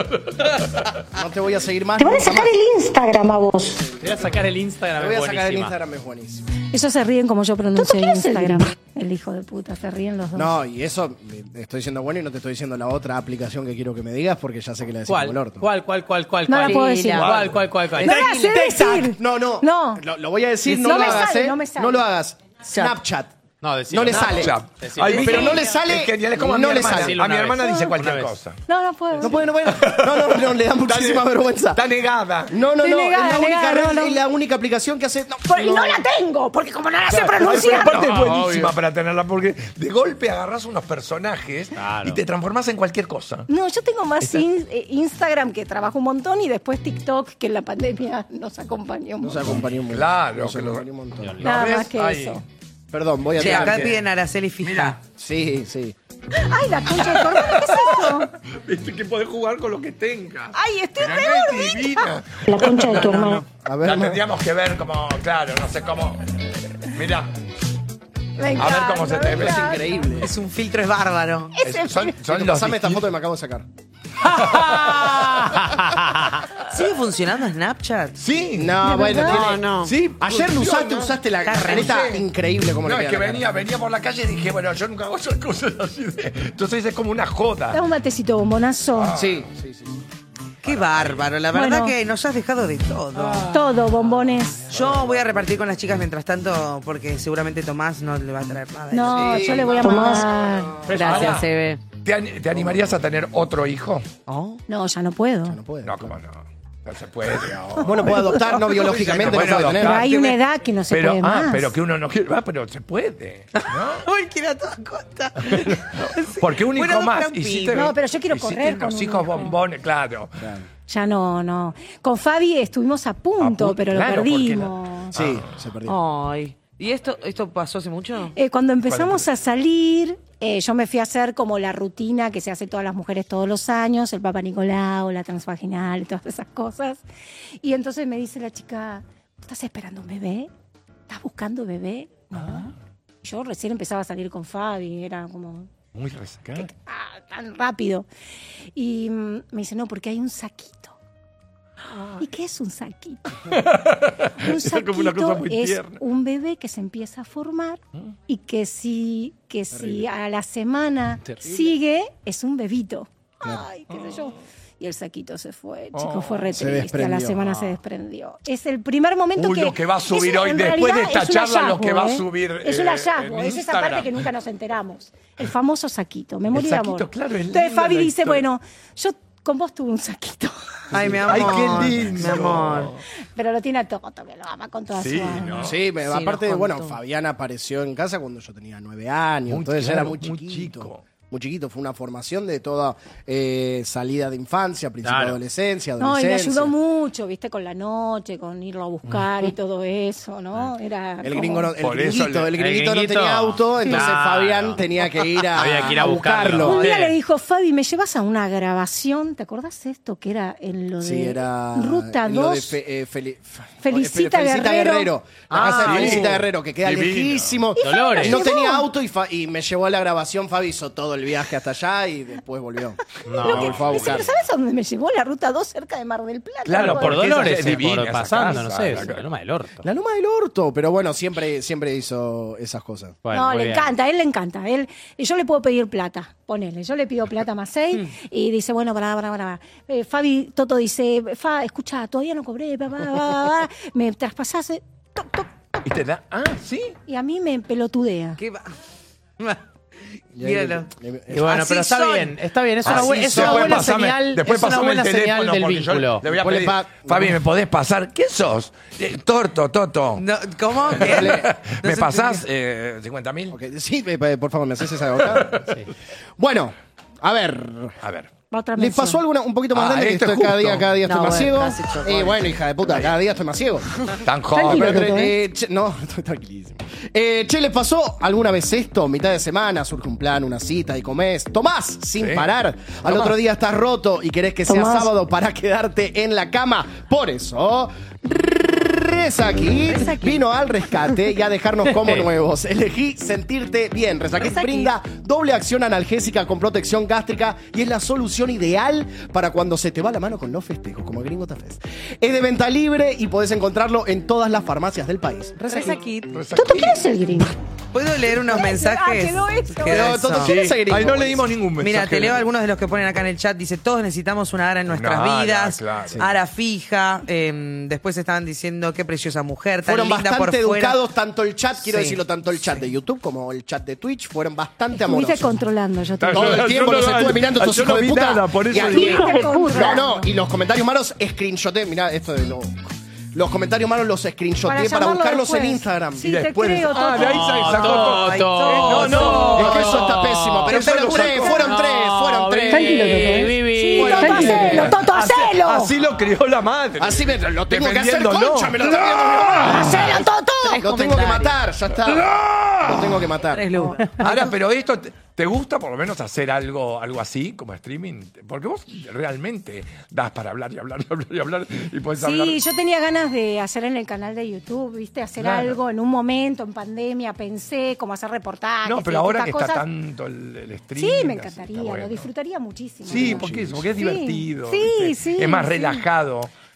No te voy a seguir más. Te van a nunca sacar más. el Instagram a vos. Te voy a sacar el Instagram. Te voy a es sacar el buenísima. Instagram, es buenísimo. Ellos se ríen como yo pronuncio el Instagram. El hijo de puta, se ríen los dos. No, y eso estoy diciendo bueno y no te estoy diciendo la otra aplicación que quiero que me digas porque ya sé que la decís como el orto. ¿Cuál? No la puedo decir. ¿Cuál? No la sé decir. No, no. No. Lo voy a decir, No no, lo me hagas, sale, ¿eh? no me sale. No lo hagas. Snapchat. No, decilo. No le sale. Snapchat. Decilo. Ay, Pero no le sale. Es genial, es como a mi no le hermana. sale. Decilo A mi una hermana vez. dice Una cualquier vez. cosa. No puedo. No puede. No, le da muchísima vergüenza. Está negada. No, Estoy negada, es la única negada, red, no. es la única aplicación que hace. Y no la tengo, porque como no la sé Ay, pero pronunciar. aparte es No, buenísima obvio. para tenerla porque de golpe agarras unos personajes Claro. y te transformas en cualquier cosa. No, yo tengo más Instagram, que trabajo un montón, y después TikTok, que en la pandemia nos acompañó un Nos montón. acompañó un montón. Claro, Nos que lo- acompañó un montón. Nada ¿Lo más ves? que Ahí. eso. Perdón, voy a Che, tener acá que- piden Araceli fija. Mira, Sí, sí. Ay, la concha de tu hermana, ¿qué es eso? viste que podés jugar con lo que tengas. Ay, estoy Mirá re qué gordita. divina. La concha de tu hermana. A ver, La ma. tendríamos que ver como, claro, no sé cómo. Mira, Me a ver cómo se te ve. me Es encanta. increíble. Es un filtro, es bárbaro. Son los Pasame esta distintos- foto que me acabo de sacar. ¿Sigue funcionando Snapchat? Sí. No, bueno, verdad? tiene. No. Sí, ayer lo funciona. usaste la Está re careta bien. increíble como No, le es queda que la cara. venía por la calle y dije, bueno, yo nunca hago esas cosas así de. Entonces es como una joda. Dame un matecito bombonazo. Sí, sí, sí. Qué bárbaro. La verdad Bueno. que nos has dejado de todo. Todo, bombones. Yo voy a repartir con las chicas mientras tanto porque seguramente Tomás no le va a traer nada. No, Sí, yo le voy a Tomás. mandar. Gracias, Eve. ¿Te animarías a tener otro hijo? Oh. No, ya no puedo. No puede. No, ¿cómo no? No se puede. ahora. Bueno, puede adoptar, no biológicamente, Bueno, no puede tener. Pero hay una Dime. edad que no se Pero, puede más. pero que uno no quiere. pero se puede. ¿No? Uy, que era toda costa. Porque un hijo Bueno, más. pero un hiciste- pibe. No, pero yo quiero hiciste correr unos con un hijos hijo. bombones, claro. Ya no. Con Fabi estuvimos a punto, pero claro, lo porque perdimos. Sí, se perdió. Ay. ¿Y esto pasó hace mucho? Cuando empezamos a salir, yo me fui a hacer como la rutina que se hace todas las mujeres todos los años, el Papa Nicolau, la transvaginal y todas esas cosas. Y entonces me dice la chica, ¿estás esperando un bebé? ¿Estás buscando bebé? No. Yo recién empezaba a salir con Fabi, era como... Muy resacada. tan rápido. Y me dice, no, porque hay un saquito. ¿Y qué es un saquito? Un Es como una cosa saquito muy es tierna. un bebé que se empieza a formar y que si a la semana sigue, es un bebito. Ay, qué sé yo. Y el saquito se fue, chico, fue re Se triste. A la desprendió. semana se desprendió. Es el primer momento Uy, que... lo que va a subir es- hoy, en después de realidad esta es un charla, lo que va a hallazgo, subir, Es un hallazgo, en es esa Instagram. parte que nunca nos enteramos. El famoso saquito, me morí de saquito, amor. claro, es Entonces linda Fabi la dice, historia. bueno, yo con vos tuve un saquito. Ay, mi amor. Ay, qué lindo. Mi amor. Pero lo tiene a Toto, que lo ama con toda Sí, su alma. ¿no? Sí, Sí, aparte, nos bueno, contó. Fabián apareció en casa cuando yo tenía 9 años, Muy entonces claro, era muy muy chiquito. chico. Muy chiquito, fue una formación de toda salida de infancia, principio de Claro. adolescencia, No, y me adolescencia. ayudó mucho, viste, con la noche, con irlo a buscar y todo eso, ¿no? Era El como- gringo, Por eso el gringuito no gringuito, tenía auto, entonces claro. Fabián tenía que ir a, Había que ir a buscarlo. buscarlo. Un día Sí. le dijo, Fabi, ¿me llevas a una grabación? ¿Te acordás esto? Que era en lo de Sí, era Ruta en lo de 2. Felicita Guerrero. La casa de sí. Felicita Guerrero, que queda Divino. lejísimo. Dolores. No tenía auto y me llevó a la grabación. Fabi hizo todo el viaje hasta allá y después volvió. No. Me fue a buscar. ¿Pero sabes a dónde me llevó? La Ruta 2 cerca de Mar del Plata. Claro, Algo Por de- porque esa Dolores, es divina, por esa pasando, casa, no sé, la- la loma del orto. La Loma del Orto, pero bueno, siempre hizo esas cosas. Bueno, no, muy le bien. encanta, a él le encanta. Y yo le puedo pedir plata, ponele. Yo le pido plata más 6 y dice, bueno, para. Fabi, Toto dice, escucha, todavía no cobré, me traspasás, toc, toc, Y te da. Ah, sí. y a mí me pelotudea. ¿Qué va? Míralo. Y bueno, Así pero está son. bien, está bien. Es una, Así buena, es son. una buena Después señal, después es una pasame buena el señal teléfono, del porque yo vínculo. le voy a Después pedir, le Fabi, ¿me podés pasar? ¿Quién sos? Toto. No, ¿cómo? ¿Qué? ¿Me No se pasás 50.000? Ok, sí, por favor, ¿me haces esa boca? Bueno, a ver. A ver. Otra ¿Le mención. pasó alguna un poquito más grande? Que esto es estoy cada justo. día estoy No, más bueno, ciego. casi chocó. Bueno, hija de puta, cada día estoy más ciego. Tan Tranquilo, joven. Toto, No, estoy tranquilísimo. Che, ¿le pasó alguna vez esto? Mitad de semana, surge un plan, una cita y comés. Tomás sin Sí. parar. Al otro día estás roto y querés que sea Tomás. sábado para quedarte en la cama. Por eso... Resaquit vino al rescate y a dejarnos como nuevos. Elegí sentirte bien. Resaquit Resaquit. brinda doble acción analgésica con protección gástrica y es la solución ideal para cuando se te va la mano con los festejos, como Gringo Tafés. Es de venta libre y podés encontrarlo en todas las farmacias del país. Resaquit. Toto, ¿quién es el gringo? ¿Puedo leer unos mensajes? quedó eso. Quedó eso. Toto, ¿quién es el gringo? Ay, no le dimos ningún mensaje. Mira, te leo algunos de los que ponen acá en el chat. Dice, todos necesitamos una ara en nuestras Una ara, vidas. claro. Sí. Ara fija. Después estaban diciendo, qué preciosa mujer, tan Fueron linda bastante por fuera. educados, tanto el chat, quiero Sí. decirlo, tanto el chat de YouTube como el chat de Twitch, fueron bastante Estuviste amorosos. controlando, yo te Yo- Todo el tiempo yo los no- estuve mirando estos yo no hijos de vi puta. nada, por eso Y digo. No, y los comentarios malos screenshoté, mirá esto de loco. Los comentarios malos los screenshoté para llamarlo buscarlos después. en Instagram. Sí, Y te después- creo, Ah, Toto. de ahí sacó todo. Ay, No, no. Es que eso está pésimo, pero Eso fueron lo tres, sacó. fueron tres. Tranquilo, Toto, Vivi. Sí, Bueno, Toto, tranquilo. hacelo, Toto, hacelo. Así lo crió la madre. Así me lo tengo que hacer, Defendiéndolo. concha, me lo tengo que matar. ¡Hacelo, Toto! Lo tengo que matar, ya está. Lo tengo que matar. Tres lucas. Ahora, pero esto, ¿te gusta por lo menos hacer algo así, como streaming? Porque vos realmente das para hablar y hablar y hablar y hablar y podés hablar. Sí, yo tenía ganas de hacer en el canal de YouTube, ¿viste? Hacer Claro. algo en un momento, en pandemia, pensé, como hacer reportajes. No, pero y ahora estas que está cosas. tanto el streaming. Sí, me así, encantaría, está bueno. lo disfrutaría muchísimo. Sí, ¿no? porque es Sí. divertido. Sí, ¿viste? sí, Es más sí. relajado.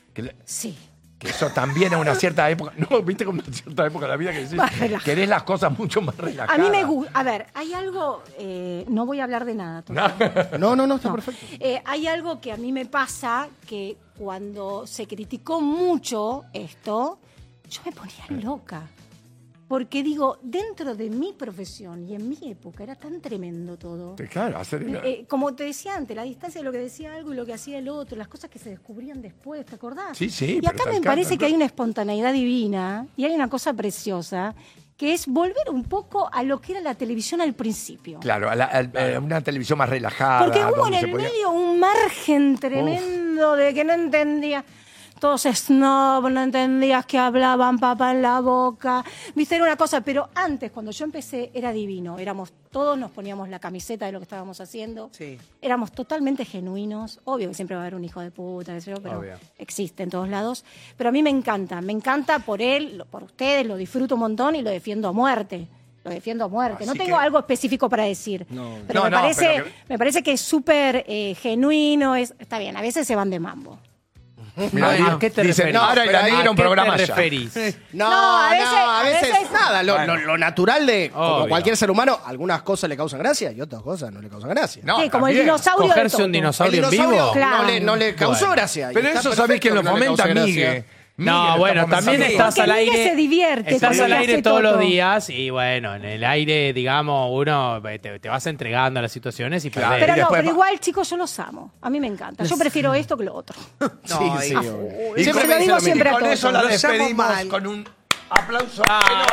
Sí. Que eso también a una cierta época. No, viste como una cierta época de la vida que decís. Más relajado. Querés las cosas mucho más A relajadas. mí me gusta. A ver, hay algo. No voy a hablar de nada. todavía. No, está No. perfecto. Hay algo que a mí me pasa que cuando se criticó mucho esto, yo me ponía loca. Porque digo, dentro de mi profesión y en mi época era tan tremendo todo. Claro, hacer. Como te decía antes, la distancia de lo que decía algo y lo que hacía el otro, las cosas que se descubrían después, ¿te acordás? Sí, sí, Y pero acá tal me cual, parece tal que hay cual. una espontaneidad divina y hay una cosa preciosa, que es volver un poco a lo que era la televisión al principio. Claro, una televisión más relajada. Porque hubo en donde el se podía- medio un margen tremendo de que no entendía. Todos snob, no entendías que hablaban papa en la boca. Viste, era una cosa, pero antes, cuando yo empecé, era divino. Todos nos poníamos la camiseta de lo que estábamos haciendo. Sí. Éramos totalmente genuinos. Obvio que siempre va a haber un hijo de puta, qué sé yo, pero Obvio. existe en todos lados. Pero a mí me encanta por él, por ustedes, lo disfruto un montón y lo defiendo a muerte. lo defiendo a muerte. No Así tengo que- algo específico para decir. Pero No, me no, parece, pero que- me parece que es súper genuino. Está bien, a veces se van de mambo. Mirá, ¿A qué te dicen, referís? ahora y la negra un programa ¿A qué te ya. referís? No, a veces- nada. Lo natural de, como Obvio. cualquier ser humano, algunas cosas le causan gracia y otras cosas no le causan gracia. No, Sí, como el también. dinosaurio de Cogerse un Toto. dinosaurio en dinosaurio vivo. Claro. no le causó Bueno. gracia. y Pero está eso perfecto sabés quién lo que no le fomenta, cause gracia. Migue. No, bueno, también estás Porque al Migue aire. se divierte Estás con lo al que aire hace todos los Toto. días y bueno, en el aire, digamos, uno te vas entregando a las situaciones y Claro. perdés. Pero Y no, después pero va- igual, chicos, yo los amo. A mí me encanta. Yo prefiero esto que lo otro. Sí, sí. Y obvio. con- Siempre me lo dice digo lo mismo. siempre a con todos. eso la Lo llamo despedimos mal. con un aplauso ¡Vamos!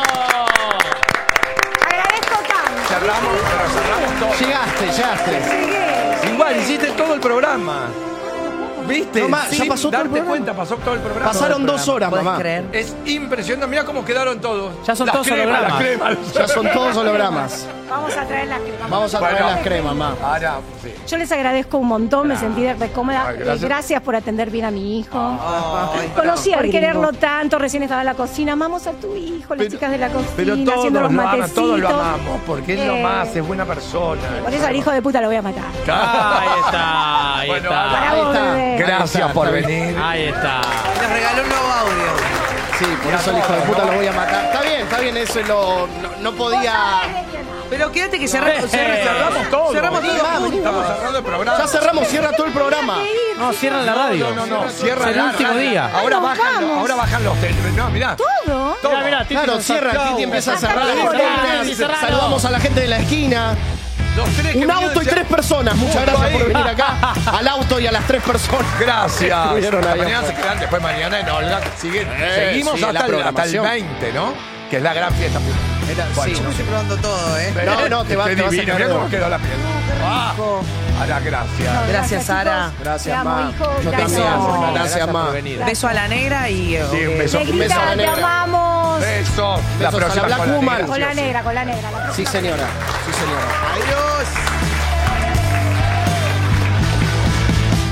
Agradezco tanto. Cerramos, pero cerramos todo. Llegaste. Llegué. Igual, hiciste todo el programa. ¿Viste? No, ma, ya Sin pasó todo el darte programa. cuenta, pasó todo el programa. Pasaron 2 horas, ¿Podés mamá. creer? Es impresionante. Mira cómo quedaron todos. Ya son Las todos cremas, hologramas. las cremas. Ya son todos hologramas. Vamos a traer las cremas. Vamos a traer Bueno. las cremas, mamá. Ahora, sí. Yo les agradezco un montón, me sentí re cómoda. Ay, gracias. Gracias por atender bien a mi hijo. Ay, Conocí al Qué quererlo lindo. tanto, recién estaba en la cocina. Amamos a tu hijo, las chicas de la cocina, Pero haciendo todos los lo aman, matecitos. todos lo amamos, porque es lo Eh, más, es buena persona. Por eso al hijo de puta lo voy a matar. Ahí está, ahí Bueno, está. Para Ahí vos, está. bebé. Gracias por venir. Ahí está. Nos regaló un nuevo audio. Sí, por eso el hijo de puta lo voy a matar. Está bien, eso no podía. Pero quédate que cerramos Cerramos todo. Cerramos todo juntos. Estamos cerrando el programa. Ya cerramos, cierra todo el programa. No, cierran la radio. No, cierra Es el último día. Ahora Nos bajan, vamos. ahora bajan los no, mirá. ¿Todo? Todo. Mirá, Titi Claro, nos cierra, sacó. Titi empieza a cerrar. Cerralo, cerralo. Saludamos a la gente de la esquina. Los tres que Un vinieron auto y ya- 3 personas. Muchas gracias por venir acá. Al auto y a las 3 personas. Gracias. Estuvieron ahí Mañana afuera. se quedan, después mañana en Olga. Seguimos sí, la hasta el programación. 20, ¿no? Que es la gran fiesta. Bueno, Sí, Yo estoy probando todo, ¿eh? No, te vas a divino. quedar. Mirá cómo quedó la piel. Ahora, gracias. Gracias, Sara. chicos. Gracias, Te amo, ma. hijo. Yo Gracias. también. Gracias, por ma. venir. Beso a la negra y... Sí, un beso. beso a Negrita, la te negra. amamos. Besos. La Besos a la próxima Black con la Woman. negra. Con la negra, con la negra. La próxima. Sí, señora. Sí, señora. Adiós.